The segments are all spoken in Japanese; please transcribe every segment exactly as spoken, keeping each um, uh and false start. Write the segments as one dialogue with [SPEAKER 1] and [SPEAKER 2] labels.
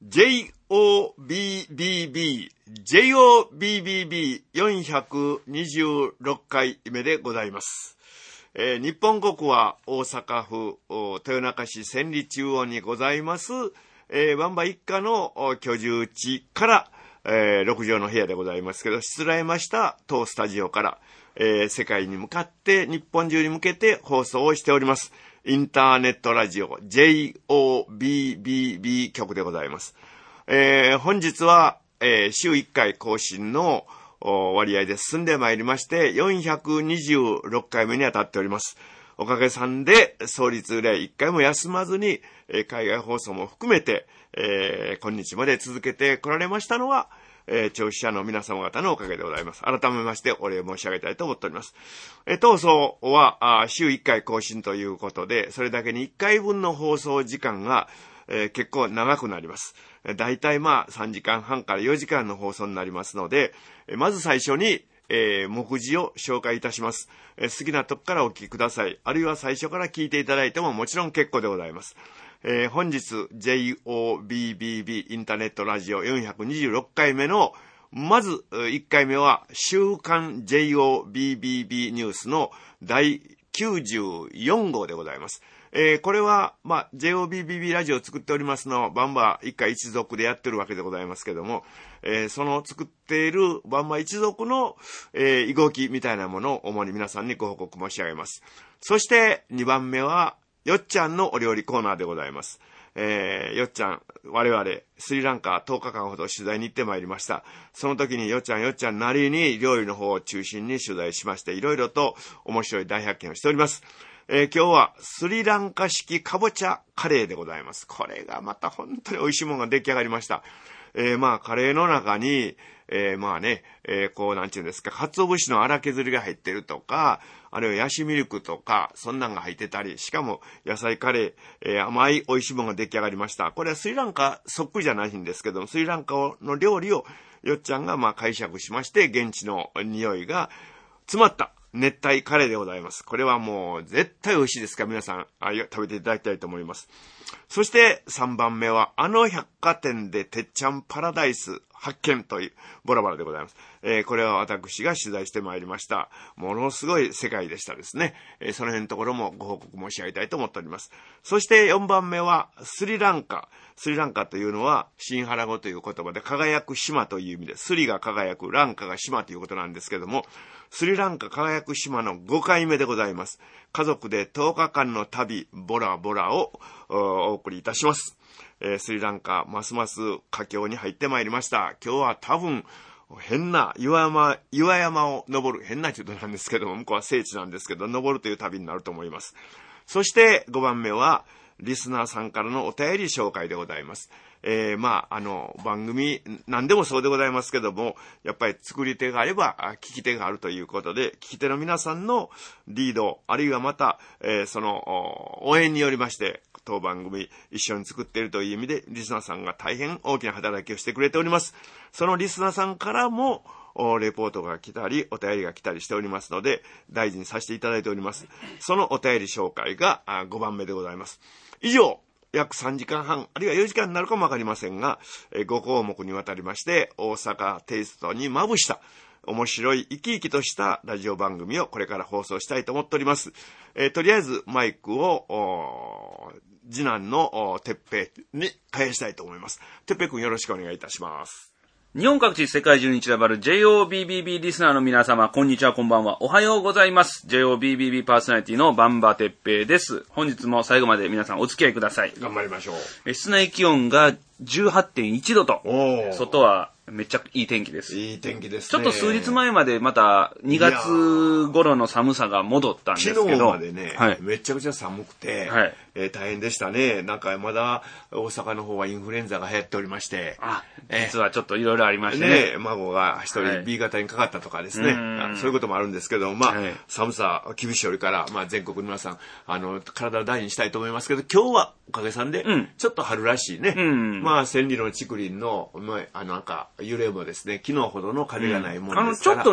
[SPEAKER 1] ジェイオービービービー、ジェイオービービービーよんひゃくにじゅうろっかいめでございます。えー、日本国は大阪府豊中市千里中央にございます、えー、バンバ一家の居住地から、えー、ろくじょうの部屋でございますけど、しつらえました当スタジオから、えー、世界に向かって日本中に向けて放送をしております。インターネットラジオ ジェイオービービービー 局でございます。えー、本日は、えー、週いっかい更新の割合で進んでまいりまして、よんひゃくにじゅうろっかいめに当たっております。おかげさんで創立以来いっかいも休まずに、えー、海外放送も含めて、えー、今日まで続けてこられましたのは、えー、聴取者の皆様方のおかげでございます。改めましてお礼申し上げたいと思っております。えー、当送はあ週いっかい更新ということで、それだけにいっかいぶんの放送時間が、えー、結構長くなります。だいたいまあさんじかんはんからよじかんの放送になりますので、えー、まず最初に、えー、目次を紹介いたします。えー、好きなとこからお聞きください。あるいは最初から聞いていただいてももちろん結構でございます。えー、本日 ジェイオービービービー インターネットラジオよんひゃくにじゅうろっかいめのまずいっかいめは週刊 ジェイオービービービー ニュースのだいきゅうじゅうよんごうでございます。えー、これは、まあ、ジェイオービービービー ラジオを作っておりますのバンバ一家一族でやってるわけでございますけども、えー、その作っているバンバ一族の、えー、動きみたいなものを主に皆さんにご報告申し上げます。そしてにばんめはよっちゃんのお料理コーナーでございます。えー、よっちゃん、我々スリランカとおかかんほど取材に行ってまいりました。その時によっちゃんよっちゃんなりに料理の方を中心に取材しまして、いろいろと面白い大発見をしております。えー、今日はスリランカ式かぼちゃカレーでございます。これがまた本当に美味しいものが出来上がりました。えー、まあカレーの中に、えー、まあね、えー、こうなんていうんですか、鰹節の粗削りが入ってるとか、あるいはヤシミルクとか、そんなんが入ってたり、しかも野菜カレー、えー、甘い美味しいものが出来上がりました。これはスリランカそっくりじゃないんですけども、スリランカの料理をよっちゃんがまあ解釈しまして、現地の匂いが詰まった熱帯カレーでございます。これはもう絶対美味しいですから皆さんあ食べていただきたいと思います。そしてさんばんめはあの百貨店でてっちゃんパラダイス発見というボラボラでございます。えー、これは私が取材してまいりました。ものすごい世界でしたですね。えー、その辺のところもご報告申し上げたいと思っております。そしてよんばんめはスリランカ。スリランカというのはシンハラ語という言葉で輝く島という意味で、スリが輝く、ランカが島ということなんですけども、スリランカ輝く島のごかいめでございます。家族でとおかかんの旅ボラボラをお送りいたします。えー、スリランカますます佳境に入ってまいりました。今日は多分変な岩山岩山を登る、変なちょっとなんですけども、向こうは聖地なんですけど登るという旅になると思います。そしてごばんめはリスナーさんからのお便り紹介でございます。えー、まああの番組何でもそうでございますけども、やっぱり作り手があれば聞き手があるということで、聞き手の皆さんのリード、あるいはまた、えー、その応援によりまして当番組一緒に作っているという意味でリスナーさんが大変大きな働きをしてくれております。そのリスナーさんからもレポートが来たりお便りが来たりしておりますので大事にさせていただいております。そのお便り紹介がごばんめでございます。以上約さんじかんはんあるいはよじかんになるかもわかりませんがご項目にわたりまして大阪テイストにまぶした面白い生き生きとしたラジオ番組をこれから放送したいと思っております。えー、とりあえずマイクを次男のてっぺいに返したいと思います。てっぺいくんよろしくお願いいたします。
[SPEAKER 2] 日本各地世界中に散らばる ジェイオービービービー リスナーの皆様、こんにちは、こんばんは、おはようございます。 ジェイオービービービー パーソナリティのバンバてっぺいです。本日も最後まで皆さんお付き合いください。
[SPEAKER 1] 頑張りましょう。
[SPEAKER 2] 室内気温が じゅうはってんいちどと、外はめっちゃいい天気です。
[SPEAKER 1] いい天気ですね。
[SPEAKER 2] ちょっと数日前までまたにがつ頃の寒さが戻ったんですけど、
[SPEAKER 1] 昨日までね、
[SPEAKER 2] はい、
[SPEAKER 1] めちゃくちゃ寒くて、
[SPEAKER 2] はい、
[SPEAKER 1] えー、大変でしたね。なんかまだ大阪の方はインフルエンザが流行っておりまして、
[SPEAKER 2] あ、実はちょっといろいろありましてね、
[SPEAKER 1] ね、孫が一人 B 型にかかったとかですね、はい、そういうこともあるんですけど、まあ、はい、寒さ厳しいよりから、まあ、全国の皆さんあの体を大事にしたいと思いますけど、今日はおかげさんで、うん、ちょっと春らしいね、うん、まあ千里の竹林の、まあ、あのなんか揺れもですね、昨日ほどの風がないものですから、
[SPEAKER 2] うん、あのちょっとね、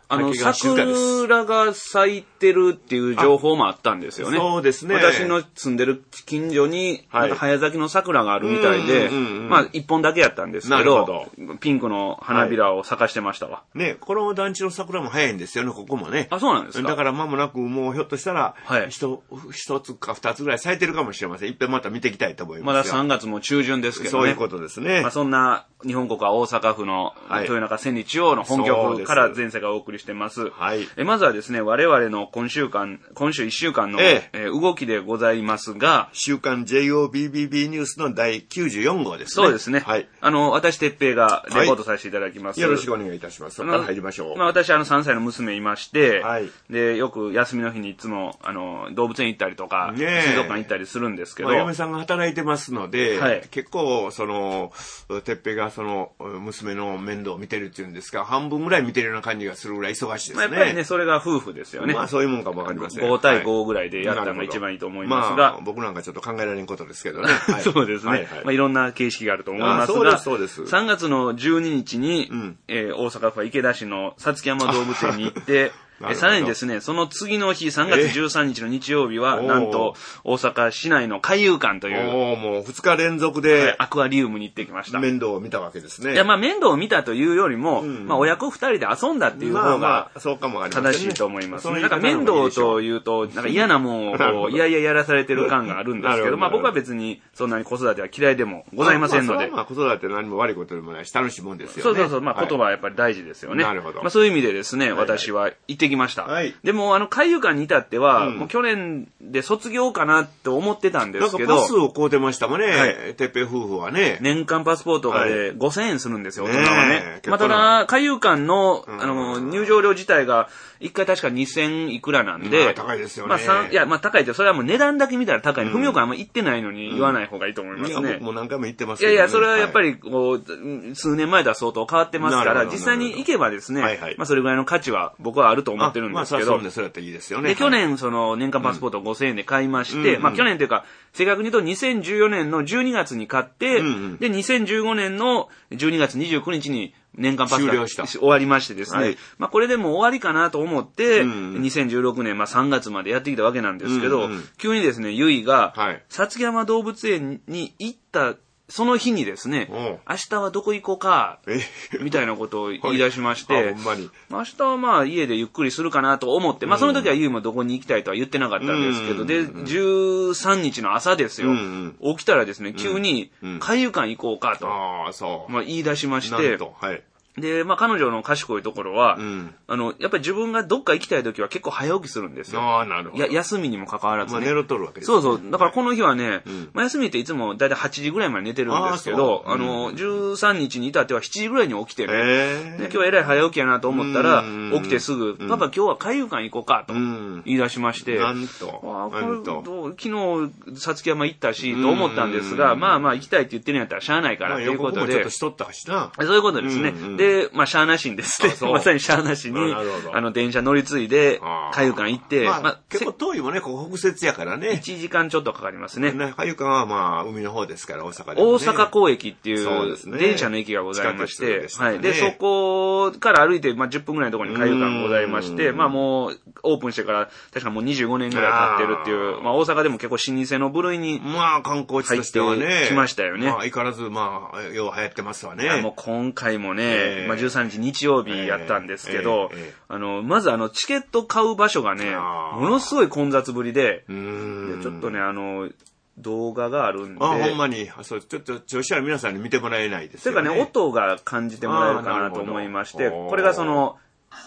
[SPEAKER 2] あの、
[SPEAKER 1] 秋が静かです。
[SPEAKER 2] 桜が咲いてるっていう情報もあったんですよね。
[SPEAKER 1] そうですね。
[SPEAKER 2] 私の住んでる近所に、なんか早咲きの桜があるみたいで、
[SPEAKER 1] うんうんうんうん、
[SPEAKER 2] まあ一本だけやったんですけど、
[SPEAKER 1] なるほど
[SPEAKER 2] ピンクの花びらを咲かしてましたわ。
[SPEAKER 1] ね、この団地の桜も早いんですよね、ここもね。
[SPEAKER 2] あ、そうなんですか。
[SPEAKER 1] だから間もなくもうひょっとしたら、
[SPEAKER 2] はい
[SPEAKER 1] 一一つか二つぐらい咲いてるかもしれません。いっぺんまた見ていきたいと思います。
[SPEAKER 2] まださんがつも中旬ですけどね。
[SPEAKER 1] そういうことですね。
[SPEAKER 2] まあそんな日本国は大阪府の豊中千里中央の本局から全世界をお送りしてます。
[SPEAKER 1] はい。
[SPEAKER 2] えまずはですね、我々の今週間、今週いっしゅうかんの、えええー、動きでございますが、
[SPEAKER 1] 週刊 ジェイオービービービー ニュースのだいきゅうじゅうよん号ですね。
[SPEAKER 2] そうですね。
[SPEAKER 1] はい。
[SPEAKER 2] あの、私、哲平がレポートさせていただきます。
[SPEAKER 1] はい、よろしくお願いいたします。そこから入りましょう。
[SPEAKER 2] まあ私、あの、さんさいの娘いまして、
[SPEAKER 1] はい。
[SPEAKER 2] で、よく休みの日にいつも、あの、動物園行ったりとか、
[SPEAKER 1] ね、
[SPEAKER 2] 水族館行ったりするんですけど、
[SPEAKER 1] まあ、嫁さんが働いてますので、
[SPEAKER 2] はい、
[SPEAKER 1] 結構、その、哲平がその、娘の面倒を見てるっていうんですか、半分ぐらい見てるような感じがするぐらい忙しいですね。
[SPEAKER 2] まあ、やっぱりね、それが夫婦ですよね。
[SPEAKER 1] まあ、そういうもんかもわかりません。
[SPEAKER 2] ご対ごぐらいでやったのが一番いいと思いますが、
[SPEAKER 1] まあ、僕なんかちょっと考えられんことですけどね。
[SPEAKER 2] はい、そうですね。はいはい、まあ、いろんな形式があると思いますが、
[SPEAKER 1] そうです、そうです。
[SPEAKER 2] さんがつのじゅうににちに、うん、えー、大阪府は池田市のさつき山動物園に行って、えさらにですね、その次の日、さんがつじゅうさんにちの日曜日は、なんと、大阪市内の海遊館という、
[SPEAKER 1] おもうふつか連続で、はい、
[SPEAKER 2] アクアリウムに行ってきました。
[SPEAKER 1] 面倒を見たわけですね。
[SPEAKER 2] いや、まあ面倒を見たというよりも、うん、まあ親子二人で遊んだっていう方が、正しいと思います。なんか面倒というと、なんか嫌なもんをこう、いやいややらされてる感があるんですけど、まあ僕は別にそんなに子育ては嫌いでもございませんので。
[SPEAKER 1] まあ子育て何も悪いことでもないし、楽しいもんですよね。
[SPEAKER 2] そうそうそう、まあ言葉はやっぱり大事ですよね。
[SPEAKER 1] なるほど。
[SPEAKER 2] まあそういう意味でですね、私は行ってきました。はい。でも、あの、海遊館に至っては、うん、もう去年で卒業かなって思ってたんですけど。
[SPEAKER 1] なんかパスを買うてましたもんね。はい。てっぺい夫婦はね。
[SPEAKER 2] 年間パスポートがでごせんえんするんですよ、大人はね。まあ、ただ、海遊館の、あの、入場料自体が、一回確かにせんいくらなんで。
[SPEAKER 1] まあ、高いですよね。
[SPEAKER 2] まあ、さん、いや、まあ、高いって、それはもう値段だけ見たら高い。ふみおかあんま行ってないのに言わない方がいいと思いますね。うん、いや、
[SPEAKER 1] 僕も何回も行ってますけど、ね。
[SPEAKER 2] いやいや、それはやっぱり、こう、数年前とは相当変わってますから、実際に行けばですね、はいはい、まあ、それぐらいの価値は僕はあると思ってるんですけど。
[SPEAKER 1] まあ、そうです。それだったらいいですよね。
[SPEAKER 2] で、去年、その、年間パスポートをごせんえんで買いまして、うん、まあ、去年というか、正確に言うとにせんじゅうよねんのじゅうにがつに買って、うんうん、で、にせんじゅうごねんのじゅうにがつにじゅうくにちに年間パスポート終わりましてですね、はい、まあ、これでもう終わりかなと思って、うんうん、にせんじゅうろくねん、まあ、さんがつまでやってきたわけなんですけど、うんうん、急にですね、ゆいが、はい、さつき山動物園に行ったその日にですね、明日はどこ行こうか、みたいなことを言い出しまして、
[SPEAKER 1] ほんまに
[SPEAKER 2] 明日はまあ家でゆっくりするかなと思って、まあその時はゆいもどこに行きたいとは言ってなかったんですけど、で、じゅうさんにちの朝ですよ、起きたらですね、急に海遊館行こうかと、まあ言い出しまして、で、まあ、彼女の賢いところは、うん、あの、やっぱり自分がどっか行きたいときは結構早起きするんですよ。
[SPEAKER 1] ああ、なるほど。
[SPEAKER 2] や、休みにも関わらずね。
[SPEAKER 1] まあ、寝ろとるわけです、
[SPEAKER 2] ね。そうそう。だからこの日はね、うん、まあ、休みっていつもだいたいはちじぐらいまで寝てるんですけど、あ, あの、うん、じゅうさんにちに至ってはしちじぐらいに起きてね。で、今日はえらい早起きやなと思ったら、起きてすぐ、パパ今日は海遊館行こうかと言い出しまして、
[SPEAKER 1] なんと。
[SPEAKER 2] あこれどう昨日、さつき山行ったし、と思ったんですが、まあまあ行きたいって言ってるんやったらしゃあないから、ということで。
[SPEAKER 1] まあ、ちょっとしとったしな。
[SPEAKER 2] そういうことですね。うんうん、で、まあしゃあなしんですね。まさにしゃあなしに、あの、電車乗り継いで、海遊館行って、
[SPEAKER 1] まあ、まあ、結構遠いもね、ここ北摂やからね。
[SPEAKER 2] いちじかんちょっとかかりますね。
[SPEAKER 1] ね海遊館はまあ、海の方ですから、大阪で、ね。
[SPEAKER 2] 大阪港駅っていう、電車の駅がございまして、ね、はい。で、そこから歩いて、まあ、じゅっぷんぐらいのところに海遊館がございまして、まあもう、オープンしてから、確かもうにじゅうごねんぐらい経ってるっていう、まあ大阪でも結構老舗の部類に、
[SPEAKER 1] まあ観光地としてはね、
[SPEAKER 2] 来ましたよね。
[SPEAKER 1] まあ相変わらず、まあ、よう流行ってますわね。
[SPEAKER 2] もう今回もね、えー、まあじゅうさんにち日曜日やったんですけど、えーえー、あの、まずあの、チケット買う場所がね、ものすごい混雑ぶりで、でちょっとね、あの、動画があるんで。
[SPEAKER 1] あ、ほんまに。そう、ちょっと、調子は皆さんに見てもらえないですよね。
[SPEAKER 2] というかね、音が感じてもらえるかなと思いまして、これがその、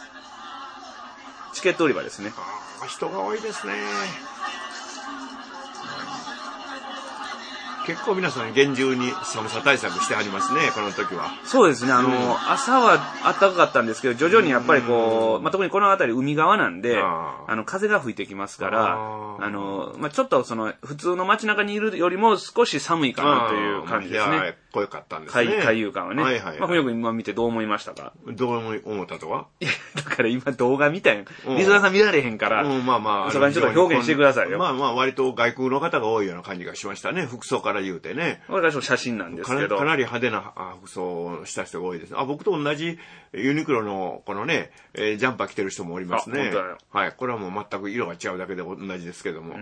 [SPEAKER 2] チケット売り場ですね。
[SPEAKER 1] ああ、人が多いですね。結構皆さん厳重に寒さ対策してはりますね、この時は。
[SPEAKER 2] そうですね、あの、うん、朝は暖かかったんですけど、徐々にやっぱりこう、まあ、特にこの辺り海側なんで、あ, あの、風が吹いてきますから、あ, あの、まあ、ちょっとその、普通の街中にいるよりも少し寒いかなという感じですね。
[SPEAKER 1] こよかったんですね。
[SPEAKER 2] 海遊館はね。はいはいはい。まあ、ふみおくん今見てどう思いましたか？
[SPEAKER 1] どう思ったとは？
[SPEAKER 2] いや、だから今動画見たやん。リスナーさん見られへんから。
[SPEAKER 1] うん、まあまあ。
[SPEAKER 2] そこにちょっと表現してくださいよ。
[SPEAKER 1] まあまあ、割と外国の方が多いような感じがしましたね。服装から言うてね。
[SPEAKER 2] これが写真なんですけど。
[SPEAKER 1] かなり派手な服装をした人が多いです。あ、僕と同じユニクロのこのね、えー、ジャンパー着てる人もおりますね。はい。これはもう全く色が違うだけで同じですけども。うん、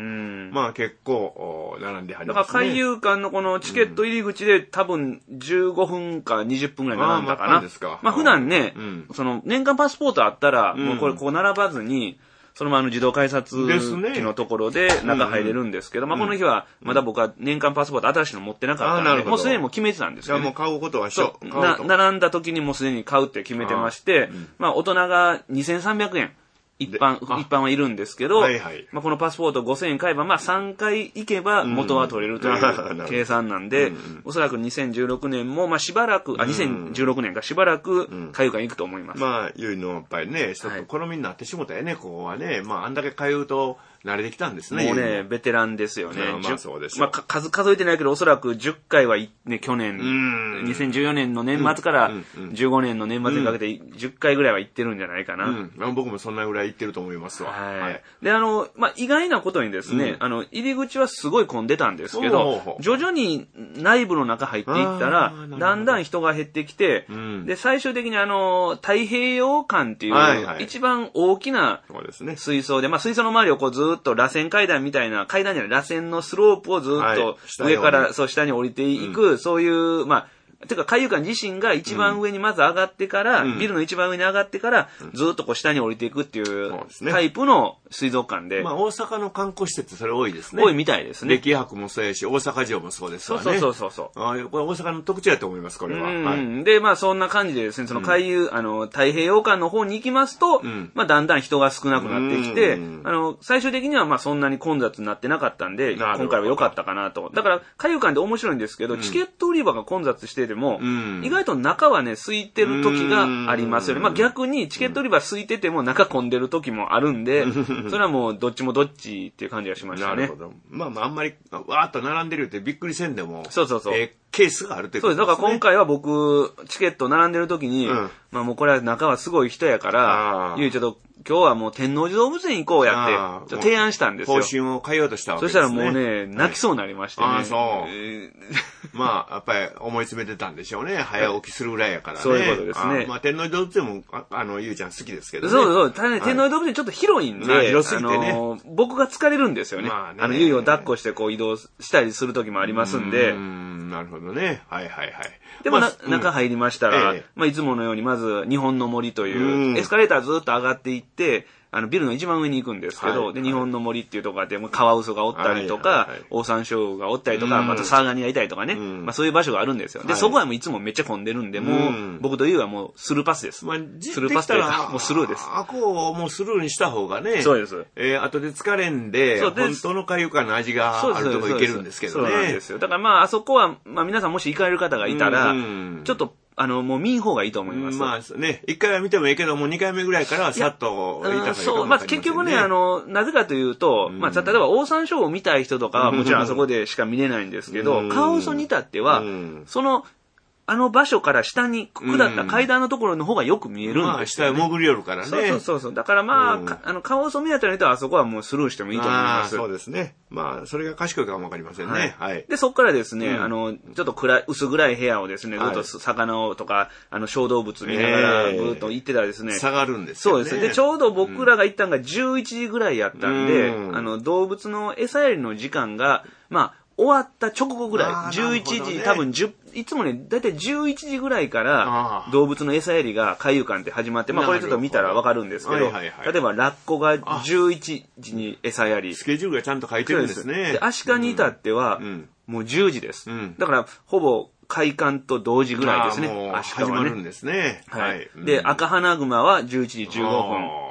[SPEAKER 1] まあ結構、並んではりますね。
[SPEAKER 2] だから海遊館のこのチケット入り口で多分じゅうごふんかにじゅっぷんぐらい並んだかな。あ、ですか。まあ普段ね、うん、その年間パスポートあったら、もうこれこう並ばずに、そのままの自動改札機のところで中入れるんですけど、まあこの日はまだ僕は年間パスポート新しいの持ってなかったので、もうすでにもう決めてたんですよ、ね。
[SPEAKER 1] もう買うことはしょ。
[SPEAKER 2] な、並んだ時にもうすでに買うって決めてまして、まあ大人がにせんさんびゃくえん。一般、一般はいるんですけど、はいはい、まあこのパスポートごせんえん買えば、まあさんかい行けば元は取れるという計算なんで、うん、おそらくにせんじゅうろくねんも、まあしばらく、あ、にせんじゅうろくねんかしばらく海遊館行くと思います。
[SPEAKER 1] うん、まあ、ゆいのやっぱりね、ちょっと好みになってしもたよね、ここはね。まああんだけ通うと、慣れてきたんですね。
[SPEAKER 2] もうね、ベテランですよね。
[SPEAKER 1] まあそうです
[SPEAKER 2] まあ数数えてないけど、おそらくじゅっかいはね、去年、にせんじゅうよねんの年末からじゅうごねんの年末にかけてじゅっかいぐらいは行ってるんじゃないかな。うん
[SPEAKER 1] うん、僕もそんなぐらい行ってると思いますわ。
[SPEAKER 2] はい。はい、で、あの、まあ意外なことにですね、うん、あの、入り口はすごい混んでたんですけど、徐々に内部の中入っていったら、だんだん人が減ってきて、うん、で、最終的にあの、太平洋館っていう、はいはい、一番大きな水槽で、まあ水槽の周りをこうずっと螺旋階段みたいな、階段じゃない、螺旋のスロープをずっと上から、はい、そう下に降りていく、うん、そういう、まあ、てか海遊館自身が一番上にまず上がってから、うん、ビルの一番上に上がってから、うん、ずっとこう下に降りていくっていうタイプの水族館で。
[SPEAKER 1] まあ大阪の観光施設それ多いですね。
[SPEAKER 2] 多いみたいですね。
[SPEAKER 1] 歴博もそうやし、大阪城もそうですわね。
[SPEAKER 2] そうそうそうそう。
[SPEAKER 1] ああ、これ大阪の特徴だと思います、これは。
[SPEAKER 2] うんはい、で、まあそんな感じでですね、その海遊、うん、あの、太平洋館の方に行きますと、うん、まあだんだん人が少なくなってきて、うん、あの、最終的にはまあそんなに混雑になってなかったんで、今回は良かったかなと。だから海遊館で面白いんですけど、うん、チケット売り場が混雑してても、うん意外と中はね、空いてる時がありますよね。まあ逆にチケット売り場空いてても中混んでる時もあるんで、それはもうどっちもどっちっていう感じがしましたね。なるほど。
[SPEAKER 1] まあまああんまりわーっと並んでるってびっくりせんでも、
[SPEAKER 2] そうそうそう。えー
[SPEAKER 1] ケースがあるということですね。
[SPEAKER 2] そうです。だから今回は僕、チケット並んでる時に、うん、まあもうこれは中はすごい人やから、ゆうちょっと今日はもう天王寺動物園行こうやって、ちょっと提案したんですよ。
[SPEAKER 1] 方針を変えようとしたわけです
[SPEAKER 2] ね。そしたらもうね、泣きそうになりましてね。はい、ああ、そう。
[SPEAKER 1] えー、まあ、やっぱり思い詰めてたんでしょうね。早起きするぐらいやからね。
[SPEAKER 2] そういうことですね。
[SPEAKER 1] あまあ天王寺動物園も、あ, あの、ゆうちゃん好きですけどね。
[SPEAKER 2] そうそう。ただね、はい、天王寺動物園ちょっと広いんで、まあ、
[SPEAKER 1] 広すぎてね、
[SPEAKER 2] あのー、僕が疲れるんですよね。まあね。あの、ゆうを抱っこしてこう移動したりする時もありますんで。
[SPEAKER 1] うん、なるほどね。はいはいはい。
[SPEAKER 2] でも、まあ、中入りましたら、ええ、まあいつものようにまず日本の森というエスカレーターずっと上がっていって、あのビルの一番上に行くんですけど、はい、で日本の森っていうところでもうカワウソがおったりとか、はいはいはい、オオサンショウウオがおったりとか、またサーガニがいたりとかね、まあそういう場所があるんですよ。で、はい、そこはもういつもめっちゃ混んでるんで、もう僕とユウはもうスルーパスです。まあ、スルーパスというかもうスルーです。
[SPEAKER 1] あこうもうスルーにした方がね、
[SPEAKER 2] そうです。
[SPEAKER 1] えー、後で疲れんで、本当の海遊館の味があるとこ行けるんですけどね。
[SPEAKER 2] そうなんですよ。だからまああそこはまあ皆さんもし行かれる方がいたら、ちょっとあの、もう見ん方がいいと思います。
[SPEAKER 1] まあね、一回は見てもいいけど、もう二回目ぐらいからさっと行った方がいいかもしれませんね。そう、
[SPEAKER 2] まあ結局ね、あの、なぜかというと、まあ例えばオオサンショウウオを見たい人とかはもちろんあそこでしか見れないんですけど、カワウソに至っては、その、あの場所から下に下った階段のところの方がよく見えるんですよ、ね。
[SPEAKER 1] まあ、下へ潜り寄るからね。
[SPEAKER 2] そうそうそうそう。だからまあ、うん、あの、カワウソ見当たりとはあそこはもうスルーしてもいいと思います。
[SPEAKER 1] そうですね。まあ、それが賢いかもわかりませんね。はい。はい、
[SPEAKER 2] で、そこからですね、うん、あの、ちょっと暗い、薄暗い部屋をですね、ずっと魚をとか、あの、小動物見ながら、ずっと行ってたらですね。
[SPEAKER 1] 下がるんですよね。
[SPEAKER 2] そうです。で、ちょうど僕らが行ったのがじゅういちじぐらいやったんで、うん、あの、動物の餌やりの時間が、まあ、終わった直後ぐらい、じゅういちじ、ね、多分じゅう、いつもね、だいたいじゅういちじぐらいから動物の餌やりが海遊館って始まって、まあこれちょっと見たらわかるんですけど、はいはいはい、例えばラッコがじゅういちじに餌やり。
[SPEAKER 1] スケジュールがちゃんと書いてるんですね。
[SPEAKER 2] で、アシカに至っては、もうじゅうじです。うん、だから、ほぼ開館と同時ぐらいですね。
[SPEAKER 1] アシカはね。始まるんですね。
[SPEAKER 2] はい。で、赤鼻グマはじゅういちじじゅうごふん。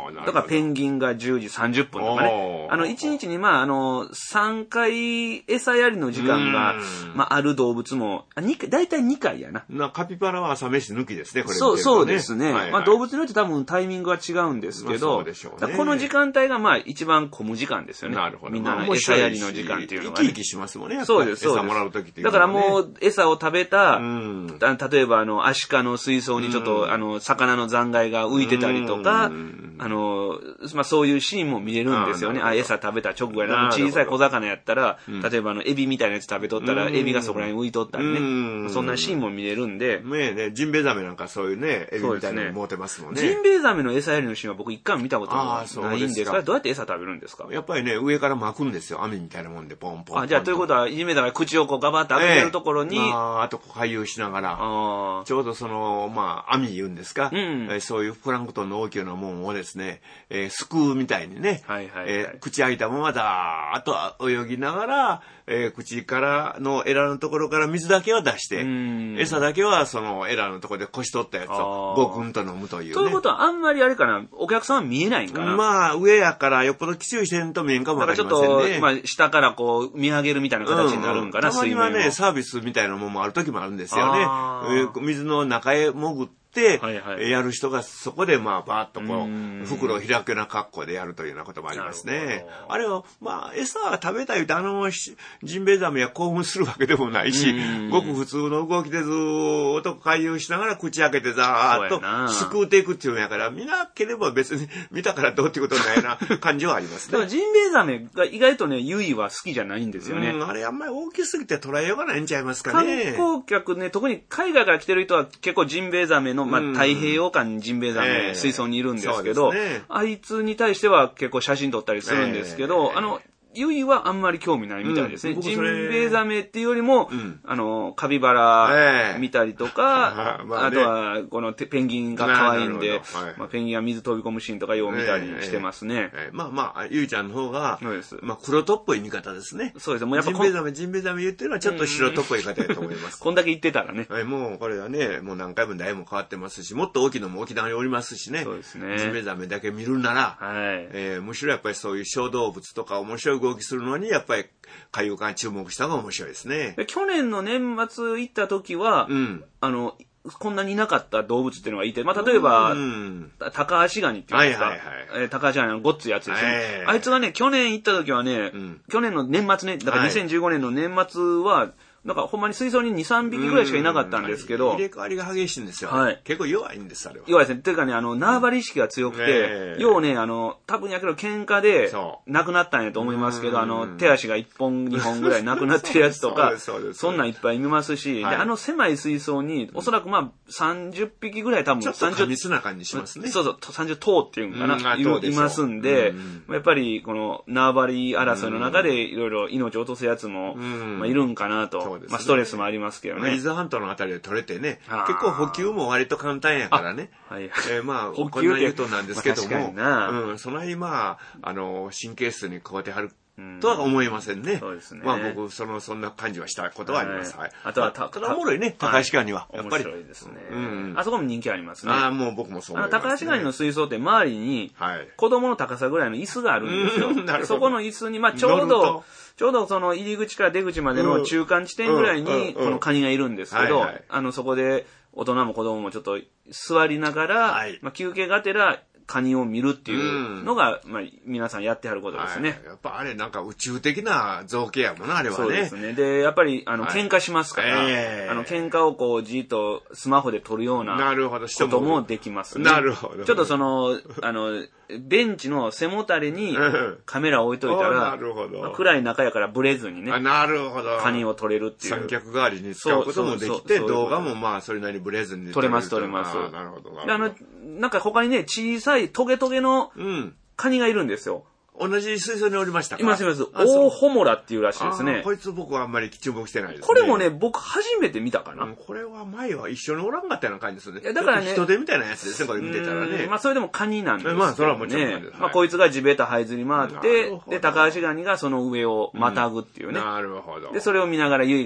[SPEAKER 2] だからペンギンがじゅうじさんじゅっぷんとかね。あの、いちにちにまあ、あの、さんかい餌やりの時間が、まあ、ある動物も、あにかい、だいたいにかいやな。
[SPEAKER 1] なカピバラは朝飯抜きですね、これ、ね。
[SPEAKER 2] そう、そうですね。はいはい、まあ、動物によって多分タイミングは違うんですけど、まあ、そうでしょうね、この時間帯がまあ、一番混む時間ですよね。なるほど。みんなの餌やりの時間っていうのが、ね。
[SPEAKER 1] 生き生きしますもんね。
[SPEAKER 2] そうです、そうです。
[SPEAKER 1] 餌もらう時っていう
[SPEAKER 2] のは、ね。だからもう、餌を食べた、例えば、あの、アシカの水槽にちょっと、あの、魚の残骸が浮いてたりとか、あの、まあ、そういうシーンも見れるんですよね。あ、餌食べた直後やな。小さい小魚やったら、例えばあの、エビみたいなやつ食べとったら、エビがそこら辺浮いとったりね。そんなシーンも見れるんで。
[SPEAKER 1] ねえね、ジンベエザメなんかそういうね、エビみたいなの持てますもんね。
[SPEAKER 2] ジンベエザメの餌やりのシーンは僕一回も見たことないんですが、どうやって餌食べるんですか？
[SPEAKER 1] やっぱりね、上から巻くんですよ。網みたいなもんで、ポンポン。
[SPEAKER 2] あ、じゃあということは、ジンベエザメが口をこうガバッと開けてるところに、
[SPEAKER 1] ああと回遊しながら、ちょうどその、まあ、網言うんですか、そういうプランクトンの大きなもんをですね、すくうみたいにね、口開いたままだーっと泳ぎながら、えー、口からのエラのところから水だけは出して、餌だけはそのエラのところでこし取ったやつをごくんと飲むというね。
[SPEAKER 2] ということはあんまりあれかな、お客さんは見えないんかな。
[SPEAKER 1] まあ上やからよっぽどきちゅうしてんと見えんかもわかりませんね。だからちょっと、
[SPEAKER 2] まあ下からこう見上げるみたいな形になるんかな、
[SPEAKER 1] うんうん、たまにはね、サービスみたいなものもある時もあるんですよね。水の中へ潜って、はいはい、やる人がそこでまあバーッとこう袋を開くような格好でやるというようなこともありますね。あれをまあ餌は食べたいとあのジンベエザメは興奮するわけでもないし、ごく普通の動きでずーっと回遊しながら口開けてザーッとすくうていくっていうんやから、見なければ別に見たからどうっていうことないな感じはありますね。
[SPEAKER 2] だからジンベエザメが意外とね、ユイは好きじゃないんですよね。
[SPEAKER 1] うん、あれあんまり大きすぎて捉えようがないんちゃいますかね。
[SPEAKER 2] 観光客ね、特に海外から来てる人は結構ジンベエザメの、まあ、太平洋間にジンベエザメ、えー、水槽にいるんですけど、ね、あいつに対しては結構写真撮ったりするんですけど、えー、あの、ユイはあんまり興味ないみたいですね。うん、ジンベエザメっていうよりも、うん、あの、カピバラ見たりとか、えーまあね、あとはこのペンギンが可愛いんで、はい、まあ、ペンギンが水飛び込むシーンとかよう見たりしてますね。
[SPEAKER 1] えーえー、まあまあ、ユイちゃんの方が、まあ、黒とっぽい見方ですね。
[SPEAKER 2] そうです。
[SPEAKER 1] もうやっぱジンベエザメ、ジンベエザメ言ってるのはちょっと白とっぽい方やと思います。
[SPEAKER 2] こんだけ言ってたらね。
[SPEAKER 1] もうこれはね、もう何回も台も変わってますし、もっと大きいのも沖縄におりますしね。
[SPEAKER 2] そうですね。
[SPEAKER 1] ジンベエザメだけ見るなら、はい、えー、むしろやっぱりそういう小動物とか面白い動きするのに、やっぱり海遊館注目した方が面白いですね。
[SPEAKER 2] 去年の年末行った時は、うん、あの、こんなにいなかった動物っていうのがいて、まあ、例えば、うん、タカアシガニっていうんですか、はいはいはい、タカアシガニのごっついやつですね、はい、あいつがね、去年行った時はね、うん、去年の年末ね、だからにせんじゅうごねんの年末は、なんかほんまに水槽にに、さんびきぐらいしかいなかったんですけど。
[SPEAKER 1] 入れ替わりが激しいんですよ。はい。結構弱いんです、あれは。
[SPEAKER 2] 弱いですね。というかね、あの、縄張り意識が強くて、要、ね、ね、あの、多分やけど喧嘩で、亡くなったんやと思いますけど、あの、手足がいっぽん、にほんぐらいなくなってるやつとか、そんなんいっぱい見ますし、はい、で、あの狭い水槽に、おそらくまあ、さんじゅっぴきぐらい多分、
[SPEAKER 1] ちょっと過密な感じしますね。
[SPEAKER 2] そうそう、さんじゅう頭っていうんかな、うん、い, いますんで、うん、やっぱり、この縄張り争いの中で、いろいろ命を落とすやつも、うん、まあ、いるんかなと、ね、まあ、ストレスもありますけどね。
[SPEAKER 1] 伊豆半島のあたりで取れてね、結構補給も割と簡単やからね。はい、えー、まあ、こんな言うとなんですけども、まあ、うん、その辺まあ、あの、神経質にこうやってはるとは思いませんね。そうですね。まあ僕、その、そんな感じはしたことはあります。はい。
[SPEAKER 2] あとは、た、
[SPEAKER 1] ただおもろいね、高橋ガニは。やっぱり。
[SPEAKER 2] 面白いですね。うん。あそこも人気ありますね。
[SPEAKER 1] ああ、もう僕もそう思います。
[SPEAKER 2] あの、高橋ガニの水槽って周りに、子供の高さぐらいの椅子があるんですよ。なるほど。そこの椅子に、まあちょうど、ちょうどその入り口から出口までの中間地点ぐらいに、このカニがいるんですけど、あの、そこで、大人も子供もちょっと座りながら、まあ休憩がてら、カニを見るっていうのが、うん、まあ、皆さんやってはることですね、はい。
[SPEAKER 1] やっぱあれなんか宇宙的な造形やもんな、あれはね。
[SPEAKER 2] そうですね。で、やっぱり、あの、喧嘩しますから、はいえー、あの、喧嘩をこう、じっとスマホで撮るようなこともできますね。
[SPEAKER 1] なるほど。
[SPEAKER 2] ちょっとその、あの、ベンチの背もたれにカメラを置いといたら、なるほど、まあ、暗い中やからブレずにね、
[SPEAKER 1] なるほど。
[SPEAKER 2] カニを撮れるっていう。
[SPEAKER 1] 三脚代わりに使うこともできて、動画もまあ、それなりにブレずに
[SPEAKER 2] 撮れます、撮れます。なるほど。で、あの、なんか他にね、小さいトゲトゲのカニがいるんですよ。
[SPEAKER 1] 同じ水槽におりましたか？
[SPEAKER 2] いますいます。オオホモラっていうらしいですね。
[SPEAKER 1] こいつ僕はあんまり注目してないですね。
[SPEAKER 2] これもね、僕初めて見たかな。うん、
[SPEAKER 1] これは前は一緒におらんかったような感じですね。いやだからね。人手みたいなやつですね、これ見てたらね。
[SPEAKER 2] まあそれでもカニなんですね。
[SPEAKER 1] まあそれはもちろんです。
[SPEAKER 2] まあこいつが地べた這いずり回って、で、タカアシガニがその上をまたぐっていうね。
[SPEAKER 1] なるほど。
[SPEAKER 2] で、それを見ながらユイが、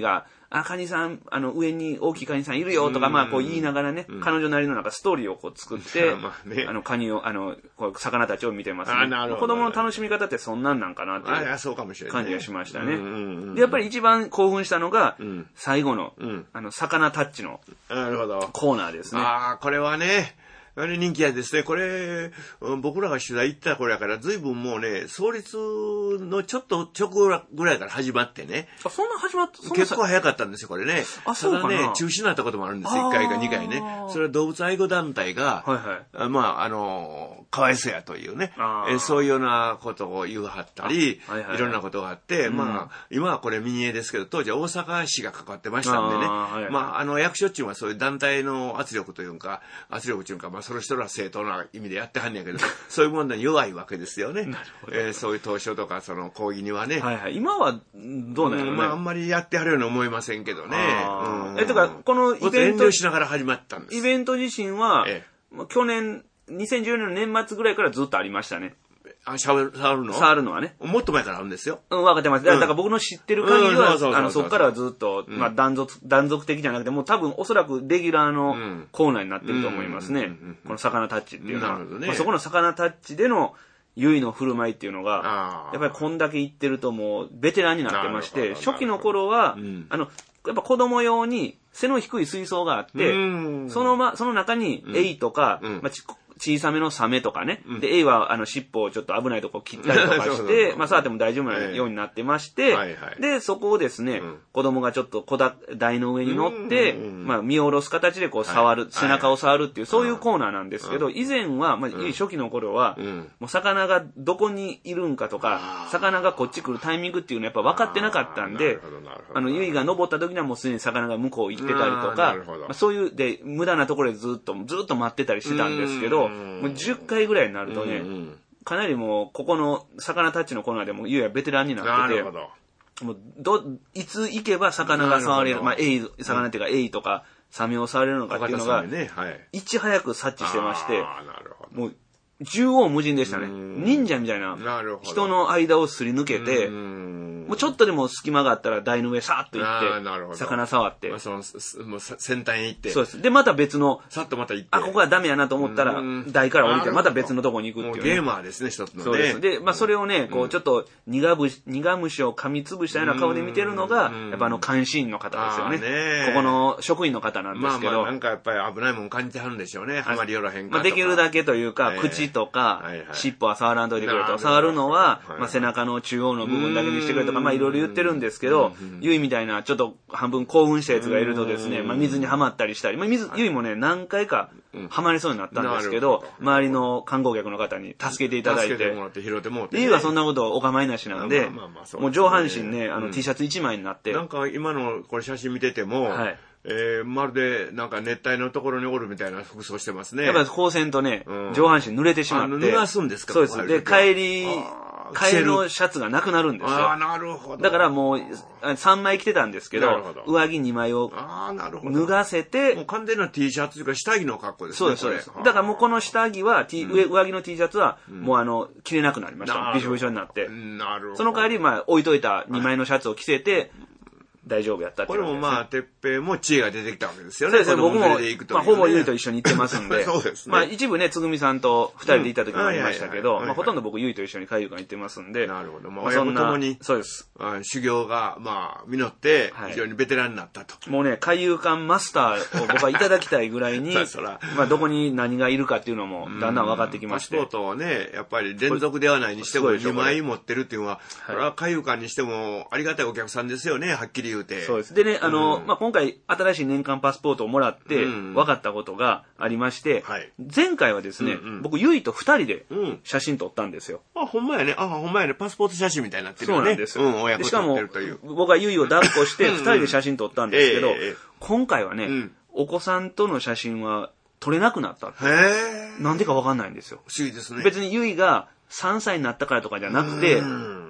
[SPEAKER 2] あ、カニさん、あの、上に大きいカニさんいるよとか、まあ、こう言いながらね、彼女なりのなんかストーリーをこう作って、まあね、あの、カニを、あの、こう魚たちを見てますね。あ、なるほど。子供の楽しみ方ってそんなんなんかなっていう感じがしましたね。で、やっぱり一番興奮したのが、最後の、あの、魚タッチのコーナーですね。
[SPEAKER 1] ああ、これはね、あれ人気やですね。これ、僕らが取材行った頃やから、随分もうね、創立のちょっと直後ぐらいから始まってね。
[SPEAKER 2] あ、そんな始まった？
[SPEAKER 1] 結構早かったんですよ、これね。
[SPEAKER 2] あ、そうかな。
[SPEAKER 1] ただね、中止になったこともあるんですよ、いっかいかにかいね。それは動物愛護団体が、はいはい、まあ、あの、かわいそうやというね、えそういうようなことを言うはったり、はいはいはい、いろんなことがあって、うん、まあ、今はこれ民営ですけど、当時は大阪市が関わってましたんでね。あ、はいはい、まあ、あの、役所っていうのはそういう団体の圧力というか、圧力というか、まあ、その人ら正当な意味でやってはんねやけど、そういうものに弱いわけですよね。なるほど。えー、そういう投書とか、その抗議にはね。
[SPEAKER 2] はいはい。今はどうなのね、うん、
[SPEAKER 1] まあ、あんまりやってはるように思いませんけどね。
[SPEAKER 2] うん、え、とか、このイベント。
[SPEAKER 1] 遠慮しながら始まったんです。
[SPEAKER 2] イベント自身は、ええ、去年、にせんじゅうよねんの年末ぐらいからずっとありましたね。
[SPEAKER 1] あ、触る、触るの
[SPEAKER 2] 触るのはね。
[SPEAKER 1] もっと前からあるんですよ。
[SPEAKER 2] うん、分かってます。だから、うん、だから僕の知ってる限りは、あの、そこからはずっと、うん、まあ、断続、断続的じゃなくて、もう多分おそらくレギュラーのコーナーになってると思いますね。この魚タッチっていうのは。なるほどね。まあ、そこの魚タッチでの、ゆいの振る舞いっていうのが、やっぱりこんだけ言ってるともう、ベテランになってまして、初期の頃は、うん、あの、やっぱ子供用に背の低い水槽があって、そのま、その中にエイとか、うん、まあ、小さめのサメとかね。うん、で、エイは、あの、尻尾をちょっと危ないとこ切ったりとかして、まあ、触っても大丈夫なようになってまして、はいはい、で、そこをですね、うん、子供がちょっと小台の上に乗って、まあ、見下ろす形でこう触る、はい、背中を触るっていう、そういうコーナーなんですけど、以前は、まあ、初期の頃は、うん、もう魚がどこにいるんかとか、魚がこっち来るタイミングっていうのはやっぱ分かってなかったんで、あの、ゆいが登った時にはもうすでに魚が向こう行ってたりとか、まあ、そういう、で、無駄なところでずっと、ずっと待ってたりしてたんですけど、もうじゅっかいぐらいになるとね、うんうん、かなりもう、ここの魚タッチのコーナーでも、ゆうやベテランになってて、もうど、いつ行けば魚が触れる、まあ、エイ、魚っていうか、エイとか、サメを触れるのかっていうのが、ね、はい、いち早く察知してまして、もう、縦横無尽でしたね。忍者みたいな、人の間をすり抜けて、もうちょっとでも隙間があったら台の上さーっと行って、魚触って。
[SPEAKER 1] まあ、そのもう先端へ行って。
[SPEAKER 2] そうです。で、また別の、
[SPEAKER 1] さっとまた行って。
[SPEAKER 2] あ、ここはダメやなと思ったら、台から降りて、また別のとこに行くっていう、
[SPEAKER 1] ね。ゲーマーですね、一つのね。
[SPEAKER 2] そうです。で、まあそれをね、こう、ちょっと苦虫、苦虫を噛みつぶしたような顔で見てるのが、やっぱあの監視員の方ですよね。ねここの職員の方なんですけど。
[SPEAKER 1] まあまあなんかやっぱり危ないもん感じてはるんでしょうね。はまりよらへんかとか。
[SPEAKER 2] まあできるだけというか、口とか、尻尾は触らんといてくれと。触るのは、まあ背中の中央の部分だけにしてくれとか、まあいろいろ言ってるんですけど、ゆいみたいなちょっと半分興奮したやつがいるとですね、まあ水にはまったりしたり、まあ水、ゆいもね、何回かはまりそうになったんですけど、周りの観光客の方に助けていただいて、
[SPEAKER 1] 助けてもらって拾ってもらって。
[SPEAKER 2] ゆいはそんなことお構いなしなんで、もう上半身ね、あの T シャツいちまいになって。
[SPEAKER 1] なんか今のこれ写真見てても、はい。えー、まるでなんか熱帯のところにおるみたいな服装してますね。
[SPEAKER 2] やっぱり光線とね、うん、上半身濡れてしまって。
[SPEAKER 1] 濡らすんですか？
[SPEAKER 2] そうです。で、帰り、帰りのシャツがなくなるんですよ。
[SPEAKER 1] ああ、なるほど。
[SPEAKER 2] だからもう、さんまい着てたんですけど、ど上着にまいを脱がせて、
[SPEAKER 1] もう完全な T シャツというか下着の格好ですね。そうです、そうです。
[SPEAKER 2] だからもうこの下着は、T うん、上, 上着の T シャツは、もうあの、着れなくなりました。びしょびしょになって。なるほど。その代わり、まあ、置いといたにまいのシャツを着せて、大丈夫やったっていう、
[SPEAKER 1] ね、これもまあ、てっぺいも知恵が出てきたわけですよね。
[SPEAKER 2] そうですね、僕も、ね、まあ、ほぼゆいと一緒に行ってますんで。
[SPEAKER 1] そうですね。
[SPEAKER 2] まあ、一部ね、つぐみさんと二人で行った時もありましたけど、まあ、ほとんど僕ゆいと一緒に海遊館行ってますんで。
[SPEAKER 1] なるほど。まあ、親子ともに、
[SPEAKER 2] そうです。
[SPEAKER 1] 修行が、まあ、実って、非常にベテランになったと。
[SPEAKER 2] はい、もうね、海遊館マスターを僕はいただきたいぐらいに、まあ、どこに何がいるかっていうのも、だんだん分かってきまして。
[SPEAKER 1] パスポートをね、やっぱり連続ではないにしても、にまい持ってるっていうのは、これは海遊館にしても、ありがたいお客さんですよね、はっきり言うて。
[SPEAKER 2] そうです。でね、あの、うん、まあ、今回新しい年間パスポートをもらって分かったことがありまして、うんはい、前回はですね、うんうん、僕ゆいと二人で写真撮ったんですよ。
[SPEAKER 1] うん、あ、ほんまやね。あ、ほんまやね。パスポート写真みたいになってるよね。
[SPEAKER 2] そうなんですよ。
[SPEAKER 1] うん、親子撮ってるという。
[SPEAKER 2] しかも僕はゆいを抱っこして二人で写真撮ったんですけど、うんうんえー、今回はね、うん、お子さんとの写真は撮れなくなったって。へー。なんでか分かんないんですよ。
[SPEAKER 1] 不思議ですね。
[SPEAKER 2] 別にゆいがさんさいになったからとかじゃなくて、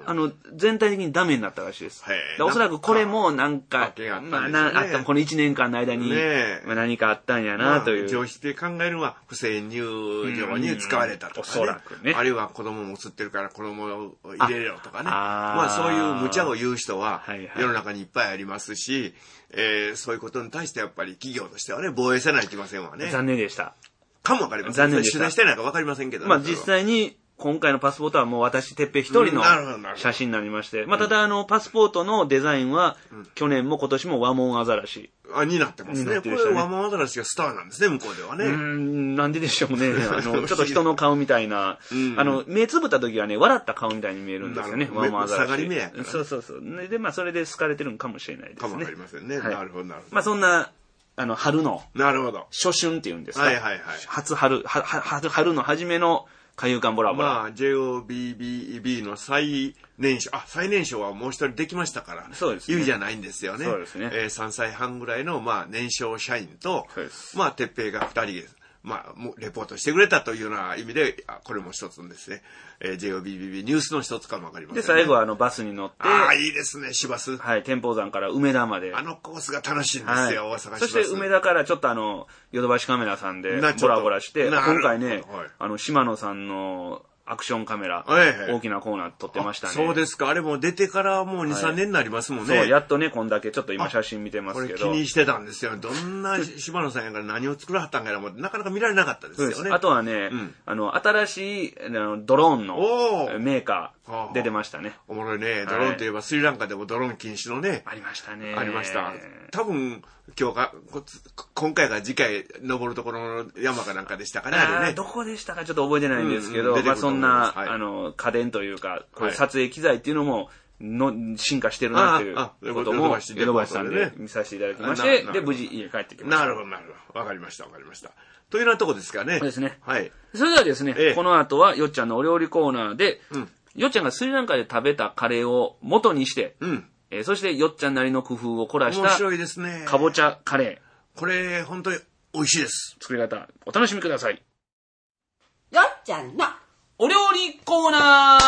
[SPEAKER 2] あの、全体的にダメになったらしいです。でおそらくこれもなんか、まあ、なあった、このいちねんかんの間に、まあ、何かあったんやなという。まあ、
[SPEAKER 1] 上司で考えるのは不正入場に使われたとかね。おそらくね。あるいは子供も映ってるから子供を入れろとかね。あまあそういう無茶を言う人は世の中にいっぱいありますし、えー、そういうことに対してやっぱり企業としてはね、防衛せないといけませんわね。
[SPEAKER 2] 残念でした。
[SPEAKER 1] かもわかりません。残念でした。取材してないかわかりませんけどね。
[SPEAKER 2] まあ実際に、今回のパスポートはもう私、てっぺい一人の写真になりまして。まあただあの、パスポートのデザインは、去年も今年も和紋アザラシ。
[SPEAKER 1] あ、になってますね。これ和紋アザラシがスターなんですね、向こうではね。う
[SPEAKER 2] ん、なんででしょうね。あの、ちょっと人の顔みたいな、あの、目つぶった時はね、笑った顔みたいに見えるんですよね、和紋アザラシ。
[SPEAKER 1] 下がり目やから。
[SPEAKER 2] そうそうそう。で、まあそれで好かれてるのかもしれないですね。
[SPEAKER 1] かもわかりませんね。なるほど、なるほど。
[SPEAKER 2] まあそんな、あの、春の。
[SPEAKER 1] なるほど。
[SPEAKER 2] 初春っていうんですか。
[SPEAKER 1] はいはいはい。
[SPEAKER 2] 初春、は、は、春の初めの、海遊館ボラボラ。
[SPEAKER 1] まあ、ジェイオービービービー の最年少、あ、最年少はもう一人できましたから、
[SPEAKER 2] そうですね。
[SPEAKER 1] 言うじゃないんですよね。
[SPEAKER 2] そうですね。
[SPEAKER 1] えー、さんさいはんぐらいの、まあ、年少社員と、まあ、鉄平がふたりで、まあ、もうレポートしてくれたというような意味で、これも一つのですね、えー、ジェイオービービービー ニュースの一つかもわかりません、ね。
[SPEAKER 2] で、最後はあのバスに乗って。
[SPEAKER 1] ああ、いいですね、市バス。
[SPEAKER 2] はい、天保山から梅田まで。
[SPEAKER 1] あのコースが楽しいんですよ、はい、大阪市バス。
[SPEAKER 2] そして梅田からちょっとあの、ヨドバシカメラさんでボラボラして、今回ね、はい、あの、島野さんの、アクションカメラ、ええ、大きなコーナー撮ってましたね。
[SPEAKER 1] そうですか。あれも出てからもうに、さんねんになりますもんね。
[SPEAKER 2] そう、やっとね、こんだけちょっと今写真見てますけど。
[SPEAKER 1] これ気にしてたんですよ。どんな島野さんやから何を作らはったんかなもなかなか見られなかったですよね。
[SPEAKER 2] あとはね、うん、あの、新しいあのドローンのメーカー出てましたね。
[SPEAKER 1] おもろいね。ドローンといえばスリランカでもドローン禁止のね。
[SPEAKER 2] ありましたね。
[SPEAKER 1] ありました。多分、今日か、今回が次回登るところの山かなんかでしたかね、あれね。
[SPEAKER 2] どこでしたかちょっと覚えてないんですけど、うんうん、まあそんな、はい、あの、家電というか、こう撮影機材っていうのも、の進化してるなっていうことも、ヨドバシさんで見させていただきまして、で、無事家帰ってきました。
[SPEAKER 1] なるほど、なるほど。わかりました、わかりました。というようなとこですかね。
[SPEAKER 2] そうですね。
[SPEAKER 1] はい。
[SPEAKER 2] それではですね、ええ、この後はよっちゃんのお料理コーナーで、うん、よっちゃんがスリランカで食べたカレーを元にして、うんえー、そしてよっちゃんなりの工夫を凝らした、
[SPEAKER 1] 面白いですね。
[SPEAKER 2] かぼちゃカレ
[SPEAKER 1] ー。これ、本当に美味しいです。
[SPEAKER 2] 作り方、お楽しみください。
[SPEAKER 3] よっちゃんの
[SPEAKER 2] お料理コーナーはい。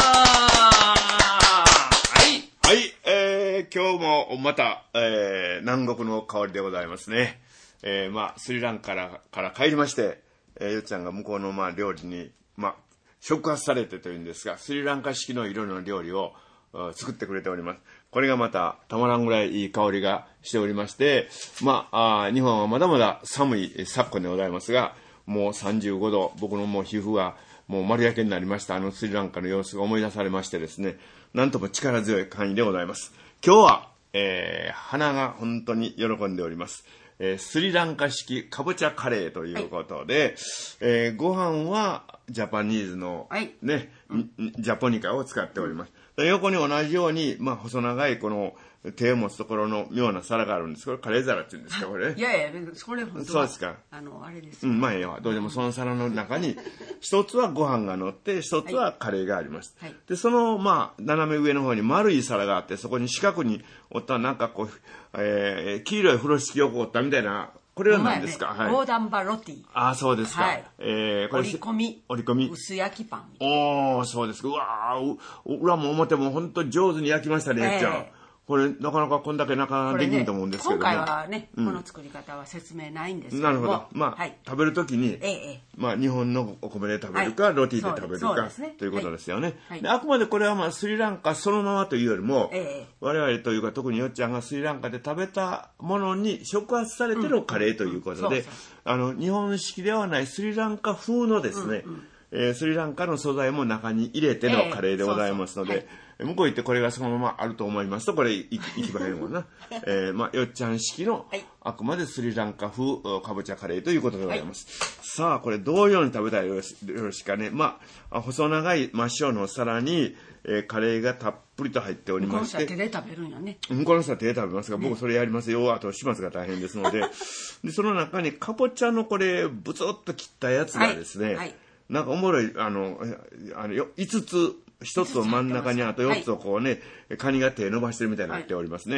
[SPEAKER 1] はい、えー、今日もまた、えー、南国の香りでございますね。えー、まあ、スリランカからから帰りまして、えー、よっちゃんが向こうの、まあ、料理に、まあ、触発されてというんですが、スリランカ式のいろいろな料理を作ってくれております。これがまたたまらんぐらいいい香りがしておりまして、まあ、あ日本はまだまだ寒い昨今でございますが、もうさんじゅうごど、僕のもう皮膚がもう丸焼けになりました。あのスリランカの様子が思い出されましてですね、なんとも力強い感じでございます。今日は、えー、鼻が本当に喜んでおります。えー、スリランカ式かぼちゃカレーということで、はい、えー、ご飯はジャパニーズの、ね、はいうん、ジャポニカを使っております。横に同じように、まあ、細長いこの手を持つところの妙な皿があるんです。これカレー皿って言うんですか、これ。
[SPEAKER 3] いやいや、それほど。
[SPEAKER 1] そうですか。
[SPEAKER 3] あの、あれです。う
[SPEAKER 1] ん、まあいいわ。どうでもその皿の中に、一つはご飯が乗って、一つはカレーがあります。はい、で、その、まあ、斜め上の方に丸い皿があって、そこに四角に折ったなんかこう、えー、黄色い風呂敷をこう折ったみたいな、これは何ですか、
[SPEAKER 3] ね、はい、ローダンバロティ。
[SPEAKER 1] ああ、そうですか。はい、
[SPEAKER 3] えー、これ折り込み。
[SPEAKER 1] 折り込み。
[SPEAKER 3] 薄焼きパン。
[SPEAKER 1] おー、そうですか。うわー、裏も表も本当に上手に焼きましたね、えー、じゃあ。これ、なかなかこんだけなかなかできんと思うんですけども、
[SPEAKER 3] ね、今回はね、うん、この作り方は説明ないんですけども。
[SPEAKER 1] なるほど。まあ、はい、食べるときに、ええ、まあ、日本のお米で食べるか、はい、ロティで食べるか、ね、ということですよね。はい、であくまでこれはまあ、スリランカそのままというよりも、ええ、我々というか、特によっちゃんがスリランカで食べたものに触発されてのカレーということで、あの、日本式ではないスリランカ風のですね、うんうんえー、スリランカの素材も中に入れてのカレーでございますので、えーそうそうはい、向こう行ってこれがそのままあると思いますと、これいきばへんもんな。えー、まあ、よっちゃん式の、はい、あくまでスリランカ風かぼちゃカレーということでございます。はい、さあ、これどういうように食べたらよろしよろしかね。まあ、細長い真っ白の皿に、えー、カレーがたっぷりと入っておりまして。
[SPEAKER 3] 向こうの人は手で食べるんよね。
[SPEAKER 1] 向こうの人は手で食べますが、ね、僕それやりますよ。あと始末が大変ですので。で、その中にかぼちゃのこれ、ブツッと切ったやつがですね、はいはいなんかおもろい、あの、あのいつつ、ひとつを真ん中にあとよっつをこうね、はい、カニが手伸ばしてるみたいになっておりますね。はい、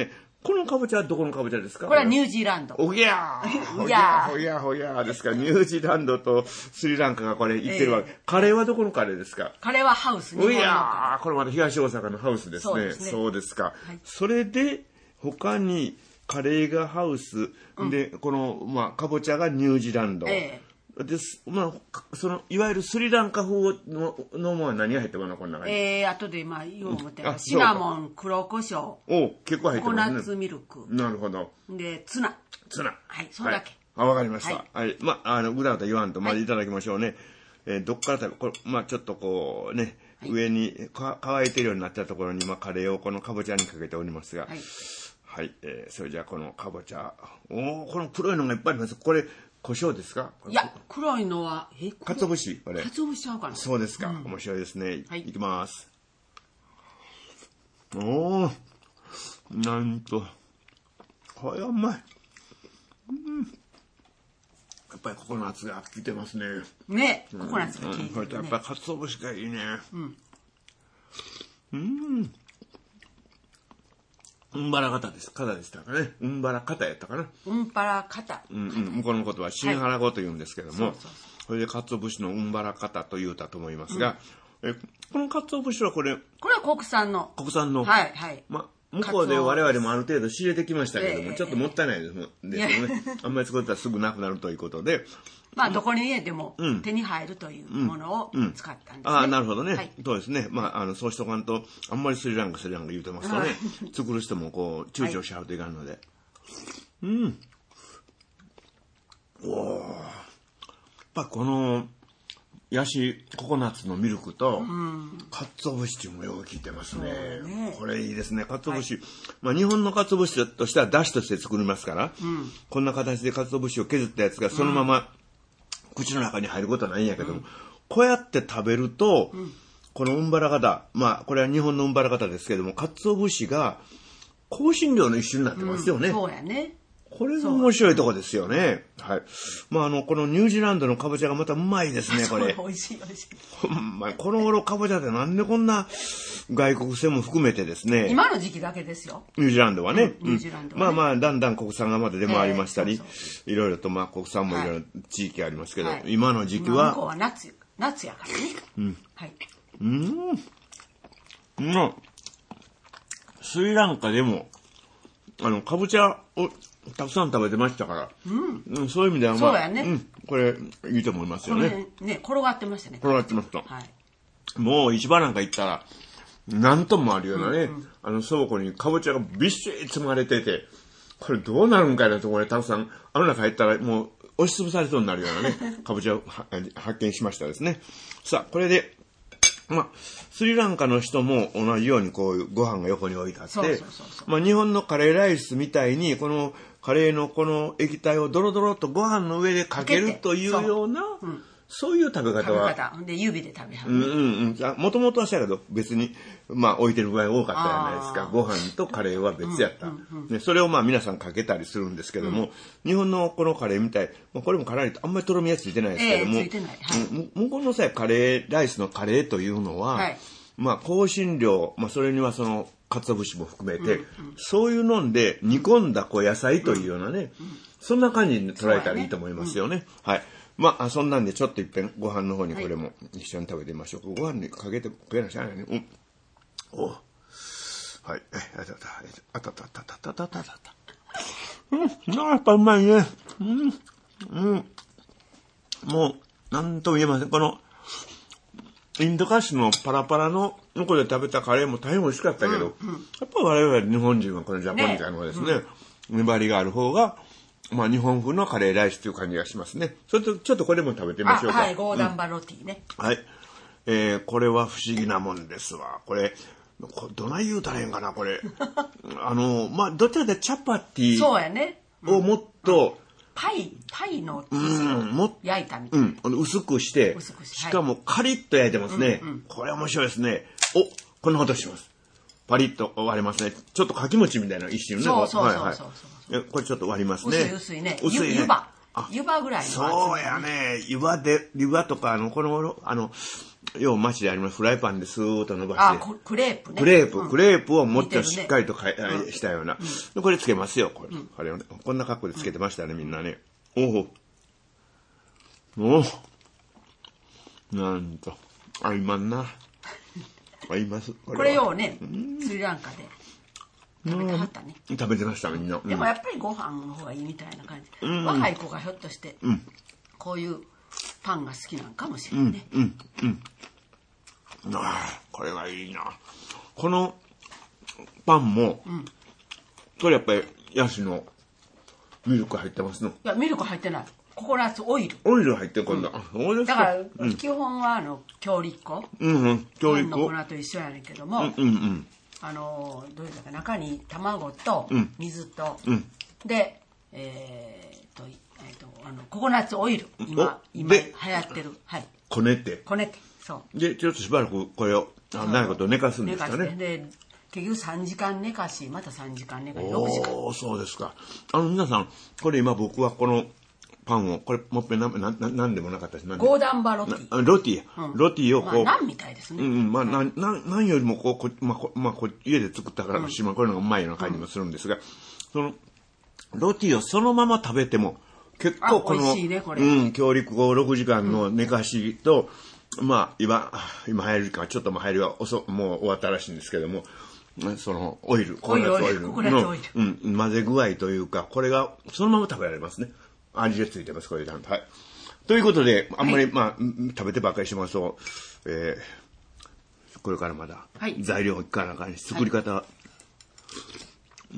[SPEAKER 1] このかぼちゃはどこのかぼちゃですか？
[SPEAKER 3] これはニュージーランド。
[SPEAKER 1] おぎゃーほぎゃーほぎゃーほぎゃーですか。ニュージーランドとスリランカがこれ行ってるわけ。えー、カレーはどこのカレーですか？
[SPEAKER 3] カレーはハウス。
[SPEAKER 1] おぎゃーこれまた東大阪のハウスですね。そうですね。そうですか。はい、それで、他にカレーがハウス、うん、で、この、まあ、かぼちゃがニュージーランド。えーです。まあ、その、いわゆるスリランカ風の、のものは何が入ってるのこんな感じ。
[SPEAKER 3] えー、後で、まあ、言おう思ってる。シナモン、黒胡椒。
[SPEAKER 1] お結構入ってますね。
[SPEAKER 3] ココナッツミルク。
[SPEAKER 1] なるほど。
[SPEAKER 3] で、ツナ。
[SPEAKER 1] ツナ。
[SPEAKER 3] はい、それだけ。
[SPEAKER 1] はい、あ、わかりました。はい。はい、まあ、あの、ぐだぐだ言わんと、まずいただきましょうね。はい、えー、どっから食べ、これ、まあ、ちょっとこう、ね、はい、上にか乾いてるようになったところに、まあ、カレーをこのかぼちゃにかけておりますが。はい。はい、えー、それじゃあ、このかぼちゃ。おこの黒いのがいっぱいあります。これ、胡椒ですか？
[SPEAKER 3] いや、黒いのは、
[SPEAKER 1] え、かつお節これ。
[SPEAKER 3] かつお節ちゃうかな？
[SPEAKER 1] そうですか。うん、面白いですね。はい。いきます。おー。なんと。これはうまい。うん。やっぱりココナッツが効いてますね。
[SPEAKER 3] ね、ココナッツが効いてる、ね。
[SPEAKER 1] これやっぱりかつお節がいいね。うん。うん。うんばら型です。型でしたかね。うんばら型やったかな。
[SPEAKER 3] うんばら型。
[SPEAKER 1] うんうん。向こうのことは新原語と言うんですけども、はい、そうそうそうそれで鰹節のうんばら型と言うたと思いますが、うん、えこの鰹節はこれ。
[SPEAKER 3] これは国産の。
[SPEAKER 1] 国産の。
[SPEAKER 3] はいはい。
[SPEAKER 1] ま向こうで我々もある程度仕入れてきましたけども、えー、ちょっともったいないですもんね。あんまり作ったらすぐなくなるということで。
[SPEAKER 3] まあ、どこに家でも手に入るというものを使ったんですね。
[SPEAKER 1] うんうん、ああ、なるほどね。はい、そうですね。まあ、あの、そうしとかんと、あんまりスリランカ、スリランカ言うてますとね、作る人もこう、躊躇しちゃうといかんので。はい、うん。おー。やっぱこの、ヤシココナッツのミルクと、かつお節もよく効いてますね。ねこれいいですね。かつお節。はい、まあ日本のかつお節としてはだしとして作りますから、うん、こんな形でかつお節を削ったやつがそのまま、うん口の中に入ることはないんやけども、うん、こうやって食べると、うん、このうんばら型、まあこれは日本のうんばら型ですけども、かつお節が香辛料の一種になってますよね。
[SPEAKER 3] うん、そうやね。
[SPEAKER 1] これが面白いとこですよね。はい。まああの、このニュージーランドのかぼちゃがまたうまいですね、これ。
[SPEAKER 3] 美味しい美味しい。
[SPEAKER 1] ほんまに、この頃かぼちゃってなんでこんな外国製も含めてですね。
[SPEAKER 3] 今の時期だけですよ。
[SPEAKER 1] ニュージーランドはね。
[SPEAKER 3] うん、ニュージーランドは、
[SPEAKER 1] ねうん、まあまあ、だんだん国産がまた出回りましたり、えー、そうそういろいろとまあ国産もいろいろ地域ありますけど、はい、今の時期は。
[SPEAKER 3] 向こうは夏、夏やからね。うん。はい。
[SPEAKER 1] うん。うん。スリランカでも、あの、かぼちゃをたくさん食べてましたから、うんうん、そういう意味ではまあ、
[SPEAKER 3] そうやね、
[SPEAKER 1] うん、これいいと思いますよね。
[SPEAKER 3] この辺ね、転がってましたね。
[SPEAKER 1] 転がってました。はい、もう市場なんか行ったら、何トンもあるようなね、うんうん、あの倉庫にかぼちゃがびっしり積まれてて、これどうなるんかいなところでたくさん、あの中入ったらもう押しつぶされそうになるようなね、かぼちゃを発見しましたですね。さあ、これで、まあ、スリランカの人も同じようにこうご飯が横に置いてあって、まあ日本のカレーライスみたいにこのカレーのこの液体をドロドロっとご飯の上でかけるというような、そう、うん、そういう食べ方は。
[SPEAKER 3] 食べ方。で、指で食べはる、
[SPEAKER 1] ね。うんうんうん。もともとはしたけど別に、まあ置いてる場合多かったじゃないですか。ご飯とカレーは別やった、うんうんうんね。それをまあ皆さんかけたりするんですけども、うん、日本のこのカレーみたい、まあ、これもかなりあんまりとろみはついてないですけども、えー、ついてない。はい、向こうの際カレー、ライスのカレーというのは、はい、まあ香辛料、まあそれにはその、鰹節も含めて、うんうん、そういうので煮込んだこう野菜というようなね、うんうん、そんな感じに捉えたらいいと思いますよね。ねうん、はい。まあ、そんなんでちょっといっぺんご飯の方にこれも一緒に食べてみましょう。はい、ご飯にかけてくれなきゃないね。うん。おはい。あたた、あたたたたたたたたた。うん。やっぱうまいね。うん。うん。もう、なんとも言えません。この、インド菓子のパラパラの向こうで食べたカレーも大変美味しかったけど、うんうん、やっぱり我々日本人はこのジャポニカの方ですね、ねうん、粘りがある方が、まあ日本風のカレーライスという感じがしますね。それとちょっとこれも食べてみましょうか。
[SPEAKER 3] はい、ゴーダンバロティね。
[SPEAKER 1] うん、はい。えー、これは不思議なもんですわ。これ、こどない言うたらええんかな、これ。あの、まあどちらかでチャパティ
[SPEAKER 3] そうやね。
[SPEAKER 1] をもっと、
[SPEAKER 3] パイ、パイの生地を焼いたみたいな。
[SPEAKER 1] うん、薄くして、薄くしてしかもカリッと焼いてますね。うんうん、これ面白いですね。お、こんなことします。パリッと割れますね。ちょっとかき餅みたいな一瞬ね。
[SPEAKER 3] そうそうそうそうそう、
[SPEAKER 1] はいはい。これちょっと割りますね。
[SPEAKER 3] 薄い薄いね。
[SPEAKER 1] 薄いね。
[SPEAKER 3] 湯葉。 湯葉ぐらいの厚み、ね。
[SPEAKER 1] そうやね。湯葉で、湯葉とか、あの、この、あの、要は町でありますフライパンでスーッと伸ばして。
[SPEAKER 3] あ、クレープね。
[SPEAKER 1] クレープ、うん、クレープをもっとしっかりとか、ね、したような、うん。これつけますよ、これ。うん、これこんな格好でつけてましたね、みんなね。おお。おお。なんと。合いまんな。合います。
[SPEAKER 3] これ, これようね、スリランカで食べてはったね。
[SPEAKER 1] 食べてました、みんな。
[SPEAKER 3] でもやっぱりご飯の方がいいみたいな感じ。うん、若い子がひょっとして、うん、こういうパンが好きなんかもしれないね。うん、うん、
[SPEAKER 1] うん。ああ、これはいいな。このパンも、うん、これやっぱりヤシのミルク入ってますの？い
[SPEAKER 3] や、ミルク入ってない。ココナッツオイル。
[SPEAKER 1] オイル入ってこんだ。
[SPEAKER 3] うん、だから、うん、基本はあの強力粉。うんうん。強力粉。パンの粉と一緒やねんけども、うんうんうん、あのどういうか中に卵と水と、うん、で、えー、っと、えー、っとあのココナッツオイル今今流行ってる。はい。
[SPEAKER 1] こねて。
[SPEAKER 3] こねて。そう。
[SPEAKER 1] でちょっとしばらくこれを長いこと寝かすんですかね。寝かして
[SPEAKER 3] で結局さんじかん寝かしまたさんじかん寝かしろくじかん。
[SPEAKER 1] おお、そうですか。あの皆さんこれ今僕はこのパンをこれもっぺんななななんでもなかったし、
[SPEAKER 3] ゴーダンバロティ
[SPEAKER 1] ロティ、うん、ロティをこう、
[SPEAKER 3] まあ、ナンみたいですね。
[SPEAKER 1] うん、まあ、なん、なん、なんよりもこう、こまあ、こまあ、こ家で作ったからしま、うん、こういうのがうまいような感じもするんですが、うん、そのロティをそのまま食べても結構この、
[SPEAKER 3] 美味しいね、これ。
[SPEAKER 1] うん、強力粉ろくじかんの寝かしと、うん、まあ今今入るかちょっとも入りは遅もう終わったらしいんですけども。そのオイル、ココナッツオイルの、うん、混ぜ具合というか、これがそのまま食べられますね。味がついてます、これ。はい。ということで、あんまり、はい、まあ、食べてばっかりしますと、えー、これからまだ、はい、材料をいかなあかんし、作り方、はい、うん、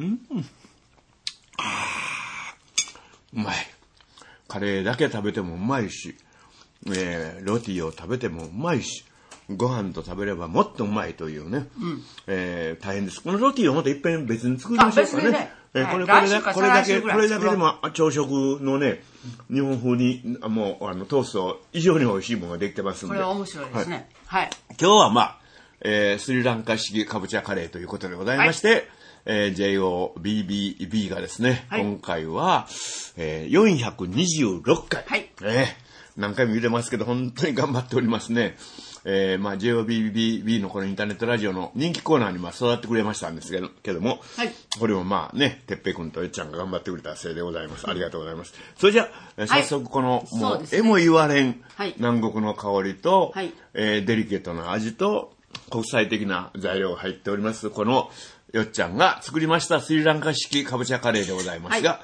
[SPEAKER 1] あうまい。カレーだけ食べてもうまいし、えー、ロティを食べてもうまいし、ご飯と食べればもっとうまいというね、うん、えー、大変です。このロティをまたいっぺん別に作りましょうかね。ねえー、これ、これだけ、これだけ、これだけでも朝食のね、日本風に、もう、あの、トースト、非常に美味しいものができてますんで。
[SPEAKER 3] これは面白いですね。はい。はい、
[SPEAKER 1] 今日はまあ、えー、スリランカ式かぼちゃカレーということでございまして、はい、えー、ジェイオービービービー がですね、はい、今回は、えー、よんひゃくにじゅうろっかい。はい。えー、何回も言ってますけど、本当に頑張っておりますね。えー、まあ ジェイオービービービー のこのインターネットラジオの人気コーナーにまあ育ってくれましたんですけど、けども、はい、これもまあね、てっぺいくんとえっちゃんが頑張ってくれたせいでございます。ありがとうございます。それじゃあ、早速この、はい、もう、えも言われん、はい、南国の香りと、はい、えー、デリケートな味と、国際的な材料が入っております、このよっちゃんが作りましたスリランカ式かぼちゃカレーでございますが、はい、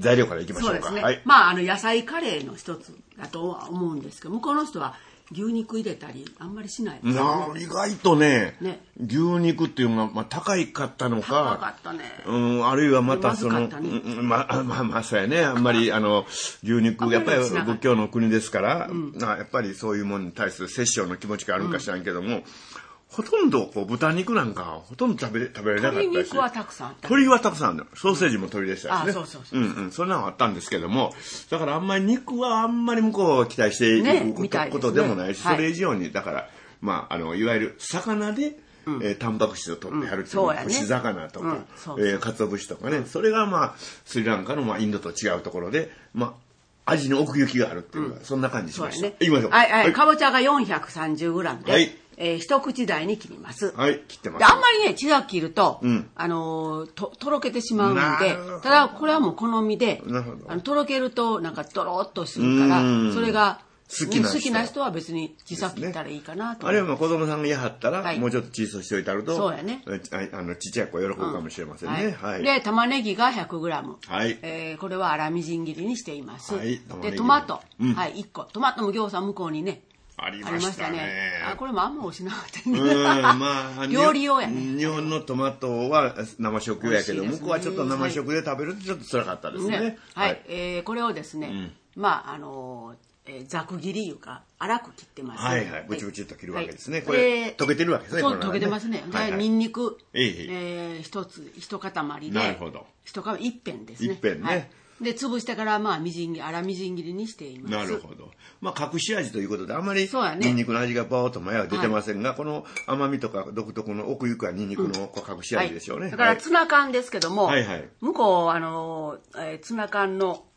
[SPEAKER 1] 材料からいきましょうか。
[SPEAKER 3] そうですね。
[SPEAKER 1] はい、
[SPEAKER 3] まあ、あの、野菜カレーの一つだとは思うんですけど、向こうの人は、牛肉入れたりあんまりしないですね。
[SPEAKER 1] 意外と ね, ね牛肉っていうのが、まあ、高いかったのか
[SPEAKER 3] 高かったね、
[SPEAKER 1] うん、あるいはまたその、ねうん、まあまあまあそうやねあんまりあの牛肉やっぱり仏教の国ですから、うん、やっぱりそういうものに対する殺生の気持ちがあるんか知らんけども、うん、ほとんどこう豚肉なんかほとんど食べ食べられなかったし、
[SPEAKER 3] 鶏肉はたくさんあった。
[SPEAKER 1] 鶏はたくさんあるの。ソーセージも鶏でしたしね。
[SPEAKER 3] あ、そうそうそう。
[SPEAKER 1] うんうん、そんなのあったんですけども、だからあんまり肉はあんまり向こうを期待していくこと,、ね、ことでもないし、それ以上にだからまああのいわゆる魚で、うんえー、タンパク質を取ってやるっていう、うん、干し魚とか、うんそうそうえー、鰹節とかね、うん、それがまあスリランカのまあインドと違うところでまあ味に奥行きがあるっていうか、うん、そんな感じしました。ね、いきましょう。
[SPEAKER 3] はいはい。かぼちゃが よんひゃくさんじゅうグラム で。はいえー、一口大に切ります。
[SPEAKER 1] はい、切ってます。
[SPEAKER 3] あんまりね、小さく切ると、うん、あのー、と、とろけてしまうので、ただ、これはもう好みで、あのとろけると、なんか、とろっとするから、それが、好きな人、ね、好きな人は別に小さく切ったらいいかなと、ね。
[SPEAKER 1] あるいはまあ子供さんがやはったら、はい、もうちょっと小さくしておいたると、
[SPEAKER 3] そうやね。
[SPEAKER 1] あの、ちっちゃい子喜ぶかもしれませんね。
[SPEAKER 3] うんはいはい、で、玉ねぎが ひゃくグラム。はい。えー、これは粗みじん切りにしています。はい。で、トマト。うん、はい、いっこ。トマトも餃子向こうにね、
[SPEAKER 1] ありましたね。
[SPEAKER 3] あ、これもあんま美味しなかったね。
[SPEAKER 1] うん、まあ、
[SPEAKER 3] 料理用やね。
[SPEAKER 1] 日本のトマトは生食用やけど、ね、向こうはちょっと生食で食べるとちょっと辛かったですね。ね
[SPEAKER 3] はい、はい、えー、これをですね、うん、まあ、あのー、えー、ざく切りいうか、粗く切ってます、ね。
[SPEAKER 1] はいはい。ブチブチっと切るわけですね。はい、これ、溶けてるわけですね。
[SPEAKER 3] そう、溶けてますね。で、はいはい、ニンニク、えー、えー、一つ、一塊で、なるほど。一塊、一片ですね。
[SPEAKER 1] 一片ね。はい
[SPEAKER 3] で、潰してから、まあ、みじん切り、粗みじん切りにしています。
[SPEAKER 1] なるほど。まあ、隠し味ということで、あまり、ニンニクの味がバーッと前は出てませんが、はい、この甘みとか独特の奥行きはニンニクのこう隠し味でしょうね。うん
[SPEAKER 3] はい、だから、ツナ缶ですけども、はいはい、向こう、あの、えー、ツナ缶の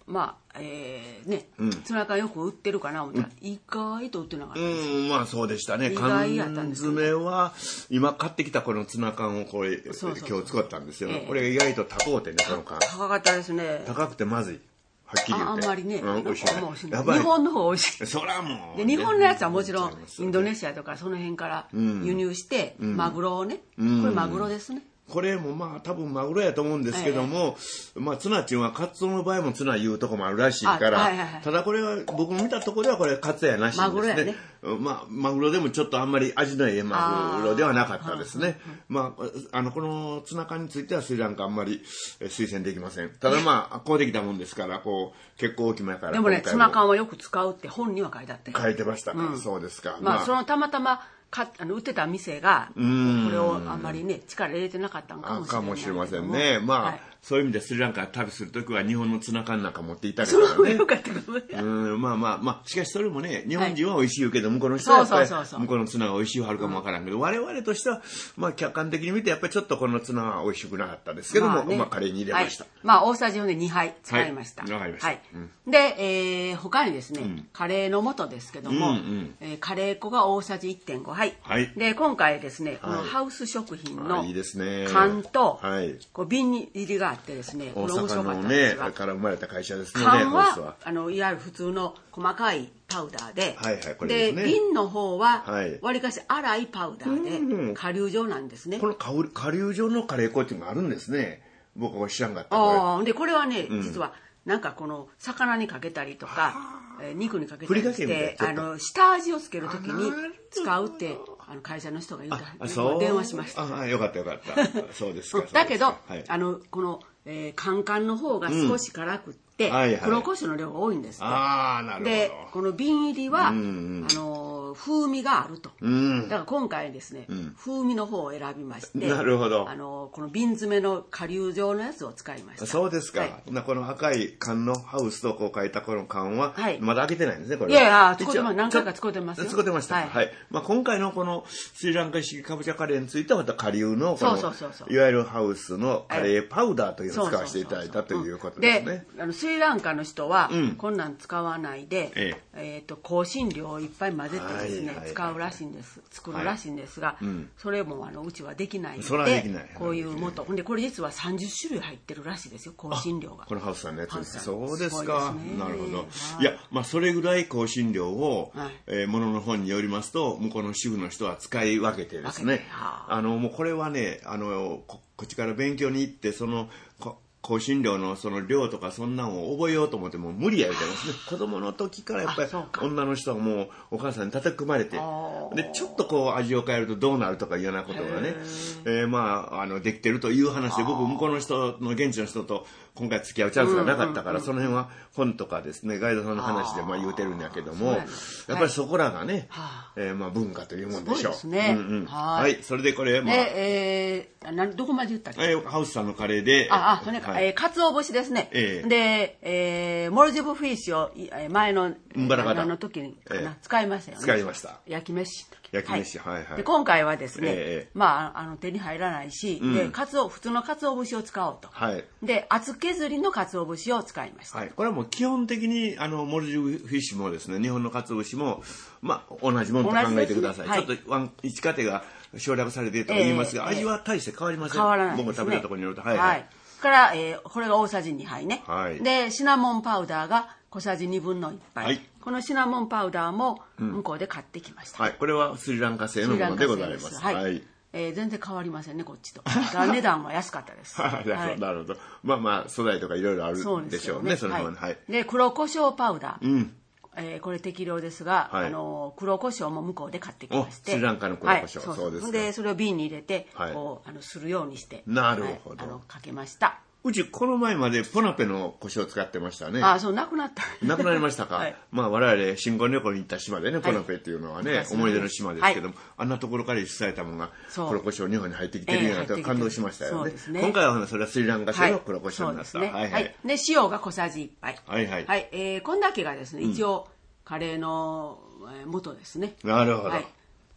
[SPEAKER 3] まあえー、ね、うん、ツナ缶よく売ってるかな思ったら、うん、意外と売ってなかったです。
[SPEAKER 1] うん、まあそうでしたね。缶詰は今買ってきたこのツナ缶をこれそうそうそう今日使ったんですよ、えー、これ意外と高くてね、この缶
[SPEAKER 3] 高かったですね。
[SPEAKER 1] 高くてまずい、はっきり言って
[SPEAKER 3] あ, あんまりね、
[SPEAKER 1] うん、美味しい。
[SPEAKER 3] 日本の方美味しい。
[SPEAKER 1] そらもう
[SPEAKER 3] で日本のやつはもちろんインドネシアとかその辺から輸入して、うん、マグロをね、うん、これマグロですね。
[SPEAKER 1] これもまあ多分マグロやと思うんですけども、ええ、まあツナっていうのはカツオの場合もツナ言うとこもあるらしいから、はいはいはい、ただこれは僕見たところではこれカツオやなしですね。マグロやね。まあマグロでもちょっとあんまり味のいいマグロではなかったですね。まああのこのツナ缶についてはスリランカあんまり推薦できません。ただまあこうできたもんですからこう結構大きめやから。
[SPEAKER 3] でもねツナ缶はよく使うって本には書いてあって。
[SPEAKER 1] 書いてましたか、うん、そうですか。
[SPEAKER 3] まあ、まあ、そのたまたまかあの売ってた店がこれをあんまりね力入れてなかったのかもしれない
[SPEAKER 1] かもしれませんね。まあ、はい、そういう意味でスリランカ旅するときは日本のツナ缶なんか持っていたりとかね。
[SPEAKER 3] そうよかったかもね。
[SPEAKER 1] うんまあまあまあしかしそれもね日本人は美味しいけど、はい、向こうの人はやっぱり向こうのツナが美味しいはあるかもわからんけど、うん、我々としてはまあ客観的に見てやっぱりちょっとこのツナは美味しくなかったですけども、まあね、まあカレーに入れました。
[SPEAKER 3] はい、まあ大さじよんでにはい使いました。
[SPEAKER 1] わ、はい、かりました。はい
[SPEAKER 3] うん、で、えー、他にですね、うん、カレーの素ですけども、うんうんえー、カレー粉が大さじいってんごはい。はいで今回ですね、このハウス食品の缶とこう瓶に入りがあってですね、
[SPEAKER 1] これ面白かったんですが、大阪のねから生まれた会社ですね。
[SPEAKER 3] 缶はあのいわゆる普通の細かいパウダーで、はいはいこれですね、で瓶の方はわりかし粗いパウダーで顆粒状なんですね。
[SPEAKER 1] この顆粒状のカレー粉っていうのがあるんですね。僕は知らんかった。
[SPEAKER 3] ああでこれはね、うん、実はなんかこの魚にかけたりとか、えー、肉にかけたりしてあの下味をつけるときに使うってあの会社の人が言った電話しました。
[SPEAKER 1] あよかったよかったそうですか
[SPEAKER 3] だけど、はい、あのこの、えー、カンカンの方が少し辛くって、うんはいはい、黒胡椒の量が多いんですって。
[SPEAKER 1] あなるほど。
[SPEAKER 3] でこの瓶入りは、うんうん、あの風味があると、うん、だから今回ですね、うん、風味の方を選びまして、
[SPEAKER 1] なるほど。
[SPEAKER 3] あのこの瓶詰めの顆粒状のやつを使いました。
[SPEAKER 1] そうですか、はい、この赤い缶のハウスとこう書いたこの缶は、はい、まだ開けてないんですねこれ。
[SPEAKER 3] いやいや使ってます。何回か使ってますよ。
[SPEAKER 1] 使ってました、はいはいまあ、今回のこのスリランカ式かぼちゃカレーについてはまた顆粒のこのいわゆるハウスのカレーパウダーというのを使わせていただいたということですね。
[SPEAKER 3] であのスリランカの人は、うん、こんなん使わないで、えええー、と香辛料をいっぱい混ぜてですね、はいはいはい、使うらしいんです作るらしいんですが、はいうん、それもあのうちはできないのでこういう元ほんでこれ実はさんじゅっしゅるい入ってるらしいですよ香辛料が。
[SPEAKER 1] このハウスさんのやつですそうですかです、ね、なるほど、はい、いやまあそれぐらい香辛料を、はいえー、ものの本によりますと向こうの主婦の人は使い分けてですねあのもうこれはねあの こ, こっちから勉強に行ってその香辛料のその量とかそんなんを覚えようと思っても無理やみたいですね。子供の時からやっぱり女の人はもうお母さんに叩き込まれてでちょっとこう味を変えるとどうなるとかいうようなことがね、えー、まああのできてるという話で僕向こうの人の現地の人と今回付き合うチャンスがなかったから、うんうんうん、その辺は本とかですねガイドさんの話でまあ言うてるんだけども、やっぱりそこらがね、はいえー、まあ文化というもんでしょう。
[SPEAKER 3] そうですね、
[SPEAKER 1] うんうん、はい、はい、それでこれまあ
[SPEAKER 3] えー、などこまで言ったっけ、
[SPEAKER 1] えー、ハウスさんのカレーで
[SPEAKER 3] ああそれか、はいえー、かつお節ですね、えー、で、えー、モルジブフィッシュを前のの時にかな、えー、使いましたよね。
[SPEAKER 1] 使いました
[SPEAKER 3] 焼き飯
[SPEAKER 1] 焼き飯、はい、はいはい。
[SPEAKER 3] で今回はですね、えー、まああの手に入らないし、うん、でかつお普通のかつお節を使おうと、はい、で厚削りのかつお節を使いました、
[SPEAKER 1] はい、これはもう基本的にあのモルジブフィッシュもですね日本のかつお節もまあ同じものと考えてください、ねはい、ちょっとワン一家庭が省略されていると言いますが、えー、味は大して変わりません。
[SPEAKER 3] 変わらないですね。
[SPEAKER 1] 僕食べたところによるとはいはい、はい、
[SPEAKER 3] から、えー、これが大さじにはいね、はい、でシナモンパウダーが小さじにぶんのいっぱい、はい、このシナモンパウダーも向こうで買ってきました、
[SPEAKER 1] うんはい、これはスリランカ製のものでございます。
[SPEAKER 3] はい、はいえー、全然変わりませんねこっちと値段は安かったです。
[SPEAKER 1] はい、なるほど。まあまあ素材とかいろいろあるんでしょうね。その辺は、はい、
[SPEAKER 3] で黒胡椒パウダー、うんえー、これ適量ですが、はい、あの黒胡椒も向こうで買ってきまして、
[SPEAKER 1] スリランカの黒胡椒、はい、そう
[SPEAKER 3] そうですでそれを瓶に入れて、はい、こうあのするようにして
[SPEAKER 1] なるほど、
[SPEAKER 3] はい、あのかけました。
[SPEAKER 1] うちこの前までポナペの胡椒を使ってましたね。
[SPEAKER 3] ああそうなくなった
[SPEAKER 1] なくなりましたか、はい、まあ我々新婚旅行に行った島でね、はい、ポナペっていうのはね、はい、思い出の島ですけども、はい、あんなところから輸出されたものが黒胡椒日本に入ってきてるようなと、えー、感動しましたよ ね, ね今回はそれはスリランカ製の黒胡椒になった、はい
[SPEAKER 3] はいはいで塩が小さじいっぱい
[SPEAKER 1] はいはい、
[SPEAKER 3] はいえー、こんだけがですね一応、うん、カレーの元ですね。
[SPEAKER 1] なるほど、はい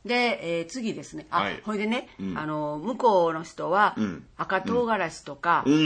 [SPEAKER 3] で、えー、次ですね。あ、
[SPEAKER 1] はい、
[SPEAKER 3] ほいでね、うん、あの、向こうの人は、赤唐辛子とか、うん、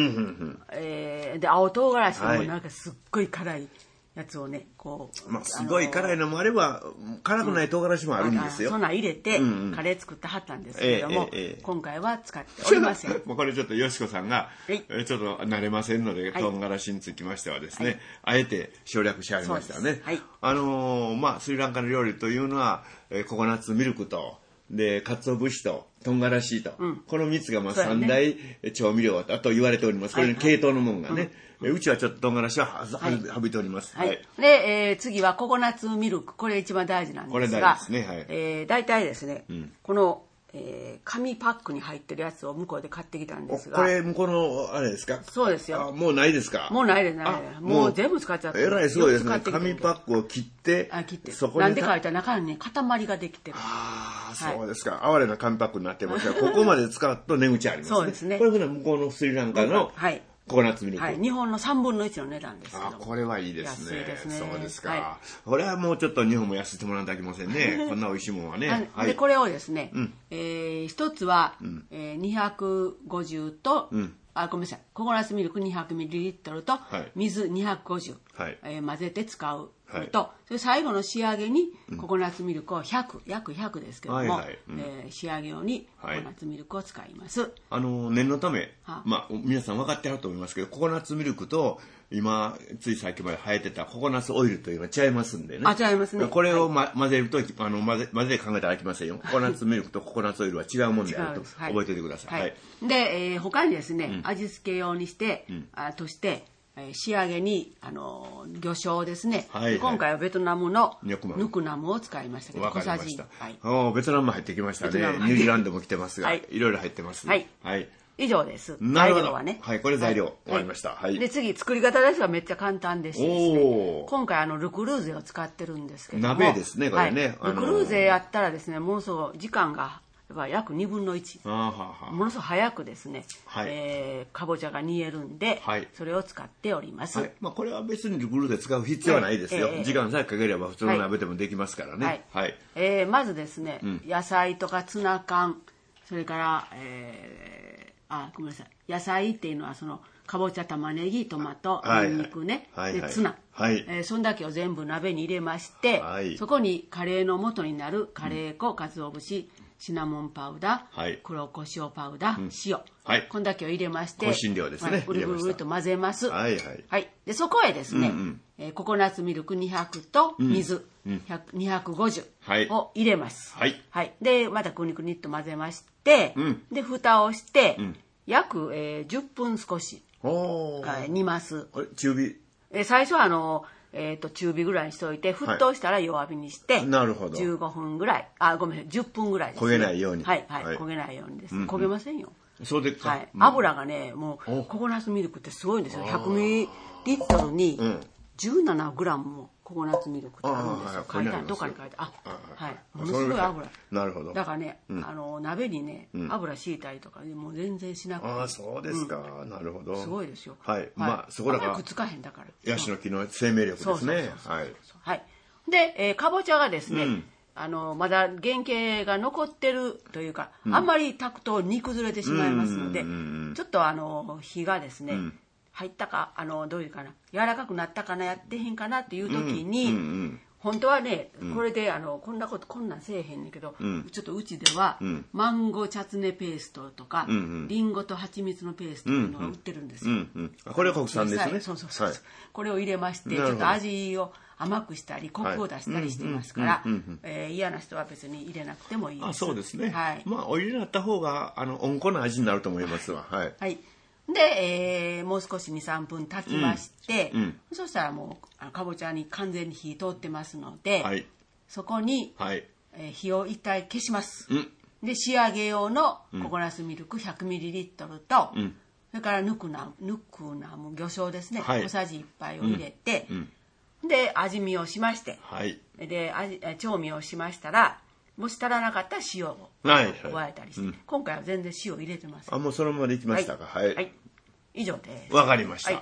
[SPEAKER 3] えー、で、青唐辛子もなんかすっごい辛いやつをね、こ
[SPEAKER 1] う。まあ、すごい辛いのもあれば、辛くない唐辛子もあるんですよ。
[SPEAKER 3] うん、そんなん入れて、カレー作ってはったんですけれども、えーえー、今回は使っておりません。
[SPEAKER 1] もうこれちょっとよしこさんが、はい、ちょっと慣れませんので、唐辛子につきましてはですね、はい、あえて省略してありましたね。はい、あのー、まあ、スリランカの料理というのは、えー、ココナッツミルクと、で、鰹節と、唐辛子と、うん、このみっつがまあ三大調味料だと言われております。これに系統のもんがね。はいはい、うちはちょっと唐辛子は省いております。
[SPEAKER 3] はい。はい、で、えー、次はココナッツミルク。これ一番大事なんですが。これ大事ですね。はい。えー、大体ですね、うん、この、えー、紙パックに入ってるやつを向こうで買ってきたんですが。
[SPEAKER 1] これ向こうのあれですか？
[SPEAKER 3] そうですよ。
[SPEAKER 1] あ、もうないですか？
[SPEAKER 3] もうないです、ないです。もう全部使っちゃって。
[SPEAKER 1] えらいすごいですね。紙パックを切って、
[SPEAKER 3] あ、切って。そこに。なんでかいたら中にね、塊ができてる。
[SPEAKER 1] ああ、そうですか。哀れな紙パックになってますが、ここまで使うと値打ちありますね。
[SPEAKER 3] そうですね。
[SPEAKER 1] これが向こうのスリランカの、はい。ココナッツミルク。
[SPEAKER 3] はい、日本のさんぶんのいちの値段ですけど。
[SPEAKER 1] あ、これはいいですね。安いですね。そうですか。
[SPEAKER 3] はい、
[SPEAKER 1] これはもうちょっと日本も安してもらわなきゃいけませんね。こんな美味しいもんはね。
[SPEAKER 3] はい、で、これをですね、うん、えー、一つは、うん、えー、にひゃくごじゅうと、うん、あ、ごめんなさい。ココナッツミルク にひゃくミリリットル と、はい、水にひゃくごじゅう、はい、えー、混ぜて使う。はい、とそれ最後の仕上げにココナッツミルクをひゃく、うん、約ひゃくですけども、はいはい、うん、えー、仕上げ用にココナッツミルクを使います、はい、
[SPEAKER 1] あの念のため、まあ、皆さん分かってはると思いますけど、ココナッツミルクと今ついさっきまで生えてたココナッツオイルというのは違いますんでね。
[SPEAKER 3] あ、違いますね。
[SPEAKER 1] これを、ま、混ぜるとあの混ぜ混ぜて考えたらあきませんよ。ココナッツミルクとココナッツオイルは違うものであると覚えておいてください。はいはい、
[SPEAKER 3] で、えー、他にですね、うん、味付け用にして、うん、あとして仕上げにあの魚醤ですね、はいはい、今回はベトナムのヌクナムを使いましたけど、
[SPEAKER 1] 小さじ、はい、おベトナムも入ってきましたね。ニュージーランドも来てますが、はい、いろいろ入ってます、ね、はい、はい、
[SPEAKER 3] 以上です。材料はね、
[SPEAKER 1] はい、これ材料、はい、終わりました、はい、
[SPEAKER 3] で次作り方ですがめっちゃ簡単でしてですね、今回あのルクルーゼを使ってるんですけども、
[SPEAKER 1] 鍋ですねこれね、
[SPEAKER 3] はい、ルクルーゼやったらですね、ものすごい時間が約にぶんのいち、あははものすごく早くですね、はい、えー、かぼちゃが煮えるんで、はい、それを使っております、はい、
[SPEAKER 1] まあ、これは別にルクルーゼ使う必要はないですよ、えーえー、時間さえかければ普通の鍋でもできますからね、はい
[SPEAKER 3] はい、えー、まずですね、うん、野菜とかツナ缶、それから、えー、あごめんなさい、野菜っていうのはそのかぼちゃ、玉ねぎ、トマト、ニンニクね、はいはい、でツナ、はい、えー、そんだけを全部鍋に入れまして、はい、そこにカレーの元になるカレー粉、かつお節、シナモンパウダー、はい、黒胡椒パウダー、うん、塩、はい、こんだけを入れまして、
[SPEAKER 1] 香辛料ですね、はい、
[SPEAKER 3] ぐるぐるぐると混ぜます、
[SPEAKER 1] はいはい
[SPEAKER 3] はい、でそこへですね、うんうん、えー、ココナッツミルクにひゃくと水、うん、にひゃくごじゅうを入れます、はいはい、でまたくにくにっと混ぜまして、うん、で蓋をして、うん、約、えー、じゅっぷん少し、はい、煮ます。
[SPEAKER 1] あれ中火、
[SPEAKER 3] えー、最初はあのえー、と中火ぐらいにしておいて、沸騰したら弱火にして、はい、なるほどじゅうごふんぐらい、あごめんじゅっぷんぐらいですね、
[SPEAKER 1] 焦げないように、
[SPEAKER 3] はいはい、はい、焦げないようにです、うんうん、焦げませんよ。
[SPEAKER 1] そうですか、
[SPEAKER 3] はい、油がねもうココナッツミルクってすごいんですよ。ひゃくミリリットルにじゅうななグラムもココナッツミルクってあるんですよ。書いてある、どっかに書いてある、あ、はい、ものすごい油、
[SPEAKER 1] なるほど。
[SPEAKER 3] だからね、うん、あの鍋にね、うん、油敷いたりとかもう全然しなくて、
[SPEAKER 1] ああそうですか、うん、なるほど、
[SPEAKER 3] すごいですよ。
[SPEAKER 1] はい、はい、まあそこらが
[SPEAKER 3] くっつかへんだから
[SPEAKER 1] ヤシの木の生命力ですね。はい、
[SPEAKER 3] はい、で、えー、かぼちゃがですね、うん、あのまだ原型が残ってるというか、うん、あんまり炊くと煮崩れてしまいますので、ちょっとあの火がですね、うん、入ったか、あのどういうかな、柔らかくなったかな、やってへんかなっていう時に、うんうんうん、本当はね、うん、これであのこんなことこんなんせえへんねんけど、うん、ちょっとうちでは、うん、マンゴーチャツネペーストとか、うんうん、リンゴと蜂蜜のペーストっていうのが売ってるんですよ、うんうんうん、
[SPEAKER 1] これは国産ですね。
[SPEAKER 3] そうそうそう、はい、これを入れましてちょっと味を甘くしたりコクを出したりしてますから嫌な人は別に入れなくてもいいです。
[SPEAKER 1] あ、そうですね、はい、まあお入れになった方があの温厚な味になると思いますわ。はい、はい、
[SPEAKER 3] で、えー、もう少し にさんぷん炊きまして、うんうん、そしたらもうあのかぼちゃに完全に火通ってますので、はい、そこに、はい、えー、火を一回消します、うん、で仕上げ用のココナッツミルク ひゃくミリリットル と、うん、それからヌクナム、ヌクナム魚醤ですね、はい、小さじいっぱいを入れて、うんうん、で味見をしまして、はい、で味調味をしましたら、もし足らなかったら塩を加えたりして、はいはい、うん、今回は全然塩入れてません。
[SPEAKER 1] あ、もうそのままでいきましたか。はい、はい、
[SPEAKER 3] 以上です。
[SPEAKER 1] わかりました、はい、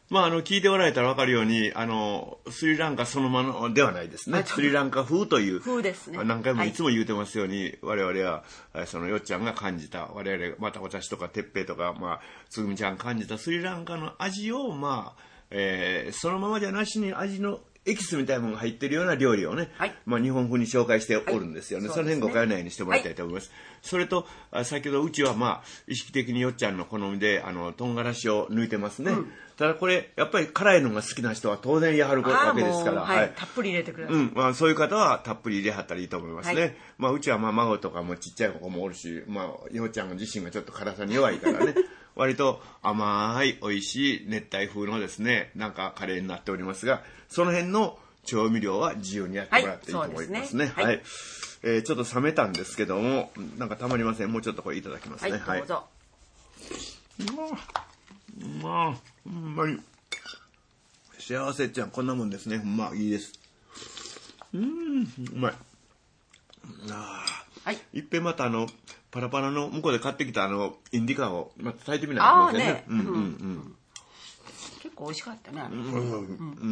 [SPEAKER 1] まあ、あの、聞いておられたらわかるように、あの、スリランカそのままではないですね。スリランカ風という。
[SPEAKER 3] 風ですね。
[SPEAKER 1] 何回もいつも言うてますように、はい、我々は、そのよっちゃんが感じた、我々、また私とかてっぺいとか、まあ、つぐみちゃん感じたスリランカの味を、まあ、えー、そのままじゃなしに味のエキスみたいなものが入ってるような料理をね、はい、まあ、日本風に紹介しておるんですよね。はい、その辺誤解ないようにしてもらいたいと思います。はい、それと、先ほどうちはまあ、意識的によっちゃんの好みで、あの、唐辛子を抜いてますね。うん、ただこれ、やっぱり辛いのが好きな人は当然やはるわけですから。
[SPEAKER 3] はい、たっぷり入れてください。
[SPEAKER 1] うん、まあ、そういう方はたっぷり入れはったらいいと思いますね。はい、まあ、うちはまあ、孫とかもちっちゃい子もおるし、まあ、よっちゃん自身がちょっと辛さに弱いからね。割と甘い、美味しい熱帯風のですね、なんかカレーになっておりますが、その辺の調味料は自由にやってもらっていいと思いますね。はい。はい、えー、ちょっと冷めたんですけども、なんかたまりません。もうちょっとこれいただきますね。
[SPEAKER 3] はい、どうぞ。
[SPEAKER 1] うまあ、うまい。幸せちゃん、こんなもんですね。まあ、いいです。うーん、うまい。ああ、はい。いっぺんまたあの、パラパラの向こうで買ってきたあの、インディカを、また炊いてみないといけませんね。うんうんうん。
[SPEAKER 3] 結構美味しかったね。
[SPEAKER 1] うんうんうん。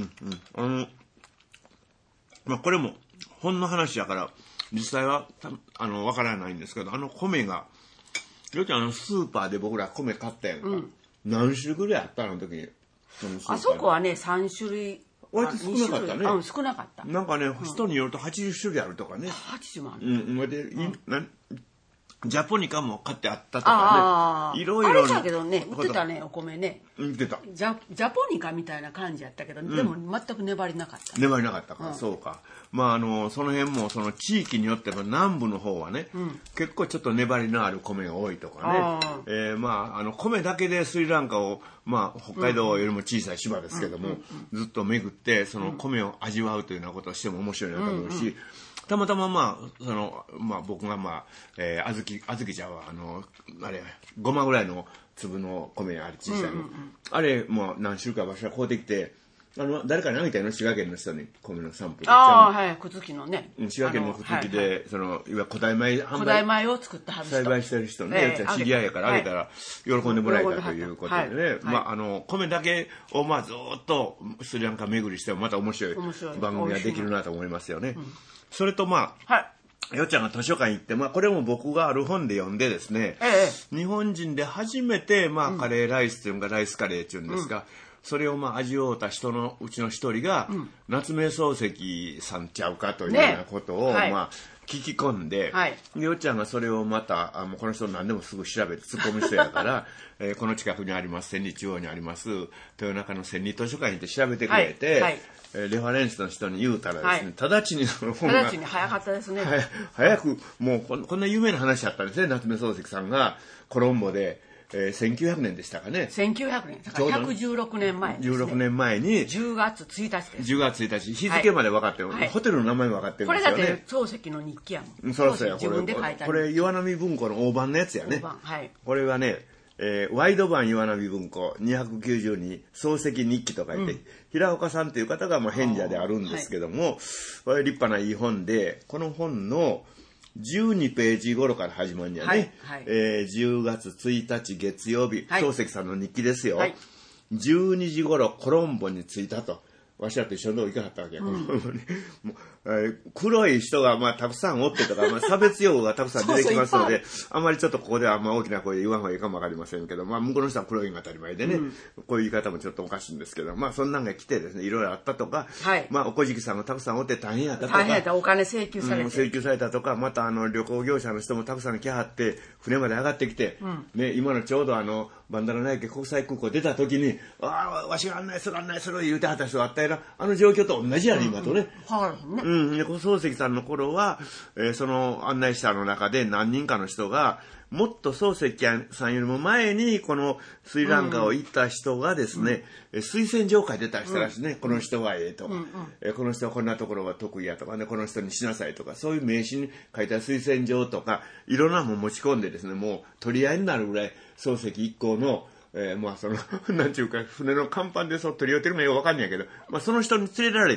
[SPEAKER 1] あの、まあ、これも本の話やから実際はあのわからないんですけど、あの米がよくあのスーパーで僕ら米買ったやんか、うん、何種類ぐらいあったの時に
[SPEAKER 3] そのスーパーあそこはねさん種類
[SPEAKER 1] 割と少なかったね。
[SPEAKER 3] うん、少なかった。
[SPEAKER 1] なんかね、うん、人によるとはちじゅっ種類あるとかね。
[SPEAKER 3] はちじゅうもある。
[SPEAKER 1] うん、で、うん、なジャポニカも買ってあったとかね。いろいろ。
[SPEAKER 3] あれだけどね、売ってたね、お米ね。
[SPEAKER 1] 売ってた。
[SPEAKER 3] ジャ、ジャポニカみたいな感じやったけど、うん、でも全く粘りなかった。
[SPEAKER 1] 粘りなかったか、うん、そうか。まああの、その辺もその地域によっても南部の方はね、うん、結構ちょっと粘りのある米が多いとかね。えー、まあ、あの、米だけでスリランカを、まあ、北海道よりも小さい島ですけども、ずっと巡って、その米を味わうというようなことをしても面白いなと思うし、うんうん、たまたままあ、その、まあ僕がまあ、えー、あずき、あずきちゃんは、あの、あれ、ごまぐらいの粒の米あれ小さいの。うんうんうん、あれ、もう何種類かわしら買うてきて、あの、誰かにあげたいの滋賀県の人に米のサンプル。
[SPEAKER 3] ああ、はい、くずきのね。
[SPEAKER 1] 滋賀県のくずきで、はいはい、その、いわゆる古代米販売。
[SPEAKER 3] 古代米を作ったはず。
[SPEAKER 1] 栽培してる人ね、えー、知り合いやからあげたら、喜んでもらえたということでね。はいはい、まあ、あの、米だけを、まあ、ずっとスリランカ巡りしてもまた面白い番組ができるなと思いますよね。うん、それとまあ、はい。よっちゃんが図書館行って、まあ、これも僕がある本で読んでですね、ええ、日本人で初めて、まあ、カレーライスっていうのがライスカレーっていうんですが、うん、それをまあ味を負った人のうちの一人が、うん、夏目漱石さんちゃうかというようなことを、ね、はい、まあ、聞き込んで、はい、でよっちゃんがそれをまた、あもうこの人何でもすぐ調べて突っ込む人やから、えー、この近くにあります、千里中央にあります、豊中の千里図書館に行って調べてくれて、はいはい、レファレンスの人に言うたらですね、はい、直ちにその本が
[SPEAKER 3] 直ちに早かったですね。
[SPEAKER 1] 早くもうこんな有名な話だったんですね。夏目漱石さんがコロンボで、えー、せんきゅうひゃくねんでしたかね。
[SPEAKER 3] せんきゅうひゃくねんだからひゃくじゅうろくねんまえですね。
[SPEAKER 1] じゅうろくねんまえに
[SPEAKER 3] じゅうがつついたちです。
[SPEAKER 1] じゅうがつついたち日付まで分かってる、はい、ホテルの名前も分かってるんですよね。
[SPEAKER 3] これだって漱石の日記やもん。
[SPEAKER 1] そうそうや。
[SPEAKER 3] 自分で書いた。
[SPEAKER 1] これ岩波文庫の大判のやつやね。大判、はい。これはね、えー、ワイド版岩波文庫にひゃくきゅうじゅうに漱石日記と書いて、うん、平岡さんという方がもう編者であるんですけども、はい、これ立派ないい本で、この本のじゅうにページ頃から始まるんやね、はいはい、えー、じゅうがつついたち月曜日、はい、漱石さんの日記ですよ、はい、じゅうにじ頃コロンボに着いたと。わしらと一緒のとこ行かなかったわけや、うん、もうえー、黒い人がまあたくさんおってとか、まあ、差別用語がたくさん出てきますのであまりちょっとここではまあ大きな声で言わん方がいいかもわかりませんけど、まあ、向こうの人は黒いのが当たり前でね、うん、こういう言い方もちょっとおかしいんですけど、まあ、そんなんが来てですね、いろいろあったとか、はい、まあ、おこじきさんがたくさんおって大変やったとか、
[SPEAKER 3] 大変やった、お金請求されて、うん、
[SPEAKER 1] 請求されたとか、またあの旅行業者の人もたくさん来はって船まで上がってきて、うん、ね、今のちょうどあのバンダラナイケ国際空港出た時に、ああ、わしが案内する案内する言うてはった人があったよな、あの状況と同じやね、今とね。
[SPEAKER 3] うん、
[SPEAKER 1] うん、で、漱石さんの頃は、えー、その案内者の中で何人かの人が、もっと漱石さんよりも前にこのスリランカを行った人がですね、うん、推薦状書いてた人らしいね、うん、この人はええとか、うんうん、えこの人はこんなところが得意やとかね、この人にしなさいとか、そういう名刺に書いた推薦状とかいろんなもん持ち込んでですね、もう取り合いになるぐらい漱石一行のえー、まあそのなんていうか船の甲板でそう取り寄ってるのよくわかんないけど、まあ、その人に連れられて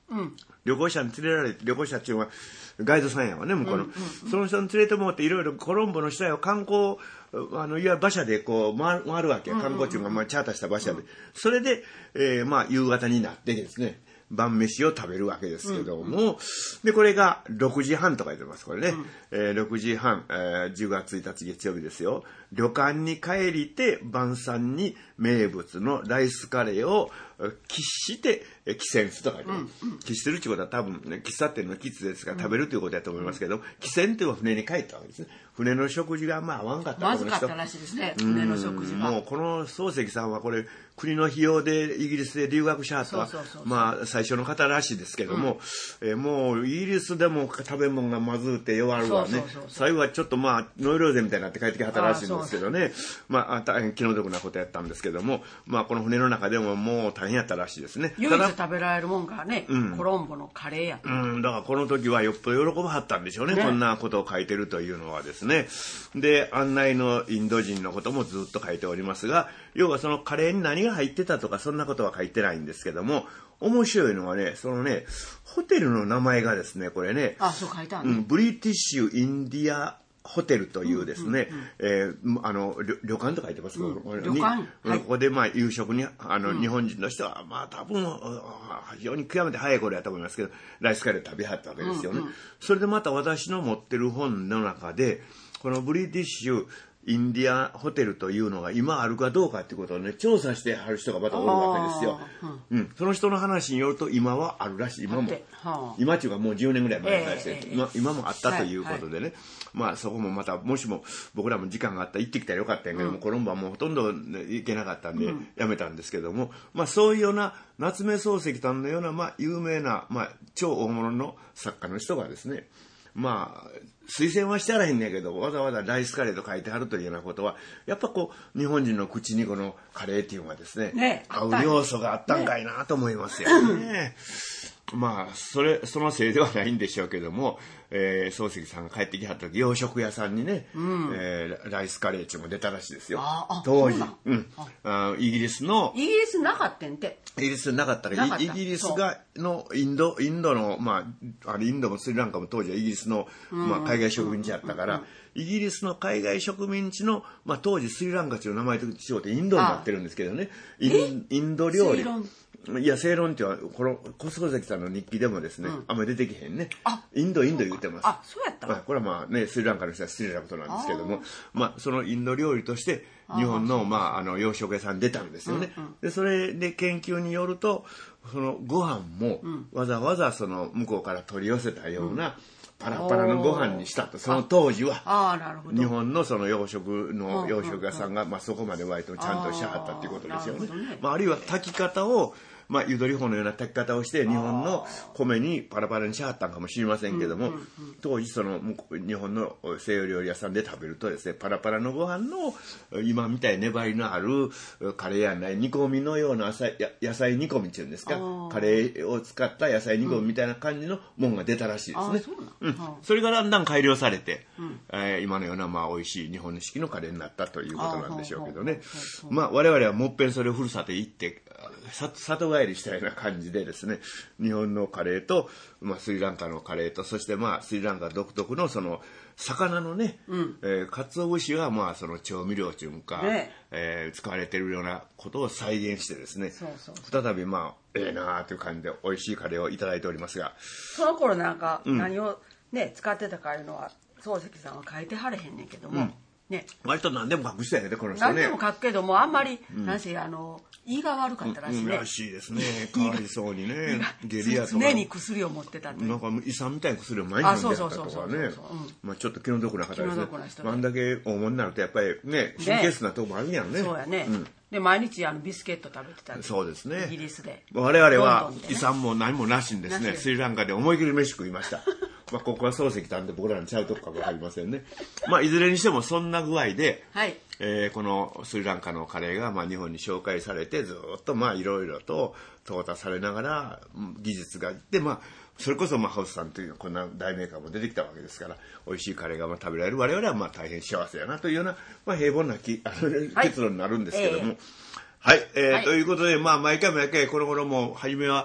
[SPEAKER 1] うん、旅行者に連れられて、旅行者っていうのはガイドさんやわね、向こうの、うんうんうん、その人に連れてもらっていろいろコロンボの下を観光、あのいわゆる馬車でこう回る、回るわけ、観光地がまあチャーターした馬車で、うん、それで、えー、まあ夕方になってですね、晩飯を食べるわけですけども、うんうん、でこれがろくじはんと書いてます、これね、うん、えー、ろくじはん、えー、じゅうがつついたち月曜日ですよ。旅館に帰りて晩餐に名物のライスカレーを喫して喫船すと書いてます、うんうん、喫するっていうことは多分ね、喫茶店の喫ですが食べるということだと思いますけど、うん、喫船というのは船に帰ったわけですね。船の食事がまあ合わんかった
[SPEAKER 3] まずかったらしいですね、船の食事が。
[SPEAKER 1] もうこの漱石さんはこれ国の費用でイギリスで留学しはったまあ最初の方らしいですけども、うん、えー、もうイギリスでも食べ物がまずうて弱るわね。最後はちょっとまあノイローゼみたいになって帰ってきはったらしいんですけどね、まあ大変気の毒なことやったんですけども、まあこの船の中でももう大変やったらしいですね。
[SPEAKER 3] 唯一食べられるもんがね、うん、コロンボのカレーやった、
[SPEAKER 1] うん、だからこの時はよっぽど喜ばはったんでしょうね、ね、こんなことを書いてるというのはですね。で案内のインド人のこともずっと書いておりますが、要はそのカレーに何が入ってたとかそんなことは書いてないんですけども、面白いのはね、そのねホテルの名前がですね、これね、
[SPEAKER 3] あ、そう書いてあるね、
[SPEAKER 1] うん、ブリティッシュインディアホテルというですね、うんうんうん、えー、あの 旅, 旅館と書いてますけど、
[SPEAKER 3] うん、旅館、
[SPEAKER 1] はい、ここでまあ夕食にあの、うん、日本人の人はまあ多分非常に極めて早い頃やと思いますけど、ライスカレー食べはったわけですよね、うんうん、それでまた私の持ってる本の中でこのブリティッシュインディアホテルというのが今あるかどうかっていうことをね調査してはる人がまたおるわけですよ、うんうん、その人の話によると今はあるらしい。今も、はあ、今っていうかもうじゅうねんぐらい前に対して、えー、今, 今もあったということでね、はいはい、まあそこもまたもしも僕らも時間があったら行ってきたらよかったんやけども、うん、コロンボはもうほとんど、ね、行けなかったんでやめたんですけども、うん、まあそういうような夏目漱石さんのようなまあ有名な、まあ、超大物の作家の人がですね、まあ推薦はしてあらへんねんけどわざわざライスカレーと書いてあるというようなことはやっぱこう日本人の口にこのカレーっていうのがですね、ね、合う要素があったんかいなと思いますよね、ねまあそれそのせいではないんでしょうけども、えー、漱石さんが帰ってきはった時洋食屋さんにね、うん、えー、ライスカレーっていうのも出たらしいですよ当時、うん、あイギリスの
[SPEAKER 3] イギリスなかったんて
[SPEAKER 1] イギリスなかったらイギリスがのインドインドのまああれインドもスリランカも当時はイギリスの、まあ、海外植民地やったから、うんうんうんうん、イギリスの海外植民地の、まあ、当時スリランカという名前と違ってインドになってるんですけどね、イン、インド料理いや正論っていうのはこの小菅崎さんの日記でもですね、うん、あんまり出てきへんね。インドインド言ってます。
[SPEAKER 3] あ、そうやった。
[SPEAKER 1] まあ、これはまあねスリランカの人は失礼なことなんですけども、まあそのインド料理として日本のまああの洋食屋さん出たんですよね。うんうん、でそれで研究によるとそのご飯もわざわざその向こうから取り寄せたような、うんパラパラのご飯にしたと。その当時は日本のその洋食の洋食屋さんがまあそこまで割とちゃんとしはったっていうことですよね。まああるいは炊き方をまあゆどり法のような炊き方をして日本の米にパラパラにしはったんかもしれませんけども、当時その日本の西洋料理屋さんで食べるとですねパラパラのご飯の今みたい粘りのあるカレーやない煮込みのような野菜煮込みっていうんですか、カレーを使った野菜煮込みみたいな感じのもんが出たらしいですね。うん、それがだんだん改良されて、うんえー、今のようなまあ美味しい日本式のカレーになったということなんでしょうけどね。まあ我々はもっぺんそれをふるさとへ行って里帰りしたような感じでですね、日本のカレーと、まあ、スリランカのカレーと、そしてまあスリランカ独特のその魚のね、うんえー、鰹節がまあその調味料というか、ねえー、使われているようなことを再現してですね、そうそうそう再びまあええー、なーという感じで美味しいカレーをいただいておりますが、
[SPEAKER 3] その頃なんか何をね、うん、使ってたかいうのは漱石さんは書いてはれへんねんけども、うんね、
[SPEAKER 1] 割と何でも隠したよねこの人ね。
[SPEAKER 3] 何でも書くけどもあんまり、うん、なんせあの胃が悪かったらしいね、うん、
[SPEAKER 1] らしいですね。かわいそうにね下痢やとか
[SPEAKER 3] 常に薬を持ってたって
[SPEAKER 1] なんか胃酸みたいな薬を毎日飲んでたとかね、まあちょっと気の毒な方ですね。あんだけ大物になるとやっぱりね神経質なとこもあるんやろね。
[SPEAKER 3] そうやね、うんで毎日あのビスケット食べてたんです。
[SPEAKER 1] そうですね。
[SPEAKER 3] イギリスで
[SPEAKER 1] 我々は胃酸も何もなしにですねスリランカで思い切り飯食いましたまあここは漱石さんで僕らのちゃうとこか分かりませんね。まあいずれにしてもそんな具合で、はいえー、このスリランカのカレーがまあ日本に紹介されてずっとまあいろいろと淘汰されながら技術がいってまあそれこそまあハウスさんというこんな大メーカーも出てきたわけですから美味しいカレーがまあ食べられる我々はまあ大変幸せやなというような、まあ、平凡なきあの、はい、結論になるんですけども、えーはい、えーはい、ということで、まあ、毎回毎回、この頃も、初めは、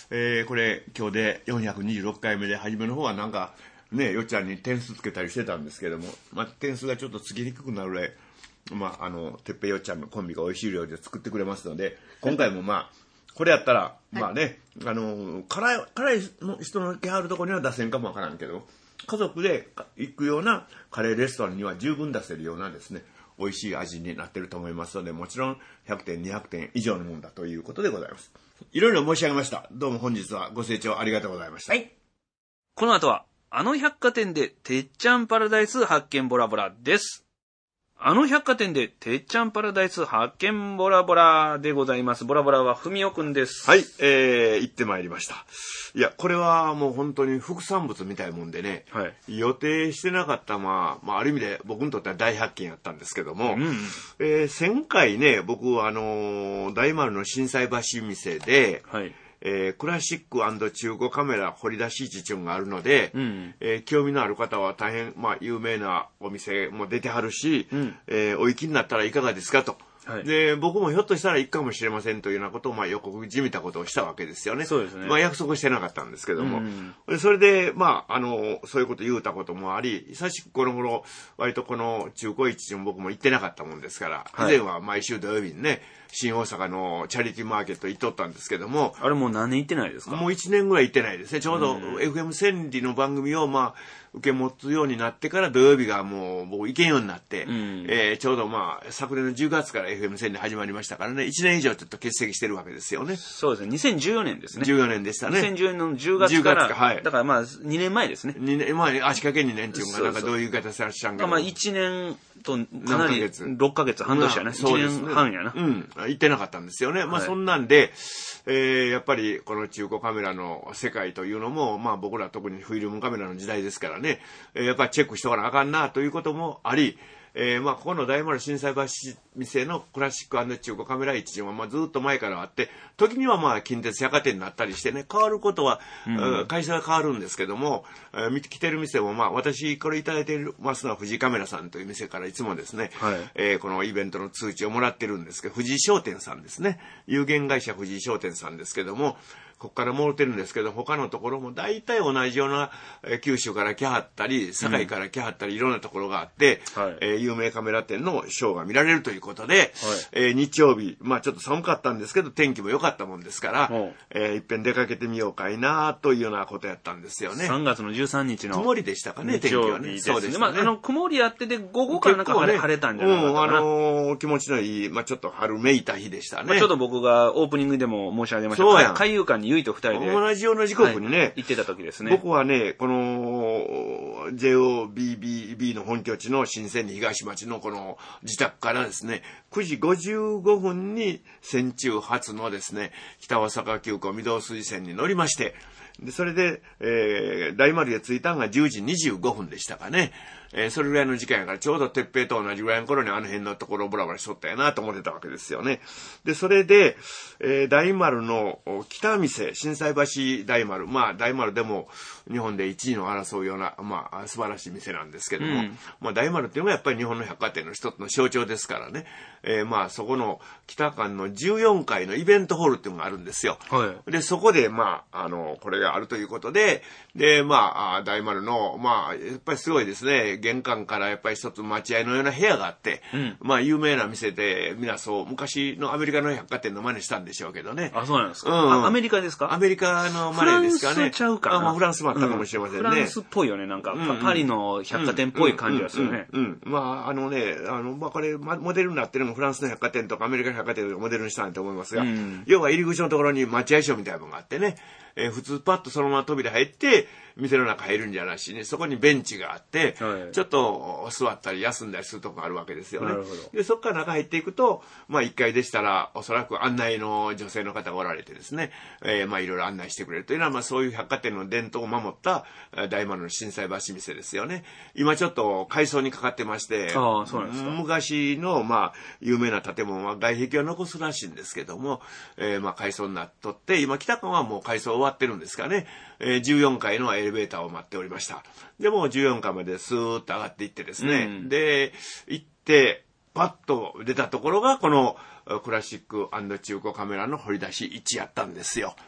[SPEAKER 1] えー、これ今日でよんひゃくにじゅうろっかいめで、初めの方はなんかね、よっちゃんに点数つけたりしてたんですけども、まあ、点数がちょっとつきにくくなるぐらい、まあ、あの、てっぺいよっちゃんのコンビが美味しい料理で作ってくれますので、今回もまあ、これやったら、まあね、はい、あの、辛い、辛い人の気あるところには出せんかもわからんけど、家族で行くようなカレーレストランには十分出せるようなですね、美味しい味になっていると思いますので、もちろんひゃくてん、にひゃくてん以上のものだということでございます。いろいろ申し上げました。どうも本日はご清聴ありがとうございました。
[SPEAKER 2] はい。この後は、あの百貨店でてっちゃんパラダイス発見ボラボラです。あの百貨店でてっちゃんパラダイス発見ボラボラでございます。ボラボラはふみおくんです。
[SPEAKER 1] はい、えー、行ってまいりました。いや、これはもう本当に副産物みたいもんでね、はい、予定してなかった、まあ、まあ、ある意味で僕にとっては大発見やったんですけども、うんうん、えー、前回ね、僕はあのー、大丸の心斎橋店で、はい、えー、クラシック&中古カメラ掘り出し市っていうのがあるので、うん、えー、興味のある方は大変、まあ、有名なお店も出てはるし、うん、えー、お行きになったらいかがですかと。はい、で僕もひょっとしたら行くかもしれませんというようなことを、まあ、予告じみたことをしたわけですよね。
[SPEAKER 2] そうですね。
[SPEAKER 1] まあ、約束してなかったんですけども、うん、それで、まあ、あのそういうこと言うたこともあり、久しくこの頃割とこの中古市に僕も行ってなかったもんですから、はい、以前は毎週土曜日にね、新大阪のチャリティーマーケット行っとったんですけども、
[SPEAKER 2] あれもう何年行ってないですか？
[SPEAKER 1] もういちねんぐらい行ってないですね。ちょうど エフエム 千里の番組をまあ受け持つようになってから土曜日がもう僕行けんようになって、うん、えー、ちょうどまあ昨年のじゅうがつから エフエム 千里始まりましたからね、いちねん以上ちょっと欠席してるわけですよね。
[SPEAKER 2] そうですね。にせんじゅうよねんですね。
[SPEAKER 1] じゅうよねんでしたね。
[SPEAKER 2] にせんじゅうよねんのじゅうがつから、じゅうがつか、はい、だからまあにねんまえですね。
[SPEAKER 1] にねんまえ、足掛けにねんっていうのがなんかどういう言い方されちゃうんか。
[SPEAKER 2] まあいちねんとかなりろっかげつ、半年やね。まあ、そうですね。いちねんはんやな。
[SPEAKER 1] うん。行ってなかったんですよね。まあそんなんで、えー、やっぱりこの中古カメラの世界というのも、まあ僕ら特にフィルムカメラの時代ですからね、えー、やっぱりチェックしておかなあかんなということもあり、えー、まあここの大丸心斎橋店のクラシック&中古カメラ市はまあずっと前からあって、時にはまあ近鉄百貨店になったりしてね、変わることは、うん、会社が変わるんですけども、えー、来てる店もまあ私これいただいていますのは藤井カメラさんという店からいつもですね、はい、えー、このイベントの通知をもらってるんですけど、藤井商店さんですね、有限会社藤井商店さんですけども、ここから戻ってるんですけど、他のところも大体同じような、えー、九州から来はったり、堺から来はったり、いろんなところがあって、はい、えー、有名カメラ店のショーが見られるということで、はい、えー、日曜日、まあちょっと寒かったんですけど、天気も良かったもんですから、えー、いっぺん出かけてみようかいなというようなことやったんですよね。
[SPEAKER 2] さんがつのじゅうさんにちの
[SPEAKER 1] 曇りでしたかね、天気はね。
[SPEAKER 2] そうですね。まあ、あの、曇りあってで、午後からなんか晴れ、ね、晴れたんじゃないかな。うん、あ
[SPEAKER 1] のー、気持ちのいい、まあちょっと春めいた日でしたね。まあ、
[SPEAKER 2] ちょっと僕がオープニングでも申し上げました。海遊館にゆいと二人で。
[SPEAKER 1] 同じような時刻にね、はい、
[SPEAKER 2] 行ってた時ですね。
[SPEAKER 1] 僕はね、この ジェイオービービービー の本拠地の新千里東町のこの自宅からですね、くじごじゅうごふんに戦中初のですね、北大阪急行御堂筋線に乗りまして、でそれで、えー、大丸へ着いたのがじゅうじにじゅうごふんでしたかね。えー、それぐらいの時間やから、ちょうど鉄平と同じぐらいの頃にあの辺のところをブラブラしとったやなと思ってたわけですよね。で、それで、えー、大丸の北店、心斎橋大丸、まあ大丸でも日本でいちいの争うような、まあ素晴らしい店なんですけども、うん、まあ大丸っていうのがやっぱり日本の百貨店の一つの象徴ですからね、えー、まあそこの北館のじゅうよんかいのイベントホールっていうのがあるんですよ。はい、で、そこで、まあ、あの、これがあるということで、で、まあ、大丸の、まあ、やっぱりすごいですね、玄関からやっぱり一つ待合のような部屋があって、うん、まあ有名な店で皆そう昔のアメリカの百貨店の真似したんでしょうけどね。
[SPEAKER 2] あ、そうなんですか。うん、アメリカですか。
[SPEAKER 1] アメリカの真似ですかね。
[SPEAKER 2] フランスちゃうかな。
[SPEAKER 1] あ、まあ、フランスもあったかもしれませんね。うん、
[SPEAKER 2] フランスっぽいよね、なんか、うんうん、パリの百貨店っぽい感じですよね。
[SPEAKER 1] うん、うんうんうん、まああのね、あのまあこれモデルになってるのもフランスの百貨店とかアメリカの百貨店をモデルにしたんだと思いますが、うん、要は入り口のところに待合所みたいなのがあってね。えー、普通パッとそのまま扉入って店の中入るんじゃなしに、そこにベンチがあって、はい、ちょっと座ったり休んだりするとこがあるわけですよね。でそこから中入っていくと、まあいっかいでしたらおそらく案内の女性の方がおられてですね、えー、まあいろいろ案内してくれるというのは、まあそういう百貨店の伝統を守った大丸の心斎橋店ですよね。今ちょっと改装にかかってまして、
[SPEAKER 2] ああ、そうなんですか。
[SPEAKER 1] 昔のまあ有名な建物は外壁を残すらしいんですけども、えー、まあ改装になっとって、今北館はもう改装終わってるんですかね。えー、じゅうよんかいのエレベーターを待っておりました。でもじゅうよんかいまでスーッと上がっていってですね、うん、で行ってパッと出たところがこのクラシック&中古カメラの掘り出しいちやったんですよ。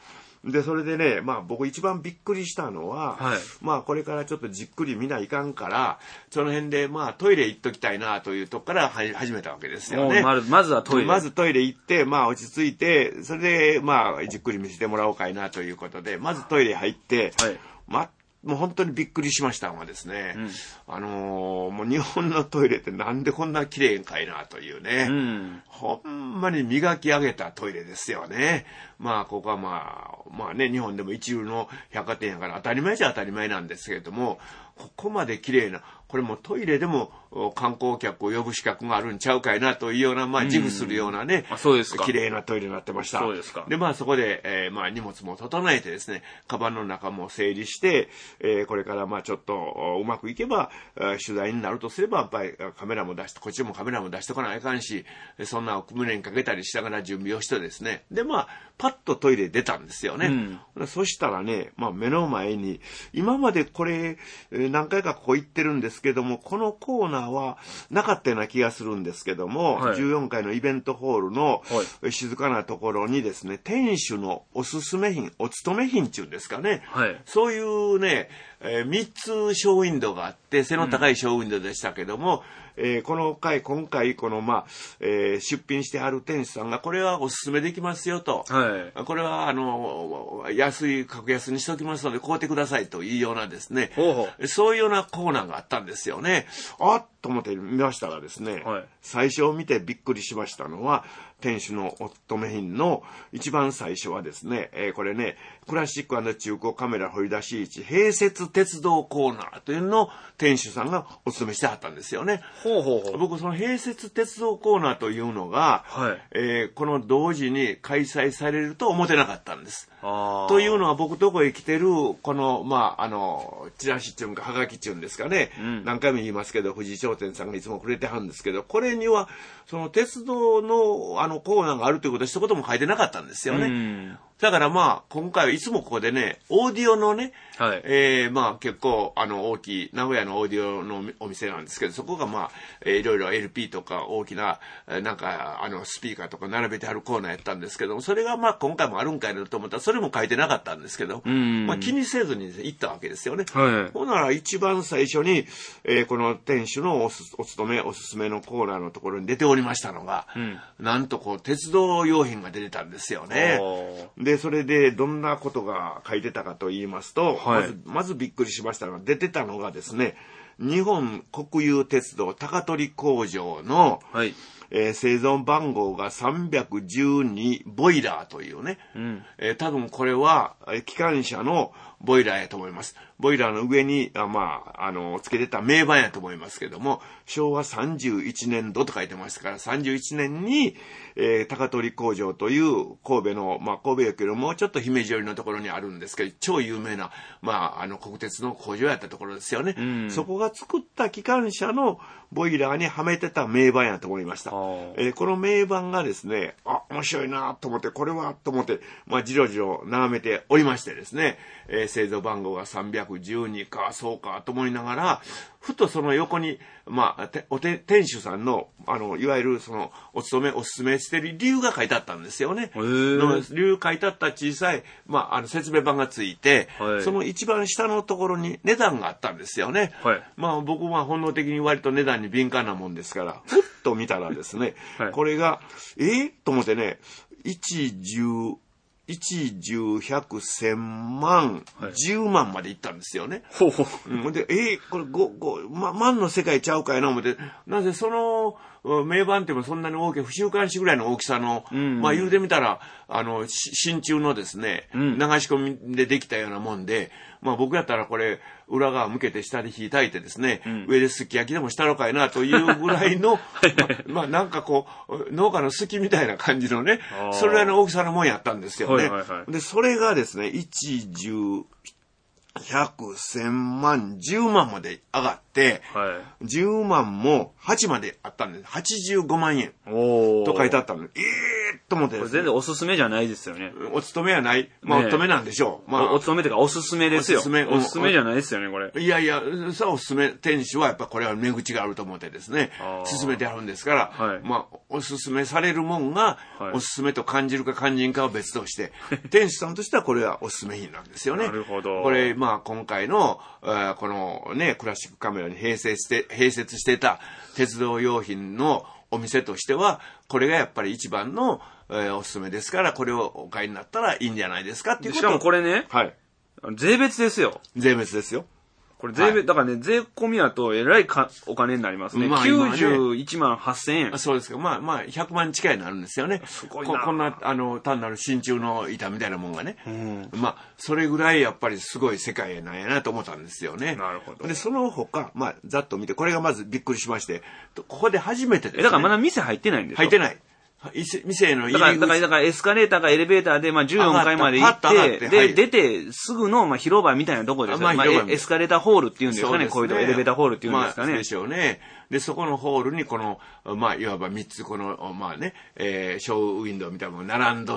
[SPEAKER 1] で、それでね、まあ僕一番びっくりしたのは、
[SPEAKER 2] はい、
[SPEAKER 1] まあこれからちょっとじっくり見ないかんから、その辺でまあトイレ行っときたいなというとこから始めたわけですよね。
[SPEAKER 2] まず、まずはトイレ。
[SPEAKER 1] まずトイレ行って、まあ落ち着いて、それでまあじっくり見せてもらおうかいなということで、まずトイレ入って、
[SPEAKER 2] はい、
[SPEAKER 1] まあもう本当にびっくりしましたのはですね、
[SPEAKER 2] うん、
[SPEAKER 1] あのー、もう日本のトイレってなんでこんな綺麗かいなというね、
[SPEAKER 2] うん、
[SPEAKER 1] ほんまに磨き上げたトイレですよね。まあここはまあ、まあね、日本でも一流の百貨店やから当たり前じゃ当たり前なんですけれども、ここまで綺麗な、これもトイレでも観光客を呼ぶ資格があるんちゃうかいなというような、まあ自負するようなね、
[SPEAKER 2] うん、あ、そうですか。
[SPEAKER 1] 綺麗なトイレになってました。
[SPEAKER 2] そうですか。
[SPEAKER 1] で、まあそこで、えー、まあ荷物も整えてですね、カバンの中も整理して、えー、これからまあちょっとうまくいけば、取材になるとすれば、やっぱりカメラも出して、こっちもカメラも出してこないかんし、そんな胸にかけたりしながら準備をしてですね、でまあ、パッとトイレ出たんですよね。うん、そしたらね、まあ目の前に、今までこれ、何回かここ行ってるんですけども、このコーナーはなかったような気がするんですけども、はい、じゅうよんかいのイベントホールの静かなところにですね、店主のおすすめ品、お勤め品っていうんですかね、
[SPEAKER 2] はい、
[SPEAKER 1] そういうね、えー、みっつショーウィンドウがあって、背の高いショーウィンドウでしたけども、うん、えー、この回、今回、この、まあ、えー、出品してある店主さんが、これはおすすめできますよと。
[SPEAKER 2] はい、
[SPEAKER 1] これは、あの、安い、格安にしておきますので、買うてくださいというようなですね、
[SPEAKER 2] ほうほう、
[SPEAKER 1] そういうようなコーナーがあったんですよね。あっと思って見ましたらですね、
[SPEAKER 2] はい、
[SPEAKER 1] 最初見てびっくりしましたのは、店主のお勤め品の一番最初はですね、えー、これね、クラシック&中古カメラ掘り出し市併設鉄道コーナーというのを店主さんがお勤めしてはったんですよね。
[SPEAKER 2] ほうほうほう。
[SPEAKER 1] 僕その併設鉄道コーナーというのが、
[SPEAKER 2] はい、
[SPEAKER 1] えー、この同時に開催されると思ってなかったんです。
[SPEAKER 2] あ
[SPEAKER 1] というのは僕とこへ来てるこのまああのチラシっていうんかはがきっていうんですかね、うん、何回も言いますけど藤井商店さんがいつもくれてはるんですけど、これにはその鉄道のあのコーナーがあるということは一言も書いてなかったんですよね。うん、だからまあ今回はいつもここでねオーディオのね、
[SPEAKER 2] はい、
[SPEAKER 1] えー、まあ結構あの大きい名古屋のオーディオのお店なんですけど、そこがまあ、えー、いろいろ エルピー とか大きななんかあのスピーカーとか並べてあるコーナーやったんですけども、それがまあ今回もあるんかいなと思ったらそれも書いてなかったんですけど、まあ、気にせずに行ったわけですよね。
[SPEAKER 2] はい、
[SPEAKER 1] ほんなら一番最初に、えー、この店主の お, すお勤めおすすめのコーナーのところに出ておりましたのが、うん、なんとこう鉄道用品が出てたんですよね。でそれでどんなことが書いてたかと言いますと、はい、まずまずびっくりしましたのが出てたのがですね、日本国有鉄道高取工場の、はい、えー、製造番号がさんびゃくじゅうにボイラーというね、うん、えー、多分これは機関車のボイラーやと思います。ボイラーの上に、あまあ、あの、つけてた名板やと思いますけども、しょうわさんじゅういちねんどと書いてましたから、さんじゅういちねんに、えー、高取工場という神戸の、まあ、神戸駅よりもうちょっと姫路寄りのところにあるんですけど、超有名な、まあ、あの、国鉄の工場やったところですよね。うん、そこが作った機関車のボイラーにはめてた名板やと思いました。えー、この名板がですね、あ、面白いなと思って、これはと思って、まあ、じろじろ眺めておりましてですね、えー、製造番号がさんびゃくじゅうにか、そうかと思いながら、ふとその横に、まあ、ておて店主さんの、あの、いわゆるその、お勤め、おすすめしてる理由が書いてあったんですよね。の理由書いてあった小さい、まあ、あの、説明板がついて、はい、その一番下のところに値段があったんですよね。はい、まあ、僕は本能的に割と値段に敏感なもんですから、ふっと見たらですね、はい、これが、えー、と思ってね、いち、じゅう、一、十、百、千万、十万までいったんですよね。
[SPEAKER 2] ほうほ
[SPEAKER 1] う。で、えー、これご、ご、ま、万の世界ちゃうかいな思って、なぜその、名板ってもそんなに大きい、不週刊誌ぐらいの大きさの、うん、まあ言うてみたら、あの、真鍮のですね、うん、流し込みでできたようなもんで、まあ僕やったらこれ、裏側向けて下で火焚いてですね、うん、上ですき焼きでもしたのかいなというぐらいの、ま, まあなんかこう、農家のすきみたいな感じのね、それぐらいの大きさのもんやったんですよね。はいはいはい、で、それがですね、一、十、 ひゃく、せんまん、じゅうまんまで上がって、はい、じゅうまんもはちまであったんです。はちじゅうごまんえんと書いてあったので、ええーと思ってですね。
[SPEAKER 2] 全然おすすめじゃないですよね。
[SPEAKER 1] お勤めはない。まあ、ね、お勤めなんでしょう。まあ、
[SPEAKER 2] お勤めというかおすすめですよ。おすすめ。おすすめじゃないですよね、これ。
[SPEAKER 1] いやいや、さあおすすめ、店主はやっぱこれは値口があると思ってですね、勧めてあるんですから、はい、まあ、おすすめされるもんが、おすすめと感じるか感じんかは別として、はい、店主さんとしてはこれはおすすめ品なんですよね。
[SPEAKER 2] なるほど。
[SPEAKER 1] これ、まあ、今回の、このね、クラシックカメラに併設して、併設してた鉄道用品のお店としては、これがやっぱり一番の、えー、おすすめですから、これをお買いになったらいいんじゃないですかっていうこと。
[SPEAKER 2] しかもこれね、はい、税別ですよ。
[SPEAKER 1] 税別ですよ。
[SPEAKER 2] これ税別、はい、だからね、税込みやとえらいかお金になりますね。まあ、きゅうじゅういちまんはっせんえん。
[SPEAKER 1] そうですか。まあまあ、ひゃくまん近いになるんですよね。
[SPEAKER 2] すごいな。
[SPEAKER 1] こ, こんな、あの、単なる真鍮の板みたいなもんがね。うん、まあ、それぐらいやっぱりすごい世界なんやなと思ったんですよね。
[SPEAKER 2] なるほど。
[SPEAKER 1] で、その他、まあ、ざっと見て、これがまずびっくりしまして、ここで初めてですね。
[SPEAKER 2] だからまだ店入ってないんですよ。
[SPEAKER 1] 入ってない。店の入り口。
[SPEAKER 2] だから、だから、だからエスカレーターかエレベーターで、まあ、じゅうよんかいまで行って、で、はい、出て、すぐの、まあ、広場みたいなところですよ。まあ、まあ、エスカレーターホールっていうんですかね、こういうとこエレベーターホールっていうんですかね。
[SPEAKER 1] まあ、でしょうね。で、そこのホールに、この、まあ、いわばみっつ、この、まあね、えー、ショーウィンドウみたいなのが並んどって、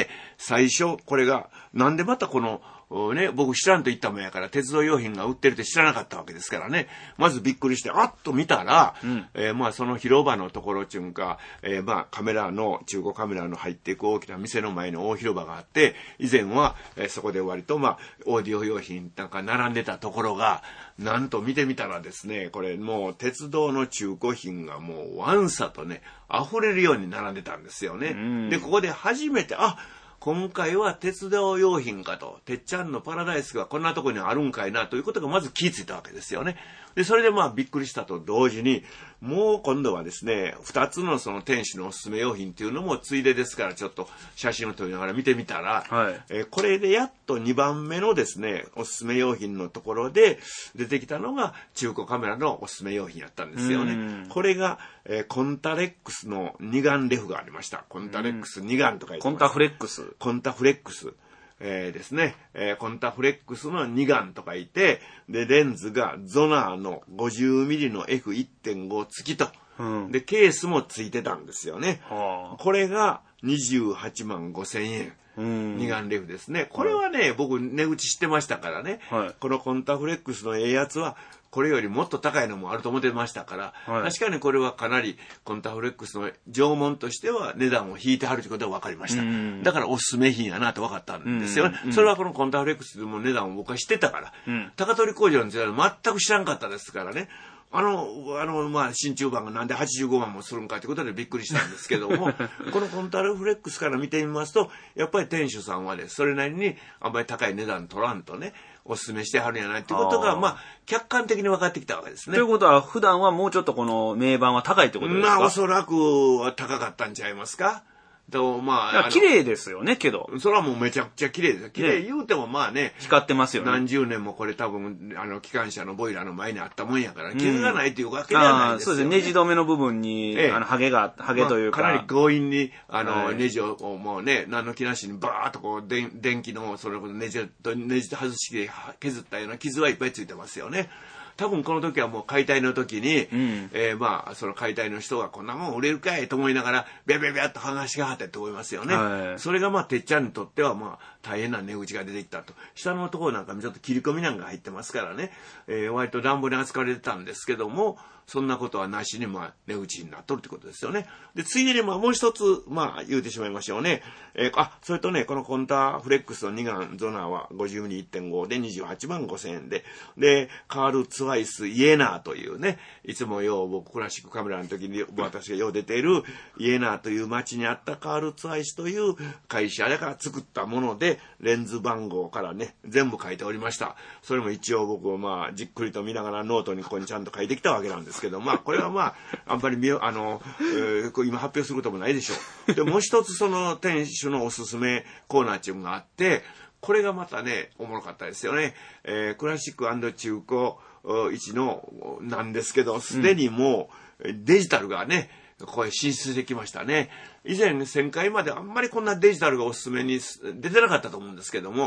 [SPEAKER 1] 最初、これが、なんでまたこの、ね、僕知らんと言ったもんやから、鉄道用品が売ってるって知らなかったわけですからね。まずびっくりして、あっと見たら、うん、えー、まあその広場のところっていうか、えー、まあカメラの、中古カメラの入っていく大きな店の前の大広場があって、以前は、えー、そこで割とまあ、オーディオ用品なんか並んでたところが、なんと見てみたらですね、これもう鉄道の中古品がもうワンサとね、溢れるように並んでたんですよね。うん、で、ここで初めて、あ、今回は鉄道用品かと、てっちゃんのパラダイスがこんなとこにあるんかいなということがまず気づいたわけですよね。で、それでまあびっくりしたと同時に、もう今度はですね、二つのその店主のおすすめ用品っていうのもついでですからちょっと写真を撮りながら見てみたら、はい、えー、これでやっとにばんめのですね、おすすめ用品のところで出てきたのが中古カメラのおすすめ用品やったんですよね。これが、えー、コンタレックスの二眼レフがありました。コンタレックス二眼とか言ってます。
[SPEAKER 2] コンタフレックス。
[SPEAKER 1] コンタフレックス。えー、ですね、えー、コンタフレックスの二眼とかいて、で、レンズがゾナーの ごじゅうミリ の エフいってんご 付きと、うん、で、ケースも付いてたんですよね。はあ、これがにじゅうはちまんごせんえん。うん、二眼レフですね。これはね、はい、僕値打ち知ってましたからね、はい、このコンタフレックスのええやつは、これよりもっと高いのもあると思ってましたから、はい、確かにこれはかなりコンタフレックスの縄文としては値段を引いてはるということが分かりました。うん、だからおすすめ品やなと分かったんですよね。うん、それはこのコンタフレックスでも値段を僕は知ってたから、うん、高取工場の時代は全く知らんかったですからね。あの、あの、まあ、真鍮板がなんではちじゅうごまんもするんかということでびっくりしたんですけども、このコンタフレックスから見てみますと、やっぱり店主さんはね、それなりにあんまり高い値段取らんとね、おすすめしてはるんやないっていうことが、まあ、客観的に分かってきたわけですね。
[SPEAKER 2] ということは、普段はもうちょっとこの名板は高いってことですか？
[SPEAKER 1] まあ、おそらくは高かったんちゃいますか？とま
[SPEAKER 2] あ、綺麗ですよね、けど。
[SPEAKER 1] それはもうめちゃくちゃ綺麗です。綺麗言うてもまあね。
[SPEAKER 2] 光ってますよね。
[SPEAKER 1] 何十年もこれ多分、あの、機関車のボイラーの前にあったもんやから、傷がないというわけではないですよ、ね。
[SPEAKER 2] そうですね。ネジ止めの部分に、ええ、あの、ハゲが、ハゲというか。
[SPEAKER 1] まあ、かなり強引に、あの、はい、ネジをもうね、何の気なしにバーっとこう、で電気の、それこそネジと、ネジと外しで削ったような傷はいっぱいついてますよね。多分この時はもう解体の時に、うん、えー、まあその解体の人がこんなもん売れるかいと思いながらビャビャビャっと話しがはってって思いますよね、はい、それがまあてっちゃんにとってはまあ大変な値打ちが出てきたと。下のところなんかちょっと切り込みなんか入ってますからね、えー、割と乱暴に扱われてたんですけども、そんなことはなしにまあ値打ちになっとるってことですよね。でついでにまあもう一つまあ言うてしまいましょうね、えー、あそれとねこのコンタフレックスの二眼ゾナーは ごじゅうミリいってんご でにじゅうはちまんごせんえんで、でカールツワイスイエナーというね、いつもよう僕クラシックカメラの時に私がよう出ているイエナーという町にあったカールツワイスという会社だから作ったもので、レンズ番号からね全部書いておりました。それも一応僕はまあじっくりと見ながらノートにここにちゃんと書いてきたわけなんですけど、まあこれはまああんまり見よあの、えー、今発表することもないでしょう。でもう一つその店主のおすすめコーナーっていうのがあって、これがまたねおもろかったですよね。えー、クラシック&中古一のなんですけど、すでにもうデジタルがねこれ進出してきましたね。以前せんかいまであんまりこんなデジタルがおすすめに出てなかったと思うんですけども、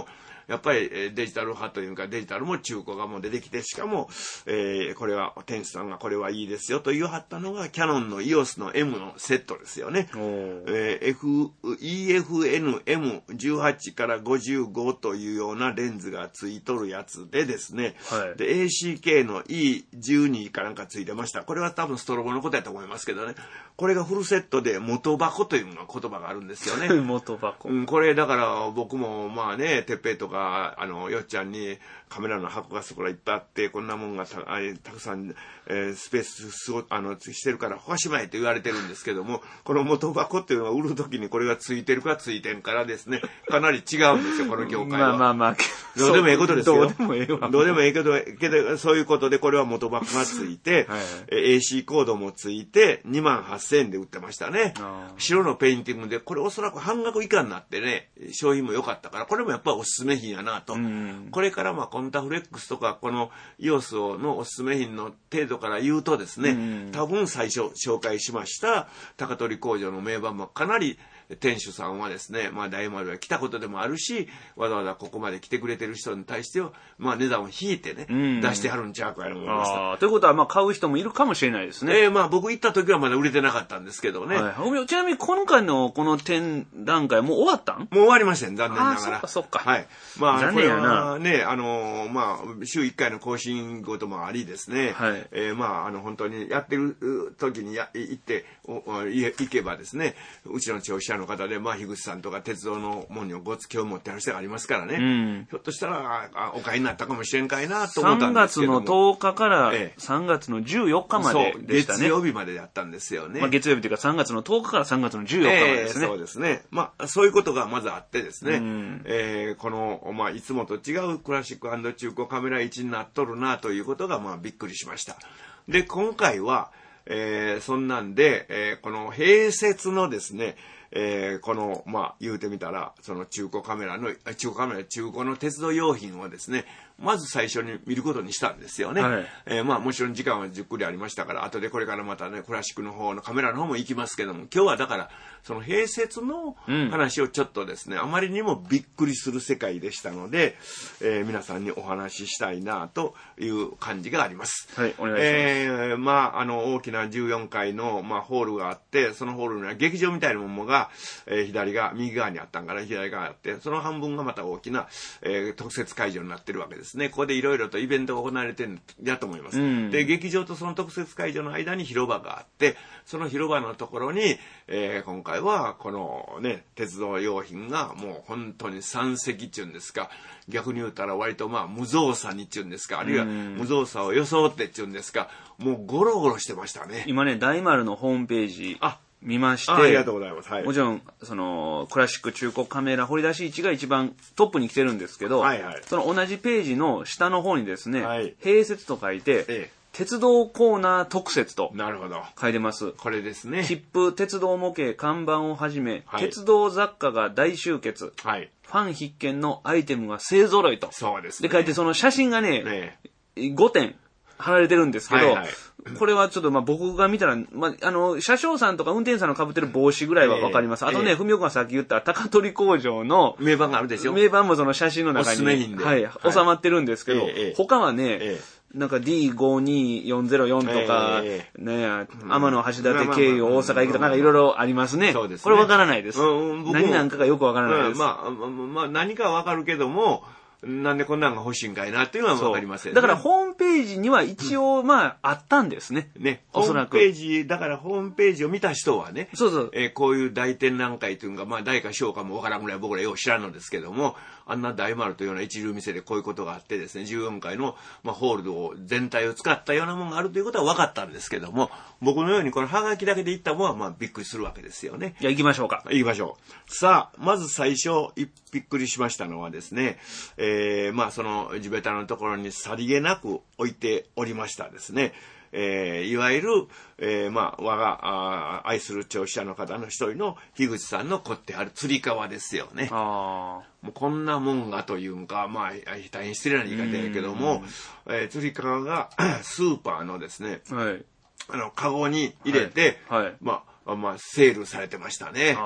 [SPEAKER 1] やっぱりデジタル派というか、デジタルも中古がもう出てきて、しかも、えー、これは、店主さんがこれはいいですよと言わはったのが、キャノンの イーオーエス の M のセットですよね。えー、F、イーエフエヌエムじゅうはち からごじゅうごというようなレンズがついとるやつでですね、はい、で エーシーケー の イーじゅうに かなんかついてました。これは多分ストロボのことやと思いますけどね。これがフルセットで元箱という言葉があるんですよね。
[SPEAKER 2] 元箱、
[SPEAKER 1] うん。これだから僕もまあね、てっぺいとか、あの、よっちゃんにカメラの箱がそこらいっぱいあって、こんなもんが た, たくさん、えー、スペースすごあのしてるからほかしまえって言われてるんですけども、この元箱っていうのは売るときにこれがついてるかついてんからですね、かなり違うんですよ、この業界は。
[SPEAKER 2] まあまあまあ。
[SPEAKER 1] どうでもええことですよ。
[SPEAKER 2] どうでもええわ。
[SPEAKER 1] どうでもええけど、けど、そういうことでこれは元箱がついて、はい、エーシー コードもついて、にまんはっせんえんで売ってましたね。白のペインティングで、これおそらく半額以下になってね、商品も良かったから、これもやっぱりおすすめ品やなと。これからまあコンタフレックスとか、この イーオーエス のおすすめ品の程度から言うとですね、多分最初紹介しました高取工場の名盤もかなり店主さんはですね、まあ大丸は来たことでもあるし、わざわざここまで来てくれてる人に対しては、まあ値段を引いてね、出してはるんちゃうかと思いました。
[SPEAKER 2] あということは、まあ買う人もいるかもしれないですね。
[SPEAKER 1] ええー、まあ僕行った時はまだ売れてなかったんですけどね。はい、
[SPEAKER 2] ちなみに今回のこの展覧会もう終わったん？も
[SPEAKER 1] う終わりましたね、残念ながら。
[SPEAKER 2] あ、そっかそっか。
[SPEAKER 1] はい。まあ、
[SPEAKER 2] 残念やな。
[SPEAKER 1] ね、あの、まあ、週いっかいの更新こともありですね。はい。えー、まあ、あの、本当にやってる時にや行って、行けばですね、うちの消費者の方で、まあ、樋口さんとか鉄道のものにごつきを持ってある人がありますからね。うん、ひょっとしたら、あお買いになったかもしれんかいなと思ったんですけども。
[SPEAKER 2] さんがつのとおかからさんがつのじゅうよっかまででしたね。
[SPEAKER 1] そう、月曜日までやったんですよね。
[SPEAKER 2] まあ、月曜日というかさんがつのとおかからさんがつのじゅうよっかまでですね。
[SPEAKER 1] えー、そうですね。まあ、そういうことがまずあってですね、うん、えー、この、まあ、いつもと違うクラシック&中古カメラいちになっとるなということが、まあ、びっくりしました。で、今回は、えー、そんなんで、えー、この併設のですね、えー、この、まあ、言うてみたら、その中古カメラの、中古カメラ、中古の鉄道用品をですね、まず最初に見ることにしたんですよね。はい、えー、まあ、もちろん時間はじっくりありましたから、後でこれからまたね、クラシックの方のカメラの方も行きますけども、今日はだから、その併設の話をちょっとですね、うん、あまりにもびっくりする世界でしたので、えー、皆さんにお話ししたいなという感じがあります。
[SPEAKER 2] はい、お願いします。
[SPEAKER 1] えー、まあ、あの、大きなじゅうよんかいの、まあ、ホールがあって、そのホールには劇場みたいなものが、えー、左が、右側にあったんから左側にあって、その半分がまた大きな、えー、特設会場になってるわけですね。ここでいろいろとイベントが行われてるんだと思います。うん、で、劇場とその特設会場の間に広場があって、その広場のところに、えー、今回はこのね、鉄道用品がもう本当に山積っていうんですか、逆に言うたら割とまあ無造作にっていうんですか、あるいは無造作を装ってっていうんですか、もうゴロゴロしてましたね。
[SPEAKER 2] 今ね、大丸のホームページ。あ見まして、
[SPEAKER 1] あ、ありがとうございます。はい、
[SPEAKER 2] もちろん、その、クラシック中古カメラ掘り出し位置が一番トップに来てるんですけど、はいはい、その同じページの下の方にですね、はい、併設と書いて、ええ、鉄道コーナー特設と書いてます。
[SPEAKER 1] これですね。
[SPEAKER 2] 切符、鉄道模型、看板をはじめ、はい、鉄道雑貨が大集結、はい、ファン必見のアイテムが勢揃いと。
[SPEAKER 1] そうですね。
[SPEAKER 2] で書いて、その写真がね、ねごてん貼られてるんですけど、はいはい、これはちょっとまあ僕が見たら、まあ、あの、車掌さんとか運転手さんの被ってる帽子ぐらいはわかります。えー、あとね、ふみおくんがさっき言った高取工場の
[SPEAKER 1] 名盤があるでしょ。
[SPEAKER 2] 名盤もその写真の中に、おすすめ品で、はい、はい、収まってるんですけど、えー、他はね、えー、なんか ディーごにーよんゼロよん とか、えー、ね、天野橋立経由大阪行きとかなんかいろいろありますね。そうですね。これわからないです。うん、何なんかがよくわからないです。
[SPEAKER 1] まあ、まあ、何かわかるけども、なんでこんなんが欲しいんかいなっていうのはわかりませんね。
[SPEAKER 2] だからホームページには一応まああったんですね。
[SPEAKER 1] ね。おそらく。ホームページ、だからホームページを見た人はね。
[SPEAKER 2] そうそう。
[SPEAKER 1] えー、こういう大展覧会というのが、まあ大か小かもわからんぐらい僕らよう知らんのですけども、あんな大丸というような一流店でこういうことがあってですね、じゅうよんかいの、まあ、ホールを全体を使ったようなものがあるということは分かったんですけども、僕のようにこのハガキだけで行ったものはまあびっくりするわけですよね。
[SPEAKER 2] じゃあ行きましょうか。
[SPEAKER 1] 行きましょう。さあ、まず最初びっくりしましたのはですね、えー、まあその地べたのところにさりげなく置いておりましたですね。えー、いわゆる、えー、まあ、我が愛する聴取者の方の一人の樋口さんの凝ってあるつり革ですよね。あもうこんなもんがというか、まあ、大変失礼な言い方やけども、えー、つり革がスーパーのですね、はい、あの、カゴに入れて、はいはい、まあ、まあ、セールされてましたね。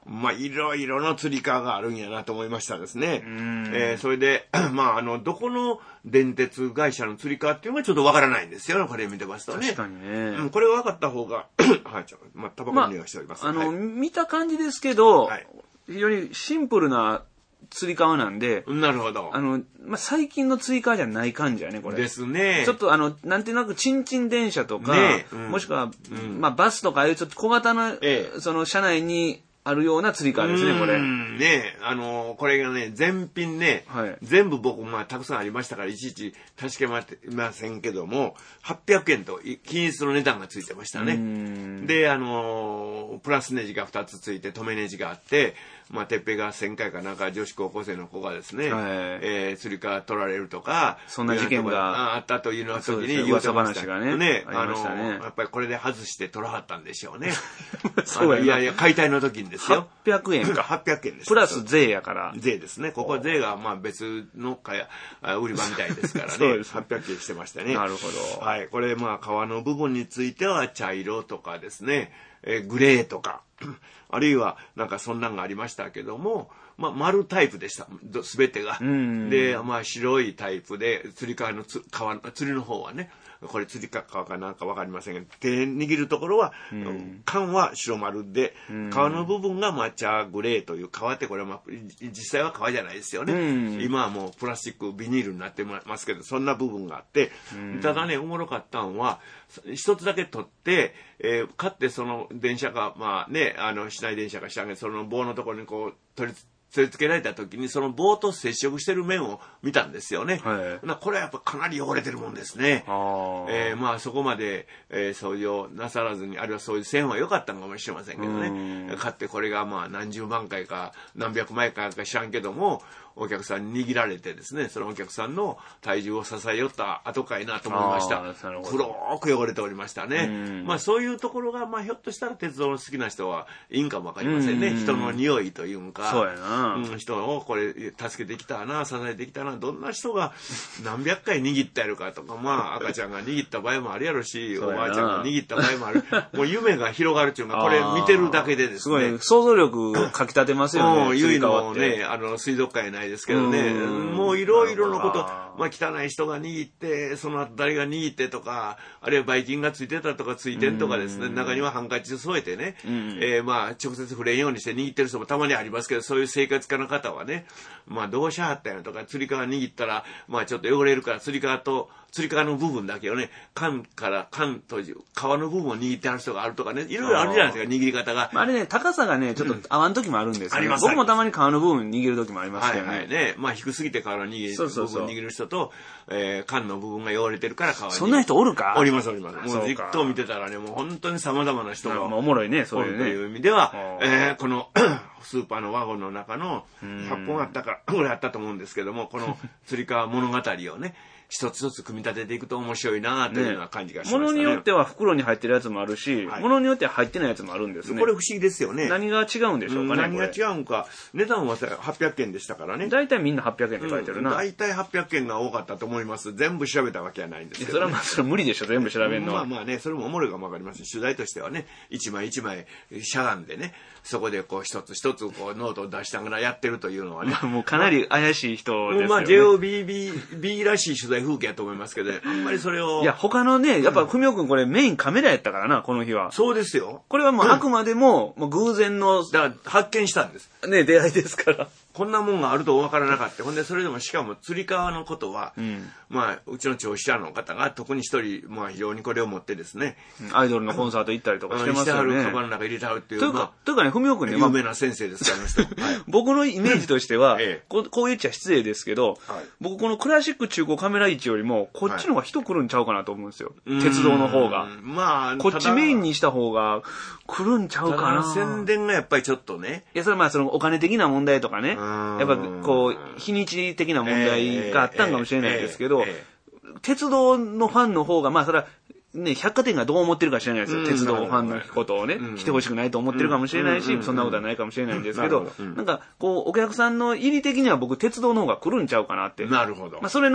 [SPEAKER 1] まあ、いろいろな釣り革があるんやなと思いましたですね。えー、それで、まあ、あの、どこの電鉄会社の釣り革っていうのがちょっとわからないんですよ、これ見てますとね。
[SPEAKER 2] 確かにね。
[SPEAKER 1] うん、これ分かった方が、はい、ちょっと、まあ、タバコの匂いがしております。
[SPEAKER 2] まあ、あの、
[SPEAKER 1] はい、
[SPEAKER 2] 見た感じですけど、
[SPEAKER 1] はい、
[SPEAKER 2] 非常にシンプルな釣り革なんで、
[SPEAKER 1] なるほど。
[SPEAKER 2] あの、まあ、最近の釣り革じゃない感じやね、これ。
[SPEAKER 1] ですね。
[SPEAKER 2] ちょっとあの、なんていうなく、チンチン電車とか、
[SPEAKER 1] ねうん、
[SPEAKER 2] もしくは、
[SPEAKER 1] うん、
[SPEAKER 2] まあ、バスとか、ああいうちょっと小型の、ええ、その、車内に、あるような釣り革ですね、これ。
[SPEAKER 1] ねあの、これがね、全品ね、はい、全部僕、まあ、たくさんありましたから、いちいち確かめませんけども、はっぴゃくえんと、均一の値段がついてましたね。で、あの、プラスネジがふたつついて、止めネジがあって、まあ、てっぺいがせんかいかなんか女子高校生の子がですね、はい、えー、釣り革取られるとか、
[SPEAKER 2] そんな事件が
[SPEAKER 1] あったというの時に言うてました。
[SPEAKER 2] 噂話がね。
[SPEAKER 1] ね、あの、やっぱりこれで外して取らはったんでしょうね。そうやいやいや、解体の時にですよ。
[SPEAKER 2] はっぴゃくえんか。
[SPEAKER 1] はっぴゃくえんです。
[SPEAKER 2] プラス税やから。
[SPEAKER 1] 税ですね。ここは税がまあ別のかや売り場みたいですからね。そうです。はっぴゃくえんしてましたね。
[SPEAKER 2] なるほど。
[SPEAKER 1] はい。これまあ皮の部分については茶色とかですね、えー、グレーとか、あるいはなんかそんなんがありましたけども、まあ、丸タイプでした。すべてが。で、まあ、白いタイプで、釣り革のつ、革、釣りの方はね、これ釣り革かなんかわかりませんが、手握るところは、缶は白丸で、皮の部分が抹茶グレーという皮ってこれはまあ、実際は皮じゃないですよね。今はもうプラスチック、ビニールになってますけど、そんな部分があって、ただね、おもろかったのは、一つだけ取って、えー、買ってその電車が、まあね、あの、市内電車がしたんで、その棒のところにこう、取り付けられた時にその棒と接触してる面を見たんですよね。はい、これはやっぱかなり汚れてるもんですね。あえー、まあそこまで、えー、掃除をなさらずに、あるいはそういう線は良かったのかもしれませんけどね。買ってこれがまあ何十万回か何百万回か知らんけども、お客さんに握られてですね、そのお客さんの体重を支えよった後かいなと思いました。黒く汚れておりましたね。まあそういうところが、まあひょっとしたら鉄道の好きな人はいいんかもわかりませんね。人の匂いというんか。
[SPEAKER 2] そうやな。
[SPEAKER 1] うん、人をこれ助けてきたな、支えてきたな、どんな人が何百回握ってやるかとか、まあ赤ちゃんが握った場合もあるやろし、おばあちゃんが握った場合もある。もう夢が広がるっていうのが、これ見てるだけでですね。すごい、
[SPEAKER 2] 想像力かき立てますよね。
[SPEAKER 1] うん、いうのもね、あの、水族館やないですけどね、もういろいろなこと、まあ汚い人が握って、その後誰が握ってとか、あるいはばい菌がついてたとかついてんとかですね、中にはハンカチ添えてね、えー、まあ直接触れんようにして握ってる人もたまにありますけど、そういう生活家の方はね、まあどうしはったんやとか、釣り革握ったら、まあちょっと汚れるから釣り革と、釣り革の部分だけをね、缶から缶と皮の部分を握ってある人があるとかね、いろいろあるじゃないですか、握り方が。
[SPEAKER 2] あれね、高さがね、ちょっと合わん時もあるんですよ、ね。あります。僕もたまに皮の部分握る時もありますけどね。はいはいね。
[SPEAKER 1] まあ低すぎて皮の握る部分握る人と、えー、缶の部分が汚れてるから皮に。
[SPEAKER 2] そんな人おるか？
[SPEAKER 1] おりますおります。もうじっと見てたらね、もう本当に様々な人が。
[SPEAKER 2] まあおもろいね、そういうね。
[SPEAKER 1] という意味では、えー、このスーパーのワゴンの中のひゃっぽんあったか、これあったと思うんですけども、この釣り革物語をね、一つ一つ組み立てていくと面白いなというような感じがしましたね。
[SPEAKER 2] 物によっては袋に入ってるやつもあるし、はい、物によっては入ってないやつもあるんですね。
[SPEAKER 1] これ不思議ですよね。
[SPEAKER 2] 何が違うんでしょうかね。
[SPEAKER 1] 何が違うんか。値段ははっぴゃくえんでしたからね。
[SPEAKER 2] 大体みんなはっぴゃくえんって書いてるな。
[SPEAKER 1] 大体はっぴゃくえんが多かったと思います。全部調べたわけはないんですけど、ね。
[SPEAKER 2] それはまあそれ無理でしょ、全部調べるのは。
[SPEAKER 1] まあまあね、それもおもろいかもわかります。取材としてはね、一枚一枚しゃがんでね、そこでこう一つ一つこうノートを出しながらやってるというのはね。
[SPEAKER 2] もうかなり怪しい人ですよね。
[SPEAKER 1] まあ ジェイオービービービー らしい取材風景やと思いますけど、あんまりそれを。
[SPEAKER 2] いや、他のね、やっぱ、ふみおくんこれメインカメラやったからな、この日は。
[SPEAKER 1] そうですよ。
[SPEAKER 2] これはもうあくまでも、もう偶然の。
[SPEAKER 1] だから発見したんです。
[SPEAKER 2] ね、出会いですから。
[SPEAKER 1] こんなもんがあると分からなかった。ほんで、それでもしかも釣り革のことは、うん、まあ、うちの聴取者の方が特に一人、まあ非常にこれを持ってですね。
[SPEAKER 2] アイドルのコンサート行ったりとかしてますよね。
[SPEAKER 1] してはる、カバンの中入れてはるっていう。
[SPEAKER 2] というか、まあ、というかね、ふみおくんね、
[SPEAKER 1] 有名な先生ですから、
[SPEAKER 2] はい、僕のイメージとしては、ええ、こう、こう言っちゃ失礼ですけど、はい、僕このクラシック中古カメラ位置よりも、こっちの方が人来るんちゃうかなと思うんですよ。はい、鉄道の方が。まあ、こっちメインにした方が来るんちゃうかな。
[SPEAKER 1] 宣伝がやっぱりちょっとね。
[SPEAKER 2] いや、それはまあ、そのお金的な問題とかね。やっぱ、こう、日にち的な問題があったんかもしれないですけど、鉄道のファンの方が、まあ、それは、ね、百貨店がどう思ってるか知らないですよ。鉄道ファンのことをね、来てほしくないと思ってるかもしれないし、そんなことはないかもしれないんですけど、なんか、こう、お客さんの入り的には僕、鉄道の方が来るんちゃうかなって。
[SPEAKER 1] なるほど。
[SPEAKER 2] まあ、それの、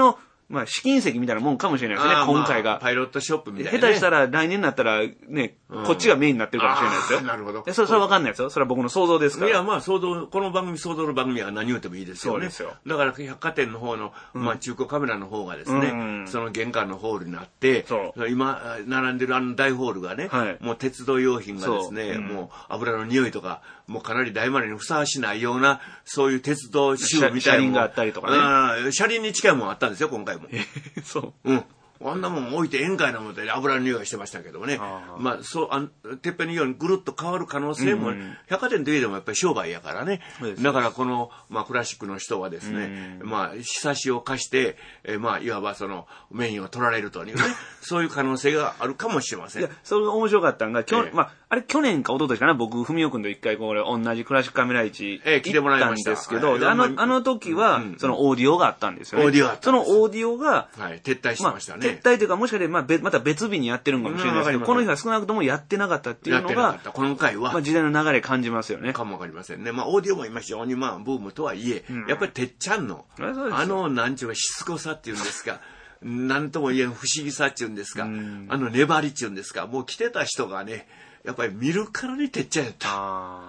[SPEAKER 2] まあ、試金石みたいなもんかもしれないですね、今回が、まあ。
[SPEAKER 1] パイロットショップみたいな、ね。
[SPEAKER 2] 下手したら来年になったらね、うん、こっちがメインになってるかもしれないですよ。
[SPEAKER 1] なるほど。
[SPEAKER 2] それ、それはわかんないですよ。それは僕の想像ですから。
[SPEAKER 1] いや、まあ、想像、この番組、想像の番組は何言ってもいいですよね。
[SPEAKER 2] そうですよ。
[SPEAKER 1] だから、百貨店の方の、まあ、中古カメラの方がですね、うん、その玄関のホールになって、今、並んでるあの大ホールがね、はい、もう鉄道用品がですね、うん、もう油の匂いとか、もうかなり大丸にふさわしないような、そういう鉄道シューみたいな。車輪
[SPEAKER 2] があったりとか
[SPEAKER 1] ね。車輪に近いもんあったんですよ、今回も。
[SPEAKER 2] そう。
[SPEAKER 1] うん。あんなもん置いて宴会のもとで油の匂いがしてましたけどもね。あまあ、そう、あん、てっぺんのようにぐるっと変わる可能性も、うんうん、百貨店といえどもやっぱり商売やからね。だからこの、まあ、クラシックの人はですね、うん、まあ、ひさしを貸して、えまあ、いわばその、メインを取られるというね、そういう可能性があるかもしれません。
[SPEAKER 2] いや、それが面白かったのが、今日、えー、まあ、あれ去年か一昨年かな、僕、文雄君と一回これ、同じクラシックカメラ市、
[SPEAKER 1] えー、来てもらいました。
[SPEAKER 2] 行ったんですけど、はい、であの、あの時は、うん、そのオーディオがあったんですよね。
[SPEAKER 1] オーディオあったんです。
[SPEAKER 2] そのオーディオが、
[SPEAKER 1] はい、撤退してましたね。
[SPEAKER 2] まあ、撤退というか、もしかして、まあ、また別日にやってるのかもしれないですけど、この日は少なくともやってなかったっていうのが、
[SPEAKER 1] 今回は、
[SPEAKER 2] まあ、時代の流れ感じますよね。
[SPEAKER 1] かもわかりませんね。まあ、オーディオも今非常にまあ、ブームとはいえ、うん、やっぱりてっちゃんの、あの、なんちゅうか、しつこさっていうんですか、なんとも言えん不思議さっていうんですか、うん、あの粘りっていうんですか、もう来てた人がね、やっぱり見るからにてっちゃんやった。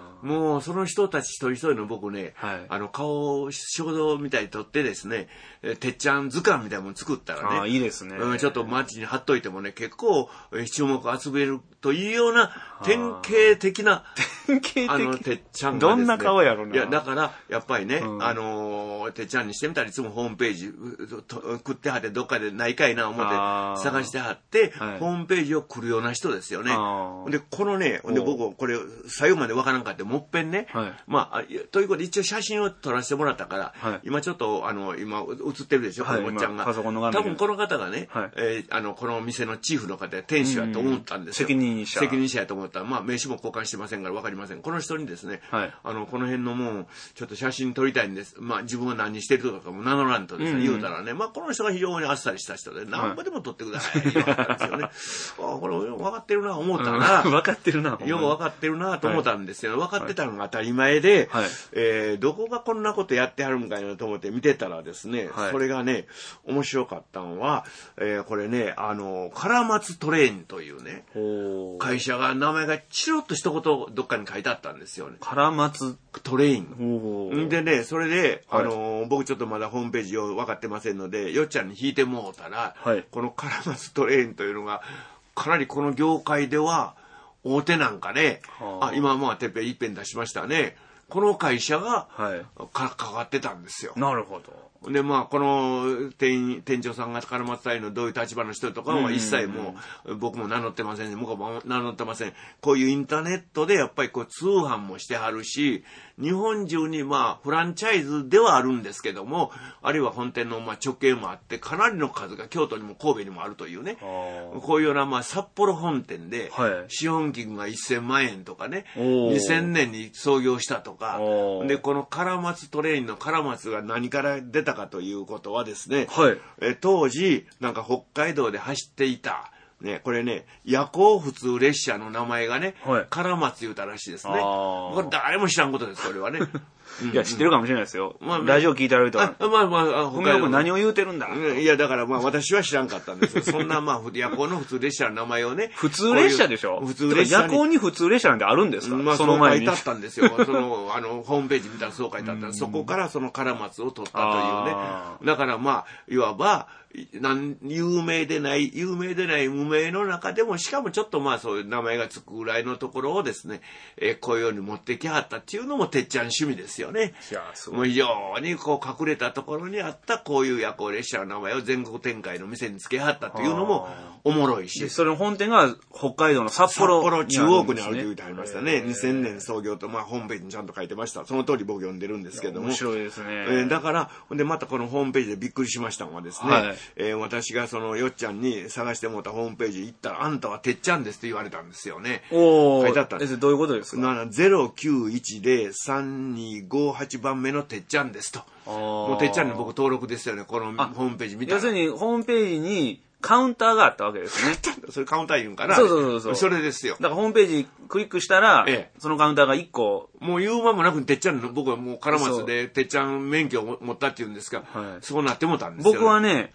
[SPEAKER 1] もうその人たち一人一人の僕ね、はい、あの顔を衝動みたいに撮ってですね、てっちゃん図鑑みたいなもの作ったらね、
[SPEAKER 2] あいいですね、
[SPEAKER 1] うん、ちょっと街に貼っといてもね、結構注目を集めるというような典型的な、
[SPEAKER 2] 典型的
[SPEAKER 1] あのてっちゃんがですね、
[SPEAKER 2] どんな顔やろうな。
[SPEAKER 1] いや、だからやっぱりね、うん、あのてっちゃんにしてみたらいつもホームページ食ってはってどっかでないかいな思って探してはって、はい、ホームページを来るような人ですよね。で、このね、で僕これ最後までわからんかってもっぺんね、はい、まあということで一応写真を撮らせてもらったから、はい、今ちょっとあの今写ってるでしょ、はい、このおっちゃんが。
[SPEAKER 2] パソコンの画面
[SPEAKER 1] 多分この方がね、はい、えー、あのこの店のチーフの方や店主やと思ったんですよ。
[SPEAKER 2] 責任者。
[SPEAKER 1] 責任者やと思ったら、まあ名刺も交換してませんからわかりません。この人にですね、はい、あのこの辺のもうちょっと写真撮りたいんです。まあ自分は何してるとかも名乗らんとですね、言うたらね、まあこの人が非常にあっさりした人で、何ぼでも撮ってください、言われたんですよね。あこれ分かってるな思ったな。
[SPEAKER 2] 分かってるな。
[SPEAKER 1] よく分かってるなと思ったんですよ。分かってたのが当たり前で、はい、えー、どこがこんなことやってはるんかいなと思って見てたらですね、はい、それがね、面白かったのは、えー、これね、あの、唐松トレインというね、会社が名前がチロッと一言どっかに書いてあったんですよね。
[SPEAKER 2] 唐松
[SPEAKER 1] トレイン。でね、それで、はい、あの、僕ちょっとまだホームページを分かってませんので、よっちゃんに引いてもうたら、はい、この唐松トレインというのが、かなりこの業界では大手なんかね、あ今まあてっぺん一遍出しましたね。この会社が、はい、か関わってたんですよ。
[SPEAKER 2] なるほど。
[SPEAKER 1] でまあこの店店長さんが唐松隊のどういう立場の人とかは一切もう僕も名乗ってませんね、僕も名乗ってません。こういうインターネットでやっぱりこう通販もしてはるし、日本中にまあフランチャイズではあるんですけども、あるいは本店のまあ直営もあってかなりの数が京都にも神戸にもあるというね、こういうようなまあ札幌本店で資本金がせんまんえんとかね、にせんねんに創業したとかで、この唐松トレインの唐松が何から出たかということはですね、はい、え当時なんか北海道で走っていたね、これね、夜行普通列車の名前がね、はい、唐松言うたらしいですね。これ誰も知らんことです、これはね。
[SPEAKER 2] いや、知ってるかもしれないですよ。まあ、ラジオ聞いてられると。
[SPEAKER 1] まあまあ、まあ、
[SPEAKER 2] 北海道何を言うてるんだ。
[SPEAKER 1] いや、だからまあ私は知らんかったんですよ。そんなまあ、夜行の普通列車の名前をね。
[SPEAKER 2] 普通列車でしょ？
[SPEAKER 1] 普通列車。
[SPEAKER 2] 夜行に普通列車なんてあるんですか？
[SPEAKER 1] まあ、その前に。そう書いてあったんですよ。その、あの、ホームページ見たらそう書いてあった。そこからその唐松を取ったというね。だからまあ、いわば、なん有名でない有名でない無名の中でもしかもちょっとまあそういう名前がつくぐらいのところをですね、えー、こういうように持ってきはったっていうのもてっちゃん趣味ですよね。いやそうもう非常にこう隠れたところにあったこういう夜行列車の名前を全国展開の店につけはったというのもおもろいし、
[SPEAKER 2] それの本店が北海道の札幌
[SPEAKER 1] 札幌中央区にあると言ってありましたね。にせんねん創業とまあホームページにちゃんと書いてました。その通り僕読んでるんですけども
[SPEAKER 2] 面白いですね。え
[SPEAKER 1] ー、だからでまたこのホームページでびっくりしましたのはですね、はい、えー、私がそのよっちゃんに探してもらったホームページ行ったらあんたはてっちゃんですって言われたんですよね。
[SPEAKER 2] お
[SPEAKER 1] 書いてあったんです。
[SPEAKER 2] どういうことですか？
[SPEAKER 1] ゼロきゅういちでさんにごはちばんめのてっちゃんですと。もうてっちゃんに僕登録ですよね、このホームページ見たら。
[SPEAKER 2] 要するにホームページにカウンターがあったわけですね。
[SPEAKER 1] それカウンター言うんかな。
[SPEAKER 2] そうそうそうそう。
[SPEAKER 1] それですよ。
[SPEAKER 2] だからホームページクリックしたら、ええ、そのカウンターがいっこ。
[SPEAKER 1] もう言う間もなくてっちゃんの、僕はもう唐松でてっちゃん免許を持ったっていうんですか、はい、そうなってもたんですよ、ね。
[SPEAKER 2] 僕はね、はい、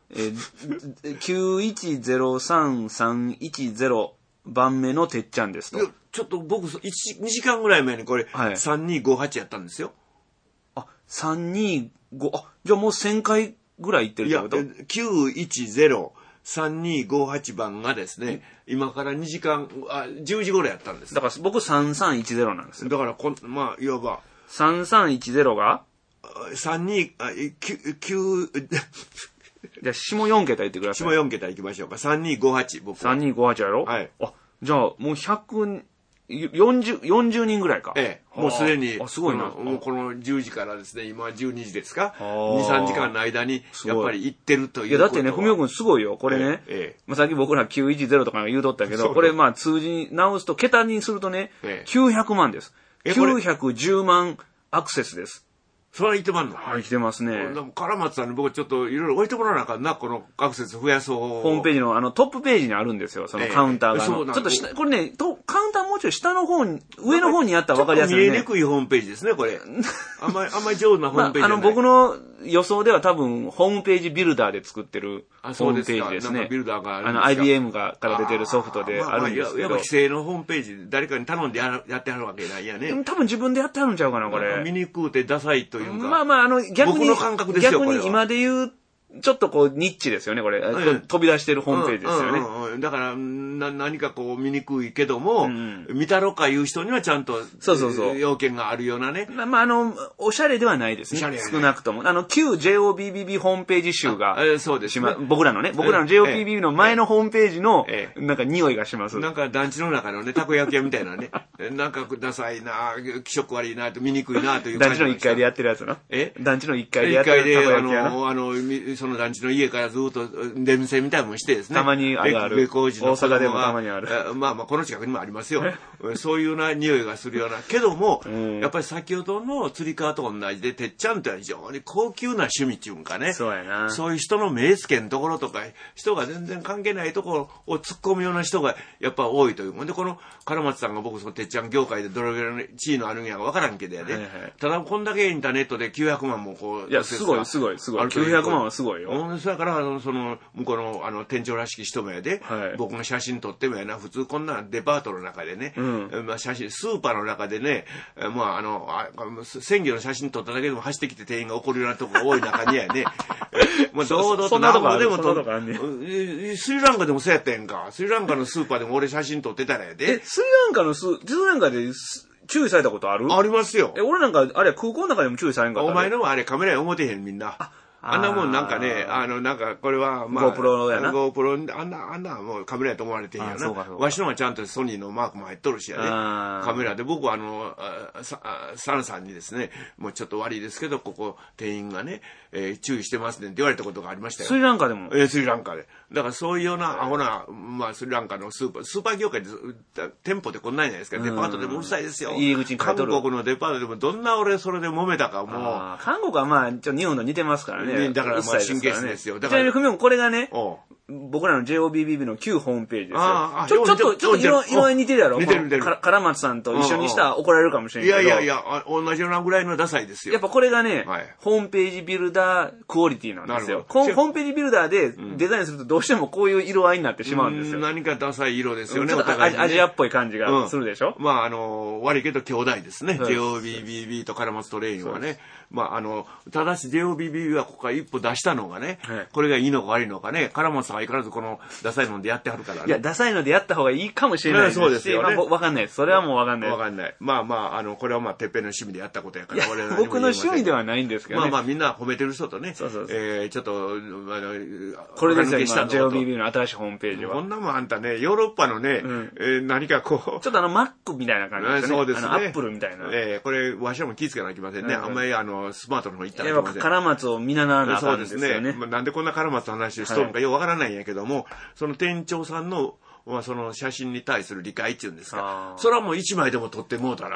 [SPEAKER 2] えー、きゅういちゼロさんさんいちゼロ番目のてっちゃんですと。
[SPEAKER 1] ちょっと僕、にじかんぐらい前にこれ、はい、さんにーごはちやったんですよ。
[SPEAKER 2] あ、さんにーご、あ、じゃあもうせんかいぐらい行ってるってこと？いや、
[SPEAKER 1] きゅういちゼロさんにーごはち番がですね、今からにじかん、あ、じゅうじ頃やったんです。
[SPEAKER 2] だから僕さんさんいちゼロなんですよ。
[SPEAKER 1] だからこん、まあ、いわば。
[SPEAKER 2] さんさんいちゼロが
[SPEAKER 1] さんに、あ、きゅう、きゅう、
[SPEAKER 2] じゃあ下よん桁言ってください。
[SPEAKER 1] 下よん桁行きましょうか。さんにーごはち、僕は。
[SPEAKER 2] さんにーごはちやろ？
[SPEAKER 1] はい。
[SPEAKER 2] あ、じゃあもうひゃく、よんじゅう、よんじゅうにんぐらいか。
[SPEAKER 1] ええ。もうすでに、
[SPEAKER 2] あ、すごいな。
[SPEAKER 1] もうこのじゅうじからですね、今じゅうにじですか？に、さんじかんの間に、やっぱり行ってるという。
[SPEAKER 2] いや、だってね、ふみおくんすごいよ。これね。ええ。まあ、さっき僕らきゅういちゼロとか言うとったけど、これまあ数字に直すと、桁にするとね、ええ、きゅうひゃくまんです。きゅうひゃくじゅうまんアクセスです。
[SPEAKER 1] それは言ってまんの？
[SPEAKER 2] はい、来てますね。
[SPEAKER 1] 唐松さんに僕ちょっといろいろ置いてもらわなあかんな、このアクセス増やそう。ホ
[SPEAKER 2] ームページのあのトップページにあるんですよ、そのカウンターが。えー、ちょっと下、これね、とカウンターもうちょい下の方に、上の方にあったら分かりやすいね。
[SPEAKER 1] 見えにくいホームページですね、これ。あんまり、あんまり上手なホームページじゃない。まあ、あの、
[SPEAKER 2] 僕の予想では多分、ホームページビルダーで作ってるホームページですね。
[SPEAKER 1] ビルダーがあるんですか？
[SPEAKER 2] あの、アイビーエム がから出てるソフトであるんですけど。
[SPEAKER 1] やっぱ規制のホームページ、誰かに頼んでやってはるわけないやね。
[SPEAKER 2] 多分自分でやってはるんちゃうかな、これ。
[SPEAKER 1] 見にくうてダサいというか。
[SPEAKER 2] まあまあ、あの、逆に、
[SPEAKER 1] 僕の感覚ですよ、
[SPEAKER 2] 逆に今で言う、ちょっとこう、ニッチですよね、これ。うん、飛び出してるホームページですよね。
[SPEAKER 1] うんうんうん、だから、な、何かこう、見にくいけども、うん、見たろかいう人にはちゃんと、
[SPEAKER 2] そうそうそう。
[SPEAKER 1] 要件があるようなね。
[SPEAKER 2] まあ、まあ、あの、おしゃれではないですね。少なくとも。あの、旧 ジェイオービービービー ホームページ集が、
[SPEAKER 1] えー、そうですね。
[SPEAKER 2] 僕らのね、僕らの ジェイオービービービー の前のホームページの、えー、なんか匂いがします。
[SPEAKER 1] なんか団地の中のね、たこ焼き屋みたいなね、なんかダサいな、気色悪いな、見にくいな、という
[SPEAKER 2] 感じ。団地のいっかいでやってるやつのえ団地のいっかいでやって
[SPEAKER 1] るやつ。いっかいで、あの、あの、その団地の家からずっと出店みたいなのもしてですね。
[SPEAKER 2] たまにあるある。大阪でもたまにある。
[SPEAKER 1] まあまあ、この近くにもありますよ。そういうような匂いがするような。けども、うん、やっぱり先ほどの釣り革と同じで、てっちゃんって非常に高級な趣味っていうんかね。
[SPEAKER 2] そうやな。
[SPEAKER 1] そういう人の目付けのところとか、人が全然関係ないところを突っ込むような人がやっぱ多いという。で、この唐松さんが僕、そのてっちゃん業界でどれぐらいの地位のあるんやかわからんけどやで、はいはい。ただ、こんだけインターネットできゅうひゃくまんもこう、
[SPEAKER 2] いや、すごい、すごい、すごい。きゅうひゃくまんはすごいよ。
[SPEAKER 1] うん、それから、その、向こうの、あの、店長らしき人もやで、はい、僕が写真撮ってもやな、普通こんなデパートの中でね、うん、まあ写真、スーパーの中でね、まああの、あ鮮魚の写真撮っただけでも走ってきて店員が怒るようなとこが多い中にやね、まあ堂々と何個でも撮る。スリランカでもそうやったやんか。スリランカのスーパーでも俺写真撮ってたらやで。
[SPEAKER 2] え、スリランカのス、スリランカで、注意されたことある？
[SPEAKER 1] ありますよ。
[SPEAKER 2] え、俺なんか、あれ空港の中でも注意されんかった。
[SPEAKER 1] お前のもあれカメラに思ってへんみんな。ああんなもんなんかね、あの、なんか、これは、まあ、
[SPEAKER 2] GoPro やな。
[SPEAKER 1] GoPro、あんな、あんな、もうカメラやと思われてんやな。わしのがちゃんとソニーのマークも入っとるしやね。カメラで、僕はあの、サンさんにですね、もうちょっと悪いですけど、ここ、店員がね、えー、注意してますねって言われたことがありましたよ。
[SPEAKER 2] スリランカでも
[SPEAKER 1] えー、スリランカで。だからそういうような、アホな、まあ、スリランカのスーパー、スーパー業界で、店舗でこんなんじゃないですか。デパートでもうるさいですよ。
[SPEAKER 2] 入り口に
[SPEAKER 1] 韓国のデパートでもどんな俺それで揉めたかもう。
[SPEAKER 2] 韓国はまあ、ちょっと日本と似てますからね。
[SPEAKER 1] だからまあ、神経質ですよ。
[SPEAKER 2] ちなみに、ふみおん、これがね、僕らの ジェイオービービービー の旧ホームページですよ。ちょ、ちょっと、ちょっと色、色合い似てるやろ？
[SPEAKER 1] 似てる似てる。
[SPEAKER 2] 唐松さんと一緒にしたら怒られるかもしれないけど。
[SPEAKER 1] いやいやいや、同じようなぐらいのダサいですよ。
[SPEAKER 2] やっぱこれがね、ホームページビルダークオリティなんですよ。ホームページビルダーでデザインするとどうしてもこういう色合いになってしまうんですよ。
[SPEAKER 1] 何かダサい色ですよね。
[SPEAKER 2] ちょっとアジアっぽい感じがするでしょ？
[SPEAKER 1] まあ、あの、悪いけど兄弟ですね。ジェイオービービービー と唐松トレインはね。まあ、あの、ただし ジェイオービービービー はここから一歩出したのがね、これがいいのか悪いのかね、唐松さんは相変わらずこのダサいのでやってはるからね。
[SPEAKER 2] いや、ダサいのでやった方がいいかもしれないですし、
[SPEAKER 1] そうですよね。
[SPEAKER 2] まあ、わかんないです。それはもうわかんないです。
[SPEAKER 1] わかんない。まあまあ、あの、これはまあ、てっぺんの趣味でやったことやから、
[SPEAKER 2] 俺僕の趣味ではないんですけどね。
[SPEAKER 1] まあまあ、みんな褒めてる人とね、
[SPEAKER 2] そうそうそう。
[SPEAKER 1] えー、ちょっと、あの、
[SPEAKER 2] これですよ、今、ジェイオービービー の新しいホームページは。
[SPEAKER 1] こんなもんあんたね、ヨーロッパのね、うん、えー、何かこう。
[SPEAKER 2] ちょっとあの、Mac みたいな感じですね。
[SPEAKER 1] そうですね。
[SPEAKER 2] あの、Apple みたいな。
[SPEAKER 1] えー、これ、わしらも気ぃつけなきゃいけませんね。うん、あんまりあの、スマートの方行ったらい
[SPEAKER 2] けません。唐松を見習わなあかんですよね。そうですね。
[SPEAKER 1] なんでこんな唐松の話をしとるのかよくわからないんやけども、はい、その店長さんの、まあ、その写真に対する理解っていうんですか。それはもう一枚でも撮ってもうたら、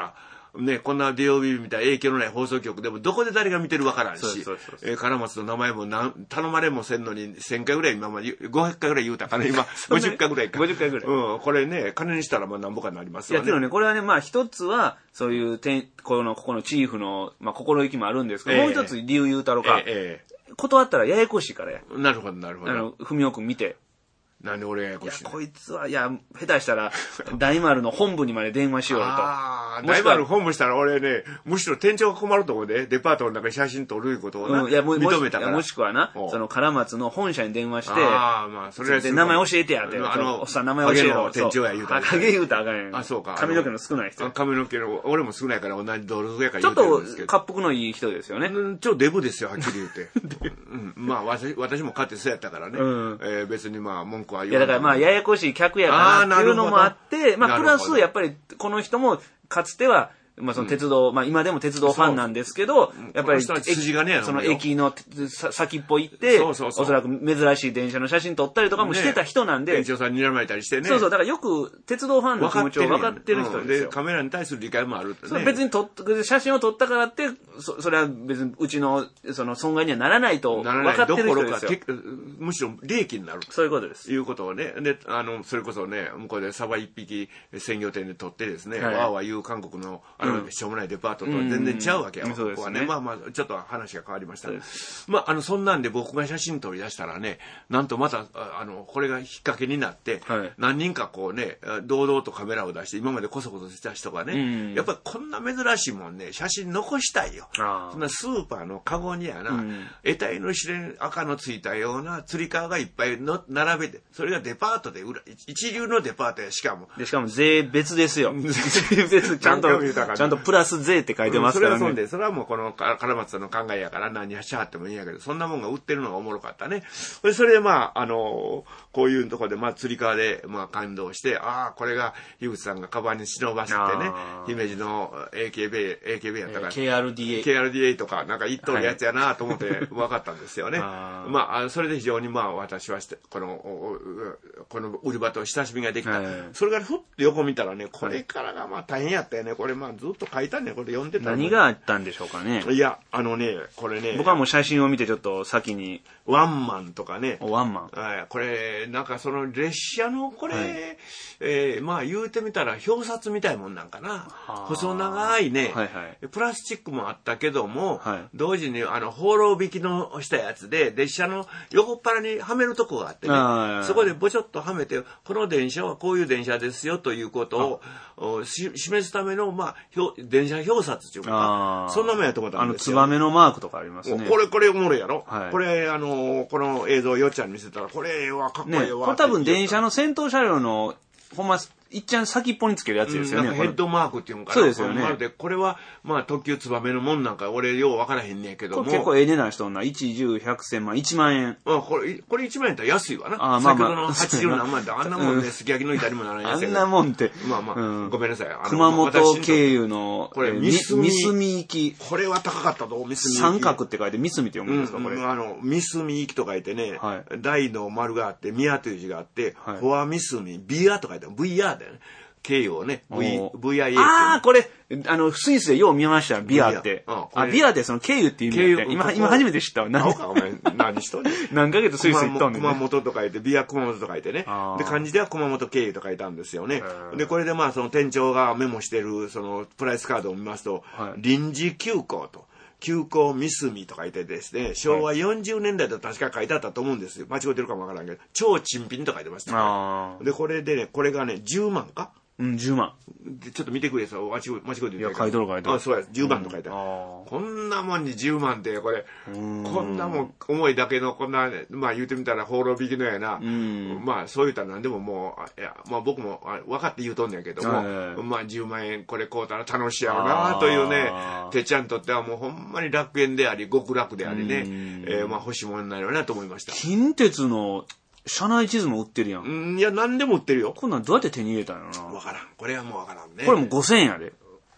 [SPEAKER 1] ね、こんな ディーオービー みたいな影響のない放送局でもどこで誰が見てるわからんし、えー、金松の名前もなん頼まれもせんのにせんかいぐらい今までごひゃっかいぐらい言うたかな、今ごじゅっかいぐらいか。
[SPEAKER 2] ごじゅっかいぐらい。
[SPEAKER 1] うん、これね、金にしたらまあ何ぼかになりますよね。
[SPEAKER 2] いや、けどね、これはね、まあ一つは、そういう点、この、ここのチーフの、まあ心意気もあるんですけど、えー、もう一つ理由言うたろか、えーえー、断ったらややこしいからや。
[SPEAKER 1] なるほど、なるほど。
[SPEAKER 2] あの、ふみおくん見て。
[SPEAKER 1] なんで俺ややこしい、
[SPEAKER 2] いや、こいつは、いや、下手したら、大丸の本部にまで電話しようと。
[SPEAKER 1] ああ、大丸本部したら俺ね、むしろ店長が困るところで、デパートの中に写真撮るいうことをな、うん、いやも認めたから。
[SPEAKER 2] もしくはな、その、唐松の本社に電話して、
[SPEAKER 1] ああ、まあ、それ
[SPEAKER 2] で、名前教えてやって、あの、おっさん名前教えろ。
[SPEAKER 1] 店長や言うたら。
[SPEAKER 2] 影言うたらあかんやん。
[SPEAKER 1] あ、そうか。
[SPEAKER 2] 髪の毛の少ない人。
[SPEAKER 1] 髪の毛の、俺も少ないから同じドルやから
[SPEAKER 2] 言うてるんですけど。ちょっと、恰幅のいい人ですよね。
[SPEAKER 1] うん、ちょっとデブですよ、はっきり言って。うん、まあ、私、私も勝ってそうやったからね。うん、えー、別にまあ、文句は言わない。
[SPEAKER 2] いや、だからまあ、ややこしい客やからっていうのもあって、まあ、プラス、やっぱり、この人も、かつては、まあその鉄道、うん、まあ今でも鉄道ファンなんですけど、やっぱり、
[SPEAKER 1] 筋がね、
[SPEAKER 2] その駅の先っぽ行って、そうそうそう、おそらく珍しい電車の写真撮ったりとかもしてた人なんで。
[SPEAKER 1] 店長さんに睨まれたりしてね。
[SPEAKER 2] そうそう、だからよく鉄道ファンの気持ちを分かってる人ですよ。
[SPEAKER 1] で、カメラに対する理解もあるってね。
[SPEAKER 2] そう別に撮っ、写真を撮ったからって、そ, それは別にうちのその損害にはならないと分かってる人ですよ。
[SPEAKER 1] むしろ利益になる。
[SPEAKER 2] そういうことです。
[SPEAKER 1] いうことをね。で、あの、それこそね、向こうでサバ一匹鮮魚店で撮ってですね、はい、わーわー言う韓国の、あの、うん、しょうもないデパートとは全然違うわけや、うん、ここはね。まあまあ、ちょっと話が変わりました。まあ、あの、そんなんで僕が写真撮り出したらね、なんとまた、あの、これが引っ掛けになって、はい、何人かこうね、堂々とカメラを出して、今までこそこそした人がね、うん、やっぱりこんな珍しいもんね、写真残したいよ。そんなスーパーのカゴにやな、うん、得体の知れん赤のついたような釣り革がいっぱいの並べて、それがデパートで売ら、一流のデパートや、しかも。
[SPEAKER 2] で、しかも税別ですよ。税別、ちゃんと、ちゃんとプラス税って書いてますからね。
[SPEAKER 1] それはそうで、それはもうこの唐松さんの考えやから何にしはってもいいんやけど、そんなもんが売ってるのがおもろかったね。それでまあ、あの、こういうところで、まあ、釣り革で、まあ、感動して、ああ、これが、樋口さんがカバンに忍ばせてね、姫路の エーケービー、エーケービー やったから、
[SPEAKER 2] ケーアールディーエー。
[SPEAKER 1] ケーアールディーエー とか、なんか一等のやつやなと思って分かったんですよね。あまあ、それで非常にまあ、私はして、この、この売り場と親しみができた。はい、それからふっと横見たらね、これからがまあ大変やったよね。これまあ、ずっと書いたんね、これ読んでた。
[SPEAKER 2] 何があったんでしょうかね。
[SPEAKER 1] いや、あのね、これね。
[SPEAKER 2] 僕はもう写真を見てちょっと先に。
[SPEAKER 1] ワンマンとかね。
[SPEAKER 2] ワンマン。
[SPEAKER 1] はい、これ、なんかその列車のこれ、はい、えー、まあ言うてみたら表札みたいもんなんかな。細長いね、はいはい、プラスチックもあったけども、はい、同時にあの、放浪引きのしたやつで、列車の横っ腹にはめるとこがあってね、そこでぼちょっとはめて、この電車はこういう電車ですよということを示すための、まあ、電車表札っていうか、そんなもんやと思ったんですよ。
[SPEAKER 2] あの、ツバメのマークとかありますね。
[SPEAKER 1] これ、これおもろいやろ、はい、これ、あの、この映像をよっちゃんに見せたら、これはかっこいいわ、ね。
[SPEAKER 2] これ多分電車の先頭車両の、ほんま、いっちゃん先っぽにつけるやつですよね。
[SPEAKER 1] うん、なんかヘッドマークっていうのかな。
[SPEAKER 2] そうですよね。
[SPEAKER 1] まるで、これは、まあ、特急ツバメのもんなんか、俺、よう分からへんねんけども。
[SPEAKER 2] これ結構ええ値段しとんな。いち、じゅう、ひゃく、せんまん、いちまんえん。
[SPEAKER 1] あ、これ、これいちまんえんって安いわな。あ、まあまあ。先ほどのはちじゅうなんまんって、あんなもんね、すき焼きの板にもならないやつや
[SPEAKER 2] あんなもんって。
[SPEAKER 1] まあまあ、うん、ごめんなさい。
[SPEAKER 2] 熊本経由の、
[SPEAKER 1] これ、
[SPEAKER 2] みすみ行き。
[SPEAKER 1] これは高かったぞ、みすみ行き。
[SPEAKER 2] 三角って書いて、みすみって読むんですか、これ。
[SPEAKER 1] あの、みすみ行きと書いてね、はい、大の丸があって、宮という字があって、はい、フォアみすみ、ビアと書いてある。ブイアーだよね。経由をね、V、ブイアイエー
[SPEAKER 2] ああ、これ、あの、スイスでよう見ました、ビアって。あ、ビアってその経由っていう意味だって。今、今初めて知ったわ。
[SPEAKER 1] 何か、お前、何しとんねん。
[SPEAKER 2] 何ヶ月スイス行ったんねん。
[SPEAKER 1] 熊本と書いて、ビア熊本と書いてね。で、漢字では熊本経由と書いたんですよね。で、これでまあ、その店長がメモしてる、その、プライスカードを見ますと、はい、臨時急行と。急行みすみと書いてですね、しょうわよんじゅうねんだいと確か書いてあったと思うんですよ。間違ってるかもわからんけど、超珍品と書いてました、ね。で、これでね、これがね、じゅうまんか
[SPEAKER 2] うん、じゅうま
[SPEAKER 1] ん。ちょっと見てくれさ、間違えて
[SPEAKER 2] 言っていや、書いとる書いとる。
[SPEAKER 1] あ、そうや、じゅうまんと書いてある。うん、こんなもんにじゅうまんって、これ、こんなもん、重いだけの、こんな、まあ言うてみたら、放浪引きのやな、まあそう言ったら何でももう、いや、まあ僕も分かって言うとんねんけども、まあじゅうまんえんこれ買うたら楽しいやろな、というね、てっちゃんにとってはもうほんまに楽園であり、極楽でありね、えー、まあ欲しいものになるよなと思いました。
[SPEAKER 2] 近鉄の、車内地図も売ってるやん。
[SPEAKER 1] うん、いや、何でも売ってるよ。
[SPEAKER 2] こんなんどうやって手に入れたんやろな。
[SPEAKER 1] わからん。これはもうわからんね。
[SPEAKER 2] これもごせんえんやで。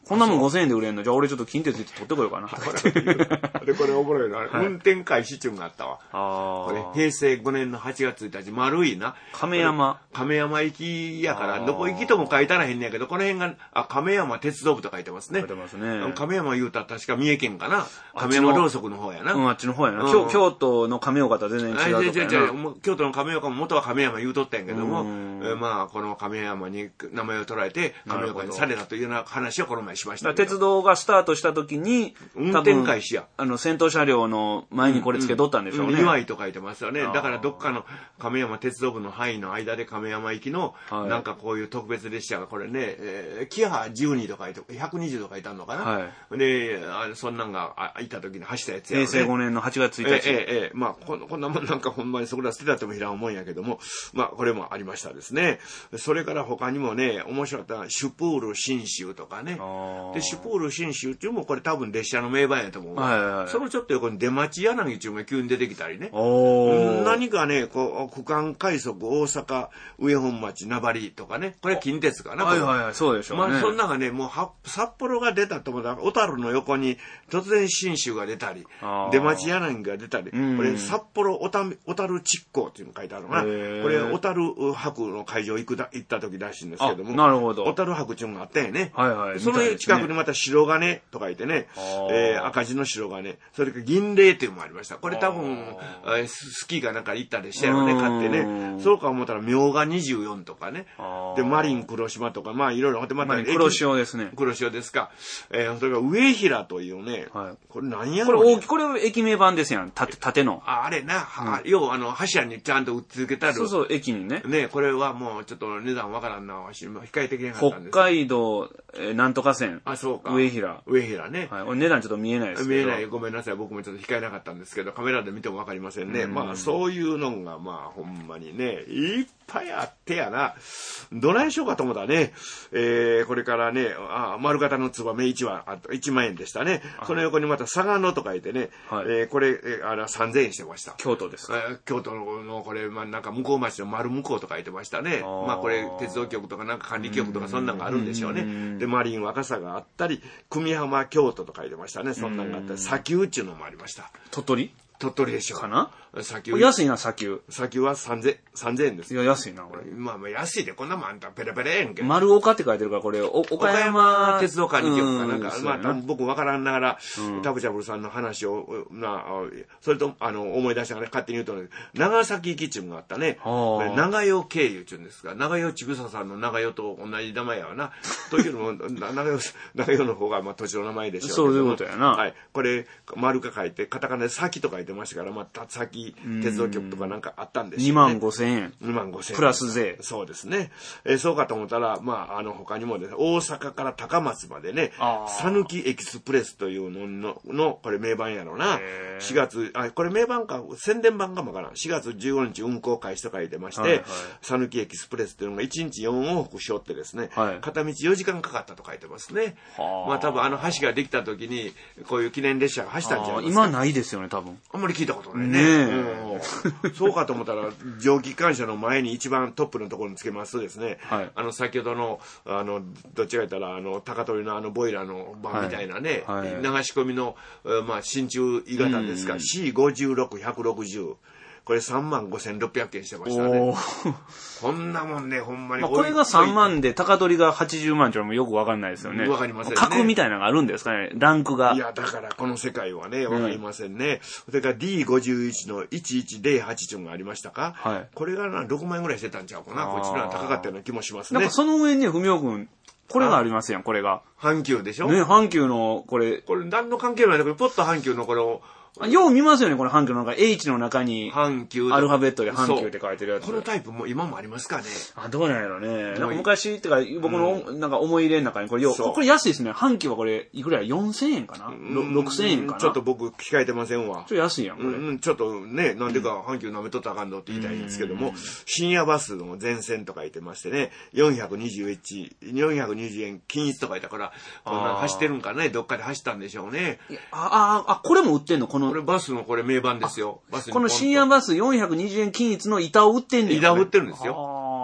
[SPEAKER 2] こんなもんごせんえんで売れんの？じゃあ俺ちょっと近鉄行って取ってこようかな。
[SPEAKER 1] で、これおもろいな。
[SPEAKER 2] はい、
[SPEAKER 1] 運転開始中があったわ。
[SPEAKER 2] あ
[SPEAKER 1] これ、平成ごねんのはちがつついたち、丸いな。
[SPEAKER 2] 亀山。
[SPEAKER 1] 亀山行きやから、どこ行きとも書いたらへんねやけど、この辺が、あ、亀山鉄道部と書いてますね。
[SPEAKER 2] 書いてますね。
[SPEAKER 1] 亀山言うたら確か三重県かな。亀山ろうそくの方やな。
[SPEAKER 2] うん、あっちの方やな。京、京都の亀岡とは全然違うとこやな。
[SPEAKER 1] 京都の亀岡も元は亀山言うとったんやけども、えまあ、この亀山に名前を捉えて、亀岡にされたというような話をこの前しました。
[SPEAKER 2] 鉄道がスタートした時に、
[SPEAKER 1] 運転開始や。
[SPEAKER 2] あの、先頭車両の前にこれ付けとったんでしょうね。
[SPEAKER 1] にわいと書いてますよね。だからどっかの亀山鉄道部の範囲の間で亀山行きの、なんかこういう特別列車がこれね、えー、キハじゅうにと書いて、ひゃくにじゅうと書いてあるのかな。はい。で、あそんなんがあいた時に走ったやつや、ね。
[SPEAKER 2] 平成ごねんのはちがつついたち。
[SPEAKER 1] ええええ、まあこん、こんなもんなんかほんまにそこら捨てたってもいらん思うんやけども、まあこれもありましたですね。それから他にもね、面白かったシュプール信州とかね。で、シュプール信州っていうのもこれ多分列車の名番やと思う。はいはいはい、そのちょっと横に出町柳っていうのが急に出てきたりね。何かね、こう、区間快速大阪上本町名張とかね。これ近鉄かな。
[SPEAKER 2] はいはいはい、そうでしょうね。
[SPEAKER 1] まあそんながね、もうは札幌が出たと思ったら、小樽の横に突然信州が出たり、出町柳が出たり、これ札幌小樽築港っていうの書いてあるのかな。これ小樽博の会場行くだ行った時らしいんですけども、
[SPEAKER 2] なるほど。
[SPEAKER 1] 小樽博っていうのがあったよね。
[SPEAKER 2] はいはい。
[SPEAKER 1] その近くにまた白金と書いてね、えー、赤字の白金、それから銀霊っていうのもありました。これ多分、スキーかなんか行ったりしたよね、買ってね。そうか思ったら、明賀にじゅうよんとかね。で、マリン黒島とか、まあいろいろ。
[SPEAKER 2] また黒潮ですね。
[SPEAKER 1] 黒潮ですか。えー、それから上平というね、はい、これ何や
[SPEAKER 2] ろ、ね、これ大き、これ駅名版ですやん。縦、縦の。
[SPEAKER 1] あ、あれな、は、うん、要はあの、柱にちゃんと打ち付けたる。
[SPEAKER 2] そうそう、駅にね。
[SPEAKER 1] ね、これはもうちょっと値段わからんな、控えてきなかったんです。
[SPEAKER 2] 北海道、えー、なんとか線。
[SPEAKER 1] あ、そうか。
[SPEAKER 2] 上平。
[SPEAKER 1] 上平ね。
[SPEAKER 2] はい。値段ちょっと見えないですけど。
[SPEAKER 1] 見えない。ごめんなさい。僕もちょっと控えなかったんですけど、カメラで見てもわかりませんね。んまあ、そういうのが、まあ、ほんまにね、いっぱいあってやな。どないしようかと思ったね。えー、これからね、あ、丸型のツバメいちわ、あといちまんえんでしたね。その横にまた佐賀野と書いてね、はい、えー、これ、えー、あれさんぜんえんしてました。
[SPEAKER 2] 京都です。
[SPEAKER 1] えー、京都の、これ、まあ、なんか向こう町の丸向こうと書いてましたね。あまあ、これ、鉄道局とかなんか管理局とかそんなんがあるんでしょうね。で、マリン若狭があったり、久美浜京都と書いてましたね。そんなんがあったり、砂丘っていうのもありました。
[SPEAKER 2] 鳥取
[SPEAKER 1] 鳥取でしょう。
[SPEAKER 2] かな
[SPEAKER 1] 砂丘。
[SPEAKER 2] 安いな、砂丘。
[SPEAKER 1] 砂丘はさんぜん、さんぜんえんです。
[SPEAKER 2] いや、安いな、これ。
[SPEAKER 1] まあまあ安いで、こんなもんあんたペラペラやんけ。
[SPEAKER 2] 丸岡って書いてるから、これ、お岡山
[SPEAKER 1] 鉄道管理局かなんか、まあ多分僕わからんながら、タブチャブルさんの話を、なそれと、あの、思い出したから勝手に言うと、長崎基地があったね。長与経由って言うんですが、長与千草さんの長与と同じ名前やわな。というのも、長与、長与の方がまあ土地の名前でしょう。
[SPEAKER 2] そういうことやな。
[SPEAKER 1] はい。これ、丸か書いて、カタカナで先と書いてましたから、まあ、先、鉄道局とかなんかあったんですよね。
[SPEAKER 2] にまんごせんえん。
[SPEAKER 1] にまんごせんえん。
[SPEAKER 2] プラス税。
[SPEAKER 1] そうですね。えー、そうかと思ったら、まあ、あの、他にもですね、大阪から高松までね、讃岐エキスプレスというのの、のこれ名版やろうな。しがつ、あ、これ名版か、宣伝版かもわからん。しがつじゅうごにち運行開始と書いてまして、讃岐、はいはい、エキスプレスというのがいちにちよん往復しよってですね、はい、片道よじかんかかったと書いてますね。まあ、多分あの橋ができた時に、こういう記念列車が走ったんじゃないですか。
[SPEAKER 2] 今ないですよね、多分。
[SPEAKER 1] あんまり聞いたことないね。ねうん、そうかと思ったら、蒸気機関車の前に一番トップのところにつけますとですね、はい、あの、先ほどの、あの、どっちか言ったら、あの、高取のあの、ボイラーの版みたいなね、はいはい、流し込みの、まあ、真鍮鋳型ですが、シーごじゅうろく、ひゃくろくじゅう。これさんまんごせんろっぴゃくえんしてましたね。こんなもんね、ほんまに。
[SPEAKER 2] まあ、これがさんまんで、高取がはちじゅうまんっていうのもよくわかんないですよね。
[SPEAKER 1] わかりませんね。
[SPEAKER 2] 格みたいなのがあるんですかね、ランクが。
[SPEAKER 1] いや、だからこの世界はね、わかりませんね。うん、それから ディーごじゅういち のいちいちゼロはちっていうのがありましたか、はい、これがな、ろくまんえんぐらいしてたんちゃうかな。こっちのは高かったような気もしますね。
[SPEAKER 2] なんかその上にね、文雄君、これがありますやん、これが。
[SPEAKER 1] 阪急でしょね、
[SPEAKER 2] 阪急の、これ。
[SPEAKER 1] これ何の関係もないんだけど、ポッと阪急のこれを、
[SPEAKER 2] よう見ますよね、この阪急の中。H の中に、
[SPEAKER 1] 阪急
[SPEAKER 2] アルファベットで阪急って書いてるやつ。
[SPEAKER 1] このタイプも今もありますかね。
[SPEAKER 2] あ、どうなんやろね。なんか昔、ってか、僕の、なんか思い入れの中に、これ、これ安いですね。阪急はこれ、いくらやよんせんえんかな ?ろくせんえんかな。
[SPEAKER 1] ちょっと僕、控えてませんわ。
[SPEAKER 2] ちょっと安いやん、これ。
[SPEAKER 1] うん、ちょっとね、なんでか阪急舐めとったらあかんのって言いたいんですけども、深夜バスの全線と書いてましてね、よんひゃくにじゅういち、よんひゃくにじゅうえん均一と書いたから、こんな走ってるんかね、どっかで走ったんでしょうね。
[SPEAKER 2] あ、あ、あ、これも売ってんのこの。
[SPEAKER 1] これバスのこれ名盤ですよ。
[SPEAKER 2] バスこの深夜バスよんひゃくにじゅうえん均一の板を売ってんねん。
[SPEAKER 1] 板を売ってるんですよ。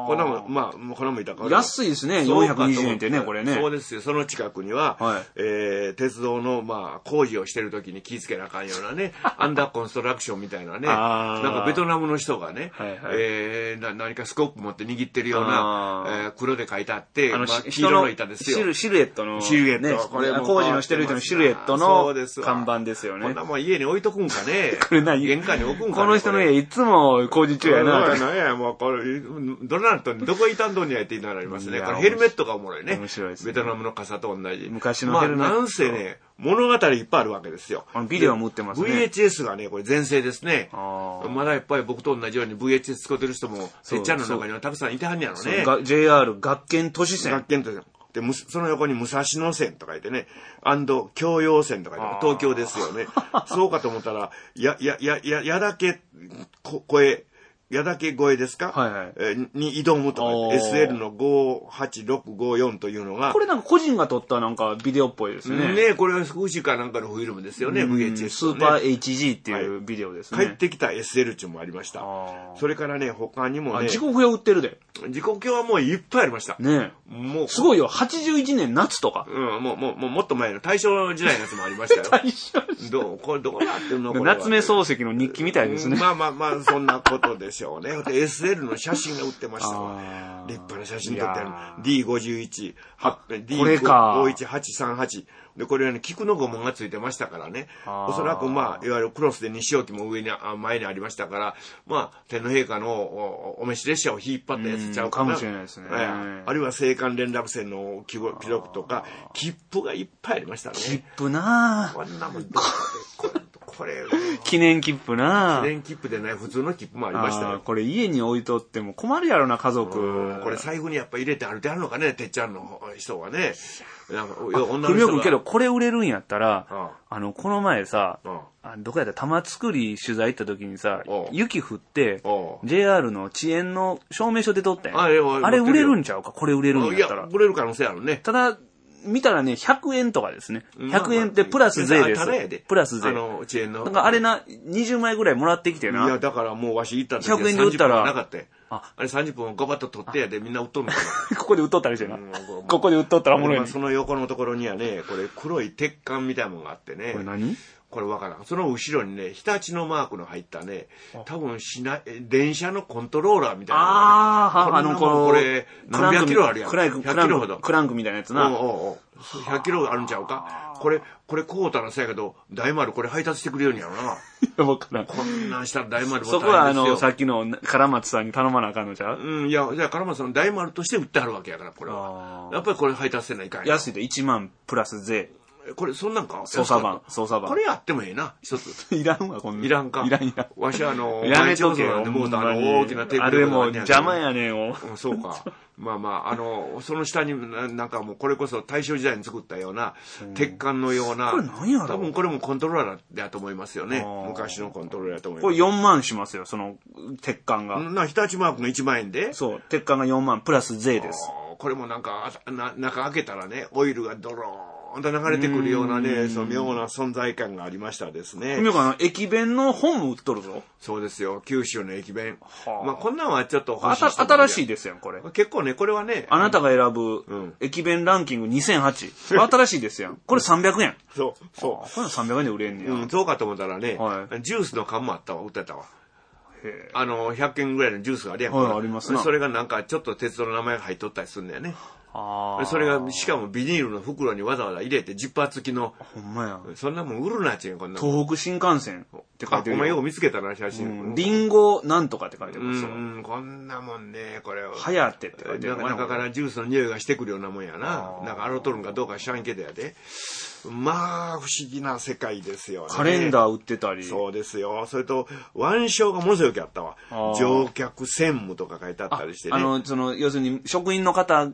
[SPEAKER 1] こんなもん、まあ、こんなもんいたから。
[SPEAKER 2] 安いですね、よんひゃくにじゅうえんってね、これね。
[SPEAKER 1] そうですよ。その近くには、はい、えー、鉄道の、まあ、工事をしてる時に気ぃつけなあかんようなね、アンダーコンストラクションみたいなね、なんかベトナムの人がね、はいはい、えー、な何かスコップ持って握ってるような、えー、黒で書いてあって、あの、まあ、黄色の板ですよ。
[SPEAKER 2] シル、シルエットの、
[SPEAKER 1] シルエット。ね、
[SPEAKER 2] これ工事のしてる人のシルエットの看板ですよね。
[SPEAKER 1] こんなもん家に置いとくんかね。これ何玄関に置くんかね。
[SPEAKER 2] この人の家いつも工事中やな。
[SPEAKER 1] 何や、もうこれ、どなるとどこ傷んどんにやってなりますね。これヘルメットがおもろいね。
[SPEAKER 2] 面白いです、
[SPEAKER 1] ね。ベトナムの傘と同じ。
[SPEAKER 2] 昔のヘルメット。
[SPEAKER 1] まあ、なんせね、物語いっぱいあるわけですよ。
[SPEAKER 2] ビデオも売ってますね。
[SPEAKER 1] ブイエイチエス がね、これ全盛ですね。まだやっぱり僕と同じように ブイエイチエス 使ってる人も、せっちゃんの中にはたくさんいてはんやろね。
[SPEAKER 2] ジェイアール 学研都市線。
[SPEAKER 1] 学研都市線。で、その横に武蔵野線とか言ってね、アンド京葉線とか言って、東京ですよね。そうかと思ったら、や、や、や、や、やだけ、こ、声、矢岳越えですか、はいはい、えー、に挑むとか エスエル のごはちろくごよんというのが
[SPEAKER 2] これなんか個人が撮ったなんかビデオっぽいですね。
[SPEAKER 1] ね、これは富士かなんかのフィルムですよね。ブイエイチエス、ね、
[SPEAKER 2] スーパー エイチジー っていうビデオですね。
[SPEAKER 1] はい、帰ってきた エスエル っていうのもありました。それからね、他にもね。
[SPEAKER 2] 時刻表売ってるで。
[SPEAKER 1] 時刻表はもういっぱいありました。
[SPEAKER 2] ねもう。すごいよ。はちじゅういちねん夏とか。
[SPEAKER 1] うん、もう、もう、もうもっと前の大正時代のやつもありましたよ。
[SPEAKER 2] 大正
[SPEAKER 1] 時代どうこれどうなってるのこれ
[SPEAKER 2] 夏目漱石の日記みたいですね。
[SPEAKER 1] まあまあまあ、そんなことでしょうね。エスエル の写真が売ってましたわ。立派な写真撮ってある。ディーごじゅういち、ディーごいちはちさんはち。で、これはね、菊の御紋がついてましたからね。おそらくまあ、いわゆるクロスで西置も上に、前にありましたから、まあ、天皇陛下の お, お召し列車を引っ張ったやつちゃうかな。
[SPEAKER 2] かもしれないですね。
[SPEAKER 1] あるいは青函連絡船の記録とか、切符がいっぱいありましたね。
[SPEAKER 2] 切符なぁ。
[SPEAKER 1] こんなもんどこれ、これ、
[SPEAKER 2] 記念切符なぁ。
[SPEAKER 1] 記念切符でない、普通の切符もありましたよ。
[SPEAKER 2] これ家に置いとっても困るやろな、家族。
[SPEAKER 1] これ財布にやっぱ入れて歩いてあるのかね、てっちゃんの人はね。
[SPEAKER 2] なんか女の人が。くんけど、これ売れるんやったら、あ, あの、この前さ、あどこやった玉造り取材行った時にさ、雪降って、ジェイアール の遅延の証明書で撮ったんや。あれ、あれ売れるんちゃうか、これ売れるんやったら。
[SPEAKER 1] いや、売れる可能性あるね。
[SPEAKER 2] ただ、見たらね、ひゃくえんとかですね。ひゃくえんってプラス税です。ただやで。プラス税。あの、遅延の。なんかあれな、にじゅうまいぐらいもらってきてな。
[SPEAKER 1] いや、だからもうわし行った時
[SPEAKER 2] ひゃくえんで売ったら。
[SPEAKER 1] なかったよ。あ, あれさんじゅっぷんごバッと取ってやでみんな売っとるのか
[SPEAKER 2] な。ここで売っとったりしてな。ここで売っとったらおもろいね。
[SPEAKER 1] その横のところにはね、これ黒い鉄管みたいなものがあってね。
[SPEAKER 2] これ何？
[SPEAKER 1] これわからん。その後ろにね、日立のマークの入ったね、多分しな、電車のコントローラーみたいな、ね。
[SPEAKER 2] ああ、あの、この、
[SPEAKER 1] これ、何百キロあるやん。
[SPEAKER 2] クランク、
[SPEAKER 1] ひゃくキロほど。
[SPEAKER 2] クランクみたいなやつな。
[SPEAKER 1] おうおうおうひゃくキロあるんちゃうか。これ、これ、こうたらそうやけど、大丸これ配達してくれるんやろな。い
[SPEAKER 2] や、わからん。
[SPEAKER 1] こんなんしたら大丸も大変ですよ。
[SPEAKER 2] そこは、あの、さっきの唐松さんに頼まなあかんのちゃう？
[SPEAKER 1] うん、いや、じゃあ唐松さん大丸として売ってあるわけやから、これは。やっぱりこれ配達せないかんや。
[SPEAKER 2] 安いでいちまんプラス税。
[SPEAKER 1] これ、そんなんか
[SPEAKER 2] 操作版、操作版。
[SPEAKER 1] これやってもええな、一つ。
[SPEAKER 2] いらんわ、こんな。
[SPEAKER 1] いらんか。
[SPEAKER 2] いらんいらん。
[SPEAKER 1] わしはあの、
[SPEAKER 2] やめとけよ。
[SPEAKER 1] もうあの、大きなテーブル。
[SPEAKER 2] あれもう邪魔やねんを。
[SPEAKER 1] そうか。まあまあ、あの、その下になんかもうこれこそ大正時代に作ったような、鉄管のような。
[SPEAKER 2] これ何やろ？
[SPEAKER 1] 多分これもコントローラーだと思いますよね。昔のコントローラーだと思います。
[SPEAKER 2] これよんまんしますよ、その、鉄管が。
[SPEAKER 1] な、日立マークのいちまんえんで？
[SPEAKER 2] そう、鉄管がよんまん、プラス税です。
[SPEAKER 1] これもなんか、な中開けたらね、オイルがドローン。流れてくるようなね、その妙な存在感がありましたですね。
[SPEAKER 2] 妙かな、駅弁の本も売っとるぞ。
[SPEAKER 1] そうですよ、九州の駅弁。まあこんなんはちょっと
[SPEAKER 2] 欲しい人新しいですよ、これ。
[SPEAKER 1] 結構ね、これはね。
[SPEAKER 2] あなたが選ぶ、駅弁ランキングにせんはち。新しいですやん。これさんびゃくえん。
[SPEAKER 1] そう、そう。
[SPEAKER 2] これさんびゃくえんで売れんねや。
[SPEAKER 1] うん、そうかと思ったらね、ジュースの缶もあったわ、売ってたわ。あの、ひゃっけんぐらいのジュースがあるやんか。
[SPEAKER 2] はい、ありますね。
[SPEAKER 1] それがなんかちょっと鉄道の名前が入っとったりするんだよね。それが、しかもビニールの袋にわざわざ入れて、ジッパー付きの。
[SPEAKER 2] ほんまや。
[SPEAKER 1] そんなもん売るなっちゅうこんな。
[SPEAKER 2] 東北新幹線って書いてる。
[SPEAKER 1] お前よく見つけたな、写真。
[SPEAKER 2] リンゴなんとかって書いてる。
[SPEAKER 1] うん、こんなもんね、これ。
[SPEAKER 2] はやってって書いてる。
[SPEAKER 1] 中からジュースの匂いがしてくるようなもんやな。なんか洗うとるんかどうか知らんけどやで。まあ、不思議な世界ですよね。
[SPEAKER 2] カレンダー売ってたり。
[SPEAKER 1] そうですよ。それと、腕章がものすごくあったわ。乗客専務とか書いてあったりしてね。
[SPEAKER 2] あの、その、要するに、職員の方が腕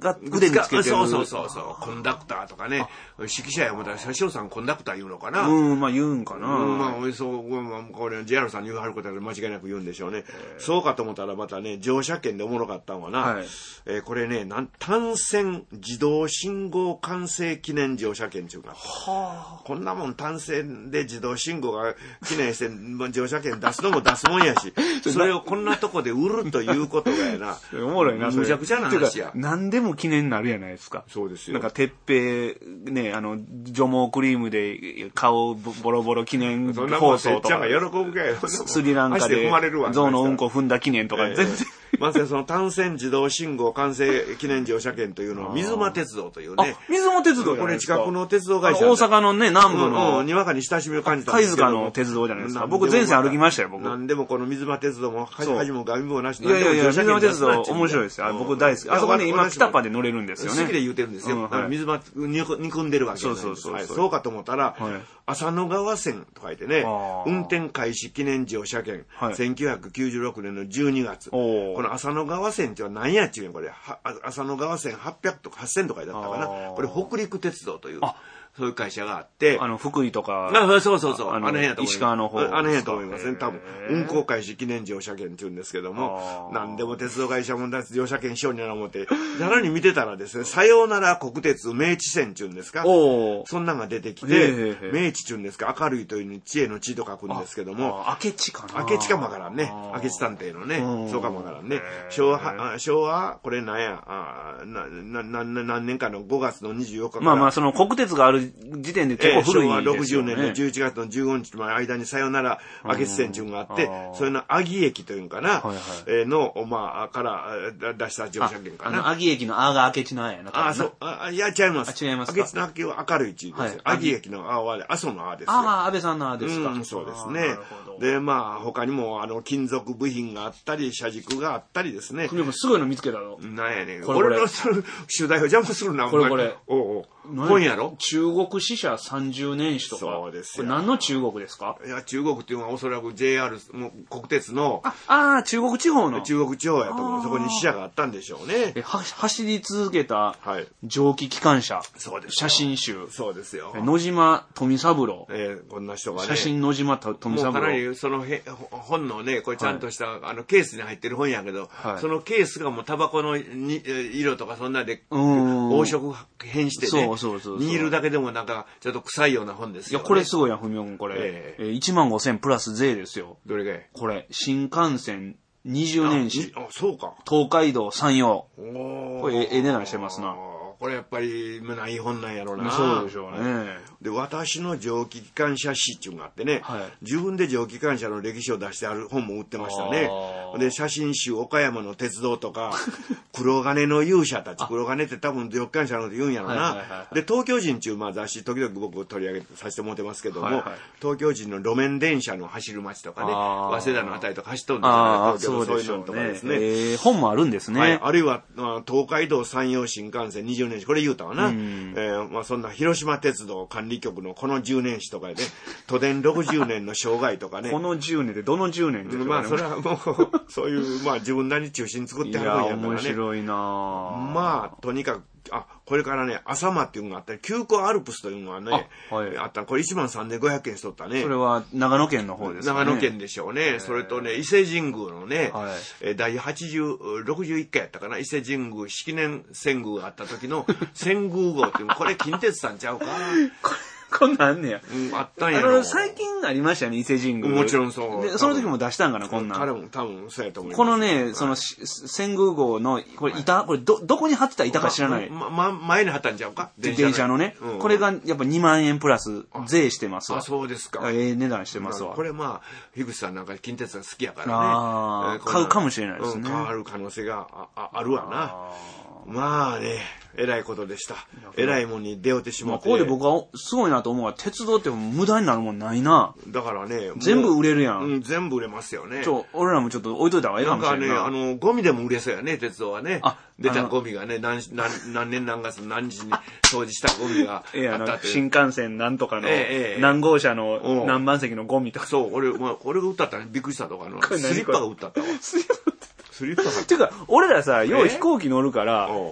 [SPEAKER 2] 線つけてる。
[SPEAKER 1] そうそうそうそう。コンダクターとかね。指揮者や思ったら、車掌さんコンダクター言うのかな。
[SPEAKER 2] うん、まあ言うんかな。
[SPEAKER 1] うん、まあ、そう、まあ、これ、ジェイアール さんに言わはることは間違いなく言うんでしょうね。そうかと思ったらまたね、乗車券でおもろかったのはな、はい、えー、これね、なん単線自動信号完成記念乗車券っていうか、はあ、こんなもん単線で自動信号が記念して乗車券出すのも出すもんやし、それをこんなとこで売るということがやな、
[SPEAKER 2] おもろいな、
[SPEAKER 1] むちゃくちゃな話や。
[SPEAKER 2] 何でも記念になるやないですか。
[SPEAKER 1] そうですよ。
[SPEAKER 2] なんか、てっぺい、ね、あの、除毛クリームで顔ボロボロ記念放送とか。
[SPEAKER 1] 喜ぶかよ。
[SPEAKER 2] スリランカで象のうんこ踏んだ記念とか、全然。
[SPEAKER 1] まさにその単線自動信号完成記念乗車券というのは水間鉄道というね。
[SPEAKER 2] 水間鉄道
[SPEAKER 1] これ近くの鉄道会社。
[SPEAKER 2] 大阪のね、南部の。
[SPEAKER 1] にわかに親しみを感じたんですけど。
[SPEAKER 2] 貝塚の鉄道じゃないですか。僕前線歩きましたよ、僕。
[SPEAKER 1] なんでもこの水間鉄道も恥もガミもなし。
[SPEAKER 2] いやいやいや、水間鉄道面白いですよ。僕大好き。あそこね、今北パで乗れるんですよね。
[SPEAKER 1] 好きで言うてるんですよ。水間憎んでるわけです。そうそうそう。そうかと思ったら、浅野川線と書いてね、運転開始記念乗車券、せんきゅうひゃくきゅうじゅうろくねんのじゅうにがつ。この浅野川線って何やっちゅうねん、これ。浅野川線はっぴゃくとかはっせんとかだったかな。これ北陸鉄道という。そういう会社があって。
[SPEAKER 2] あの、福井とか。
[SPEAKER 1] あ、そうそうそう。
[SPEAKER 2] あの辺やと思います。石川の方。
[SPEAKER 1] あの辺やと思いますね。多分、運行開始記念乗車券って言うんですけども、何でも鉄道会社も乗車券しようにな思って、さらに見てたらですね、さようなら国鉄明治線って言うんですか。そんなんが出てきて、明治って言うんですか、明るいというに知恵の知と書くんですけども。
[SPEAKER 2] 明智かな。
[SPEAKER 1] 明智かもわからんね。明智探偵のね。そうかもわからんね。昭和、昭和、これなんや、な、な、何年かのごがつのにじゅうよっかから。
[SPEAKER 2] まあまあ、その国鉄がある時点で結構古いですよね。
[SPEAKER 1] 昭和ろくじゅうねんのじゅういちがつのじゅうごにちの間にさよなら明智線っていうのがあって、それの阿木駅というんかな、の、まあ、から出した乗車券かな。
[SPEAKER 2] 阿木駅のあが明智のあやな。
[SPEAKER 1] あ、そう。あ、いや、違います。
[SPEAKER 2] 違います。
[SPEAKER 1] 明智の明は明るい地です。阿木駅のあは阿蘇のあですよ。
[SPEAKER 2] ああ、安倍さんのあですか。
[SPEAKER 1] そうですね。で、まあ、他にも、あの、金属部品があったり、車軸があったりですね。
[SPEAKER 2] すごいの見つけたの。
[SPEAKER 1] なんやねん。俺の取材を邪魔するな、
[SPEAKER 2] これこれ。
[SPEAKER 1] おうおう。本やろ？
[SPEAKER 2] 中国支社さんじゅうねん史とか。
[SPEAKER 1] そうですよ。
[SPEAKER 2] これ何の中国ですか？
[SPEAKER 1] いや、中国っていうのはおそらく ジェイアール、もう国鉄の。
[SPEAKER 2] あ、ああ、中国地方の。
[SPEAKER 1] 中国地方やと思う。そこに支社があったんでしょうね。
[SPEAKER 2] え、は、走り続けた蒸気機関車。
[SPEAKER 1] そうです。
[SPEAKER 2] 写真集。
[SPEAKER 1] そうですよ。
[SPEAKER 2] 野島富三郎。
[SPEAKER 1] えー、こんな人がね。
[SPEAKER 2] 写真野島富三郎。もう
[SPEAKER 1] かなりそのへ本のね、これちゃんとした、はい、あのケースに入ってる本やけど、はい、そのケースがもうタバコのに色とかそんなで黄色変してね。そうそうそうそう。握るだけでもなんかちょっと臭いような本ですよ、ね。
[SPEAKER 2] いや、これすごいや、ふみおん、これ。えー、いちまんごせんプラス税ですよ。
[SPEAKER 1] どれが
[SPEAKER 2] これ、新幹線にじゅうねん史。
[SPEAKER 1] あ、そうか。
[SPEAKER 2] 東海道山陽。これ、ええ値段してますな。
[SPEAKER 1] これやっぱり、ない本なんやろうな。
[SPEAKER 2] そうでしょうね。
[SPEAKER 1] で、私の蒸気機関車史っていうのがあってね、はい、自分で蒸気機関車の歴史を出してある本も売ってましたね。で、写真集、岡山の鉄道とか、黒金の勇者たち、黒金って多分蒸気機関車のこと言うんやろうな。はいはいはいはい、で、東京人っていう、まあ、雑誌、時々僕取り上げさせてもらってますけども、はいはい、東京人の路面電車の走る街とかね、早稲田のあたりとか走っとるんですよね、東京のそういうのとかですね。
[SPEAKER 2] えー、本もあるんですね。はい、
[SPEAKER 1] あるいは、まあ、東海道山陽新幹線にじゅうねん史、これ言うたわな。うん、えー、まあ、そんな広島鉄道管理局のこのじゅうねん史とかで、都電ろくじゅうねんの生涯とかね。
[SPEAKER 2] このじゅうねんでどのじゅうねんでしょうね。
[SPEAKER 1] まあ、それはもう、そういう、まあ、自分なりに中心作ってはるんやからね。
[SPEAKER 2] いや、面白いな
[SPEAKER 1] まあ、とにかく、あ、これからね、朝間っていうのがあったり、急行アルプスというのがね、あ、はい、あったこれいちまんさんぜんごひゃくえんしとったね。
[SPEAKER 2] それは長野県の方ですね。
[SPEAKER 1] 長野県でしょうね。それとね、伊勢神宮のね、はい、第はちじゅう、ろくじゅういっかいやったかな、伊勢神宮式年遷宮があった時の遷宮号っていうの、これ近鉄さんちゃうか
[SPEAKER 2] こんなんあんねや。
[SPEAKER 1] うん、あったんやろ。
[SPEAKER 2] あの、最近ありましたよね、伊勢神宮。
[SPEAKER 1] もちろんそう。
[SPEAKER 2] で、その時も出したんかな、こんなん。
[SPEAKER 1] 彼も多分そうやと思います。
[SPEAKER 2] このね、その、遷宮号の、これ板、これど、どこに貼ってた板か知らない。
[SPEAKER 1] ま、ま、前に貼ったんちゃうか
[SPEAKER 2] 電車のね。これがやっぱにまんえんプラス税してますわ。
[SPEAKER 1] あ、そうですか。
[SPEAKER 2] ええ値段してますわ。
[SPEAKER 1] これまあ、樋口さんなんか近鉄が好きやからね。
[SPEAKER 2] ああ、買うかもしれないですね。
[SPEAKER 1] 変わる可能性があ、あるわな。まあね、えらいことでした。えらいもんに出会ってしまって。
[SPEAKER 2] ここで僕はすごいなと思うのは、鉄道って無駄になるもんないな。
[SPEAKER 1] だからね。
[SPEAKER 2] 全部売れるやん。
[SPEAKER 1] うん、全部売れますよね。
[SPEAKER 2] ちょ、俺らもちょっと置いといた方がいいかもしれない。
[SPEAKER 1] なんかね、あの、ゴミでも売れそうやね、鉄道はね。あ、出たゴミがね、何、何、何年何月何日に掃除したゴミがあったって。
[SPEAKER 2] え、あの、新幹線なんとかの、何号車の何番席のゴミとか。
[SPEAKER 1] そう、俺、まあ、俺が売ったったらびっくりしたとか、あの、スリッパが売ったったわ。
[SPEAKER 2] スリッパっていうか、俺らさ、よう飛行機乗るから、飛行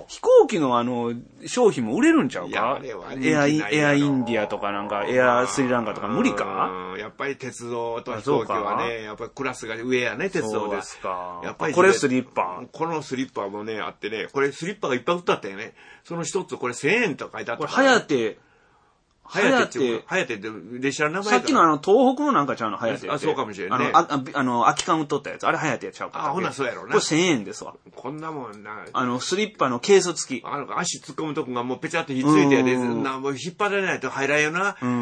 [SPEAKER 2] 行機のあの、商品も売れるんちゃうか？エア、エアインディアとかなんか、エアスリランカとか無理か？
[SPEAKER 1] やっぱり鉄道と飛行機はね、やっぱりクラスが上やね、鉄道です。
[SPEAKER 2] か。やっぱりこれスリッパ。
[SPEAKER 1] このスリッパもね、あってね、これスリッパがいっぱい売ったったよね。その一つ、これせんえんと書いてあった。
[SPEAKER 2] これ、はやて、
[SPEAKER 1] はやて、はやてって列車の名前
[SPEAKER 2] さっきのあの、東北のなんかちゃうの、はやて。
[SPEAKER 1] あ、そうかもしれない。
[SPEAKER 2] あの、あ、あの、空き缶売っとったやつ。あれはやてやちゃうか。
[SPEAKER 1] あ、ほな、そうやろうな。
[SPEAKER 2] これせんえんですわ。
[SPEAKER 1] こんなもんな。
[SPEAKER 2] あの、スリッパのケース付き。
[SPEAKER 1] あの、足突っ込むとこがもうペチャってひっついてやで、な、もう引っ張られないと入らんよな。うん。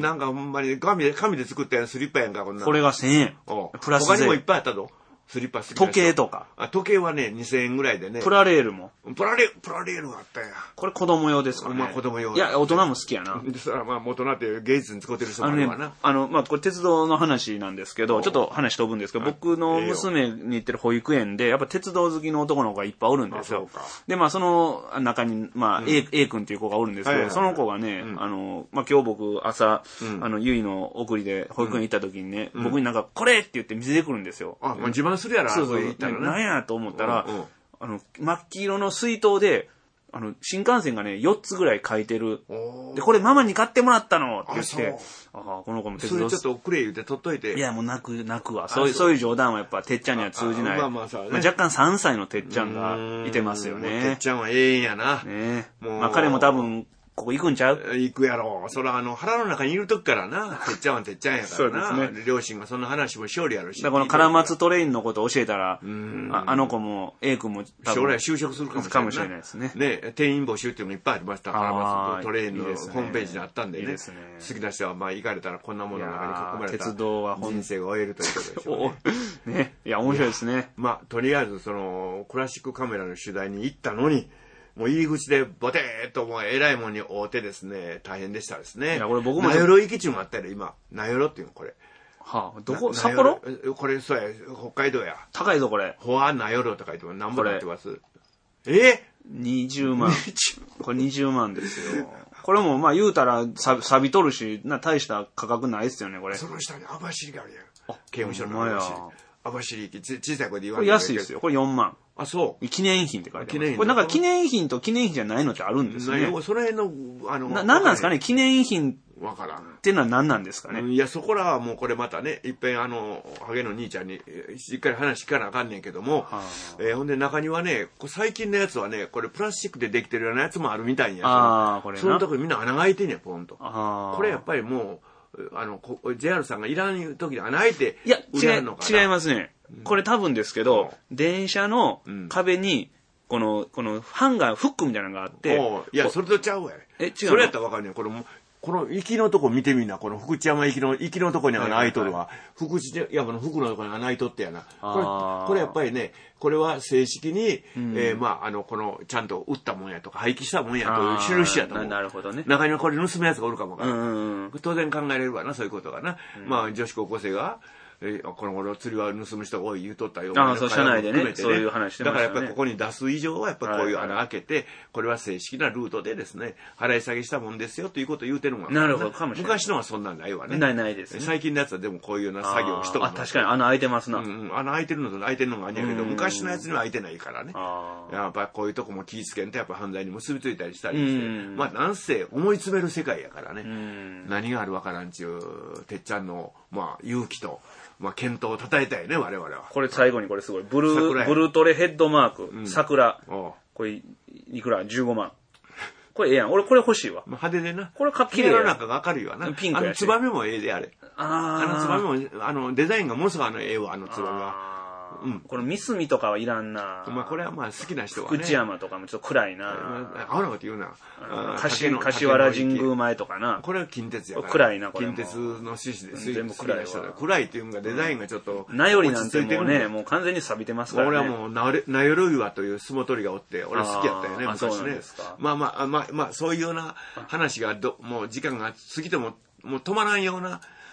[SPEAKER 1] なんかほんまに、紙で、紙で作ったやつスリッパやんか、こんな。
[SPEAKER 2] これがせんえん。
[SPEAKER 1] プラス他にもいっぱいあったぞ。スリッパ好き
[SPEAKER 2] 時計とか。
[SPEAKER 1] あ、時計はね、にせんえんぐらいでね。
[SPEAKER 2] プラレールも。
[SPEAKER 1] プラレール、プラレールがあったや。
[SPEAKER 2] これ子供用ですかね。
[SPEAKER 1] まあ子供用。
[SPEAKER 2] いや、大人も好きやな。
[SPEAKER 1] それはまあ大人って芸術に使ってる人もいるわな。
[SPEAKER 2] あのね、あの、まあこれ鉄道の話なんですけど、ちょっと話飛ぶんですけど、僕の娘に行ってる保育園で、やっぱ鉄道好きの男の子がいっぱいおるんですよ。で、まあその中に、まあ A、A 君っていう子がおるんですけど、その子がね、あの、まあ今日僕朝、あの、ゆいの送りで保育園行った時にね、僕になんかこれって言って見せてくるんですよ。
[SPEAKER 1] あ、まあ自慢するやろ、
[SPEAKER 2] そうそう。何やと思ったら、うんうん、あの、真っ黄色の水筒で、あの、新幹線がね、よっつぐらい書いてる。で、これママに買ってもらったのって言って、ああ、この子も鉄道。
[SPEAKER 1] それちょっとくれ言うて取っといて。
[SPEAKER 2] いや、もう泣く、泣くわ。そういう、そういう冗談はやっぱ、てっちゃんには通じない。まあまあさ、ね、まあ、若干さんさいのてっちゃんがいてますよね。
[SPEAKER 1] てっちゃんはええんやな。
[SPEAKER 2] ねもう。まあ彼も多分、ここ行くんちゃう？
[SPEAKER 1] 行くやろ。それはあの、腹の中にいる時からな、てっちゃんはてっちゃんやからな。そうですね。両親がそんな話もしょうりやろし。
[SPEAKER 2] だからこの唐松トレインのことを教えたら、あ, あの子も、A 君も
[SPEAKER 1] 多分将来就職するかもしれない。
[SPEAKER 2] かもしれないですね。
[SPEAKER 1] ね、定員募集っていうのもいっぱいありました。唐松トレインのホームページにあったんでね。いいですね。好きな人はまあ行かれたらこんなものの中に囲まれた
[SPEAKER 2] 鉄道は
[SPEAKER 1] 人生が終えるということでしょうね。
[SPEAKER 2] ね。いや、面白いですね。
[SPEAKER 1] まあ、とりあえずその、クラシックカメラの取材に行ったのに、もう入り口でボテーっともう偉いもんに会うてですね、大変でしたですね。いや、これ僕も。名寄行き中もあったよ、今。名寄っていうの、これ。
[SPEAKER 2] はあ、どこ札幌
[SPEAKER 1] これ、そうや、北海道や。
[SPEAKER 2] 高いぞ、これ。
[SPEAKER 1] ほあ名寄と書いても何本なってますえ
[SPEAKER 2] にじゅうまん。これにじゅうまんですよ。これもまあ言うたらさ錆びとるし、な大した価格ないですよね、これ。
[SPEAKER 1] その下に網走があるやん。刑務所の網走。網走駅、小さい声で言わ
[SPEAKER 2] れてる。これ安いですよ。これよんまん。
[SPEAKER 1] あ、そう。
[SPEAKER 2] 記念品って書いてます。これなんか記念品と記念品じゃないのってあるんですね。
[SPEAKER 1] その辺の、あの、
[SPEAKER 2] な、なんなんですかね記念品
[SPEAKER 1] わからん。
[SPEAKER 2] っていうのは何なんですかね、
[SPEAKER 1] いや、そこらはもうこれまたね、いっぺんあの、ハゲの兄ちゃんに、しっかり話聞かなあかんねんけども、はあ、えー、ほんで中にはね、最近のやつはね、これプラスチックでできてるようなやつもあるみたいや。ああ、これな。そのとこにみんな穴が開いてんねん、ポンと。ああ。これやっぱりもう、あの、ジェイアール さんがいらん時に穴開いて
[SPEAKER 2] 売れるのかな。いや、違い、違いますね。これ多分ですけど、うん、電車の壁に、この、このハンガー、フックみたいなのがあって。
[SPEAKER 1] いや、それとちゃうわ。え、違う。それやったらわかんねん。これも、この行きのとこ見てみんな、この福知山行きの、行きのとこに穴開いとるわ。福知山の福のとこに穴開いとってやな。これ、これやっぱりね、これは正式に、うん、えー、まあ、あの、この、ちゃんと売ったもんやとか、廃棄したもんやという印やと思う。
[SPEAKER 2] なるほどね。
[SPEAKER 1] 中にはこれ盗むやつがおるかもわからん。当然考えれるわな、そういうことがな。うん、まあ、女子高校生が、えー、この頃釣りは盗む人が多い言うとったよ。
[SPEAKER 2] ああ、そう、社内でね。そういう話してましたね。
[SPEAKER 1] だからやっぱりここに出す以上は、やっぱりこういう穴開けて、はいはい、これは正式なルートでですね、払い下げしたもんですよということを言うてるのが。
[SPEAKER 2] なるほど、かもしれない。
[SPEAKER 1] 昔のはそんなんないわね。
[SPEAKER 2] ないないです、ね。
[SPEAKER 1] 最近のやつはでもこういうような作業をしとる。
[SPEAKER 2] あ、確かに穴開いてますな。
[SPEAKER 1] うん、穴開いてるのと開いてるのがあるんやけど、昔のやつには開いてないからね。やっぱりこういうとこも気ぃつけんと、やっぱ犯罪に結びついたりしたりして、まあなんせ思い詰める世界やからね。何があるわからんちゅう、てっちゃんの、まあ勇気と、まあ、検討を称えたいね、我々は。
[SPEAKER 2] これ最後にこれすごい。ブルー、ブルートレヘッドマーク、うん、桜。これ、いくら ?じゅうごまん。これええやん。俺これ欲しいわ。
[SPEAKER 1] 派手でな。
[SPEAKER 2] これかっ
[SPEAKER 1] きれいやな。の中が明るいわな。
[SPEAKER 2] ピンクやし。
[SPEAKER 1] あのツバメもええであれ。ああのツバメも、あのデザインがものすごいあのええわ、あのツバメは。
[SPEAKER 2] うん。このミスミとかはいらんな。
[SPEAKER 1] まあこれはまあ好きな人は
[SPEAKER 2] ね。福知山とかもちょっと暗いな。
[SPEAKER 1] あわなこと言うな。
[SPEAKER 2] 柏原神宮前とかな。
[SPEAKER 1] これは近鉄やから。
[SPEAKER 2] 暗いな、これ。
[SPEAKER 1] 近鉄の趣旨で
[SPEAKER 2] 全部暗い人
[SPEAKER 1] だ。暗いっていうのがデザインがちょっと。
[SPEAKER 2] なよりなんてもうね、もう完全に錆びてますからね。
[SPEAKER 1] 俺はもうなよる岩という相撲取りがおって、俺好きやったよね、昔ね。まあまあまあまあ、そういうような話がど、もう時間が過ぎても、もう止まらんような、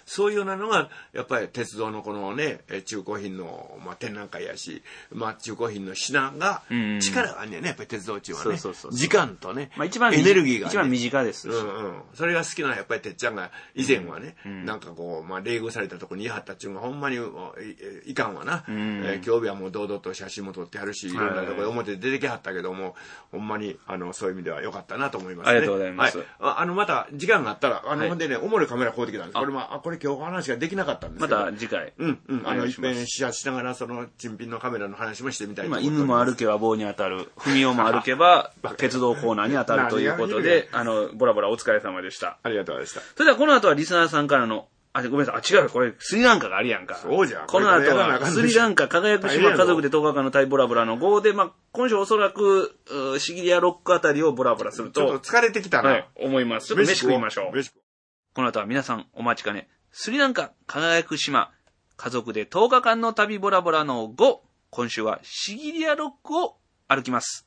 [SPEAKER 1] そういうようなのが、やっぱり鉄道のこのね、中古品の、まあ、展覧会やし、まあ、中古品の品が、力があんねんね、やっぱり鉄道中はね。そうそうそう時間とね、まあ、一番エネルギーが、ね、
[SPEAKER 2] 一番身近ですし。
[SPEAKER 1] うんうん。それが好きなのは、やっぱりてっちゃんが以前はね、うん、なんかこう、まあ、冷遇されたところに言い張ったっちゅうのが、ほんまにいかんわな。うん、えー、今日はもう堂々と写真も撮ってはるし、いろんなところで表で出てきはったけども、ほんまに、あの、そういう意味では良かったなと思いますね。
[SPEAKER 2] ありがとうございます。
[SPEAKER 1] はい、あの、また、時間があったら、あの、ほんでね、おもろいカメラ買うてきたんです。これも、あ、これ今日話ができなかったんですけど。
[SPEAKER 2] また次回。
[SPEAKER 1] うん、うん。あの、一遍試写しながら、その、珍品のカメラの話もしてみたいと思います。
[SPEAKER 2] 今、犬も歩けば棒に当たる、文雄も歩けば、鉄道コーナーに当たるということで、あの、ボラボラお疲れ様でした。
[SPEAKER 1] ありがとうございました。
[SPEAKER 2] それではこの後はリスナーさんからの、あ、ごめんなさい。あ、違うよ。これ、スリランカがありやんか。
[SPEAKER 1] そうじゃん。
[SPEAKER 2] この後は、スリランカ輝く島家族でとおかかんのタイボラボラのごで、まあ、今週おそらく、シギリアロックあたりをボラボラすると。
[SPEAKER 1] ちょっと疲れてきたな。
[SPEAKER 2] はい、思います。ちょっと飯食いましょう。この後は皆さんお待ちかね。スリランカ輝く島、家族でとおかかんの旅ボラボラのご、今週はシギリアロックを歩きます。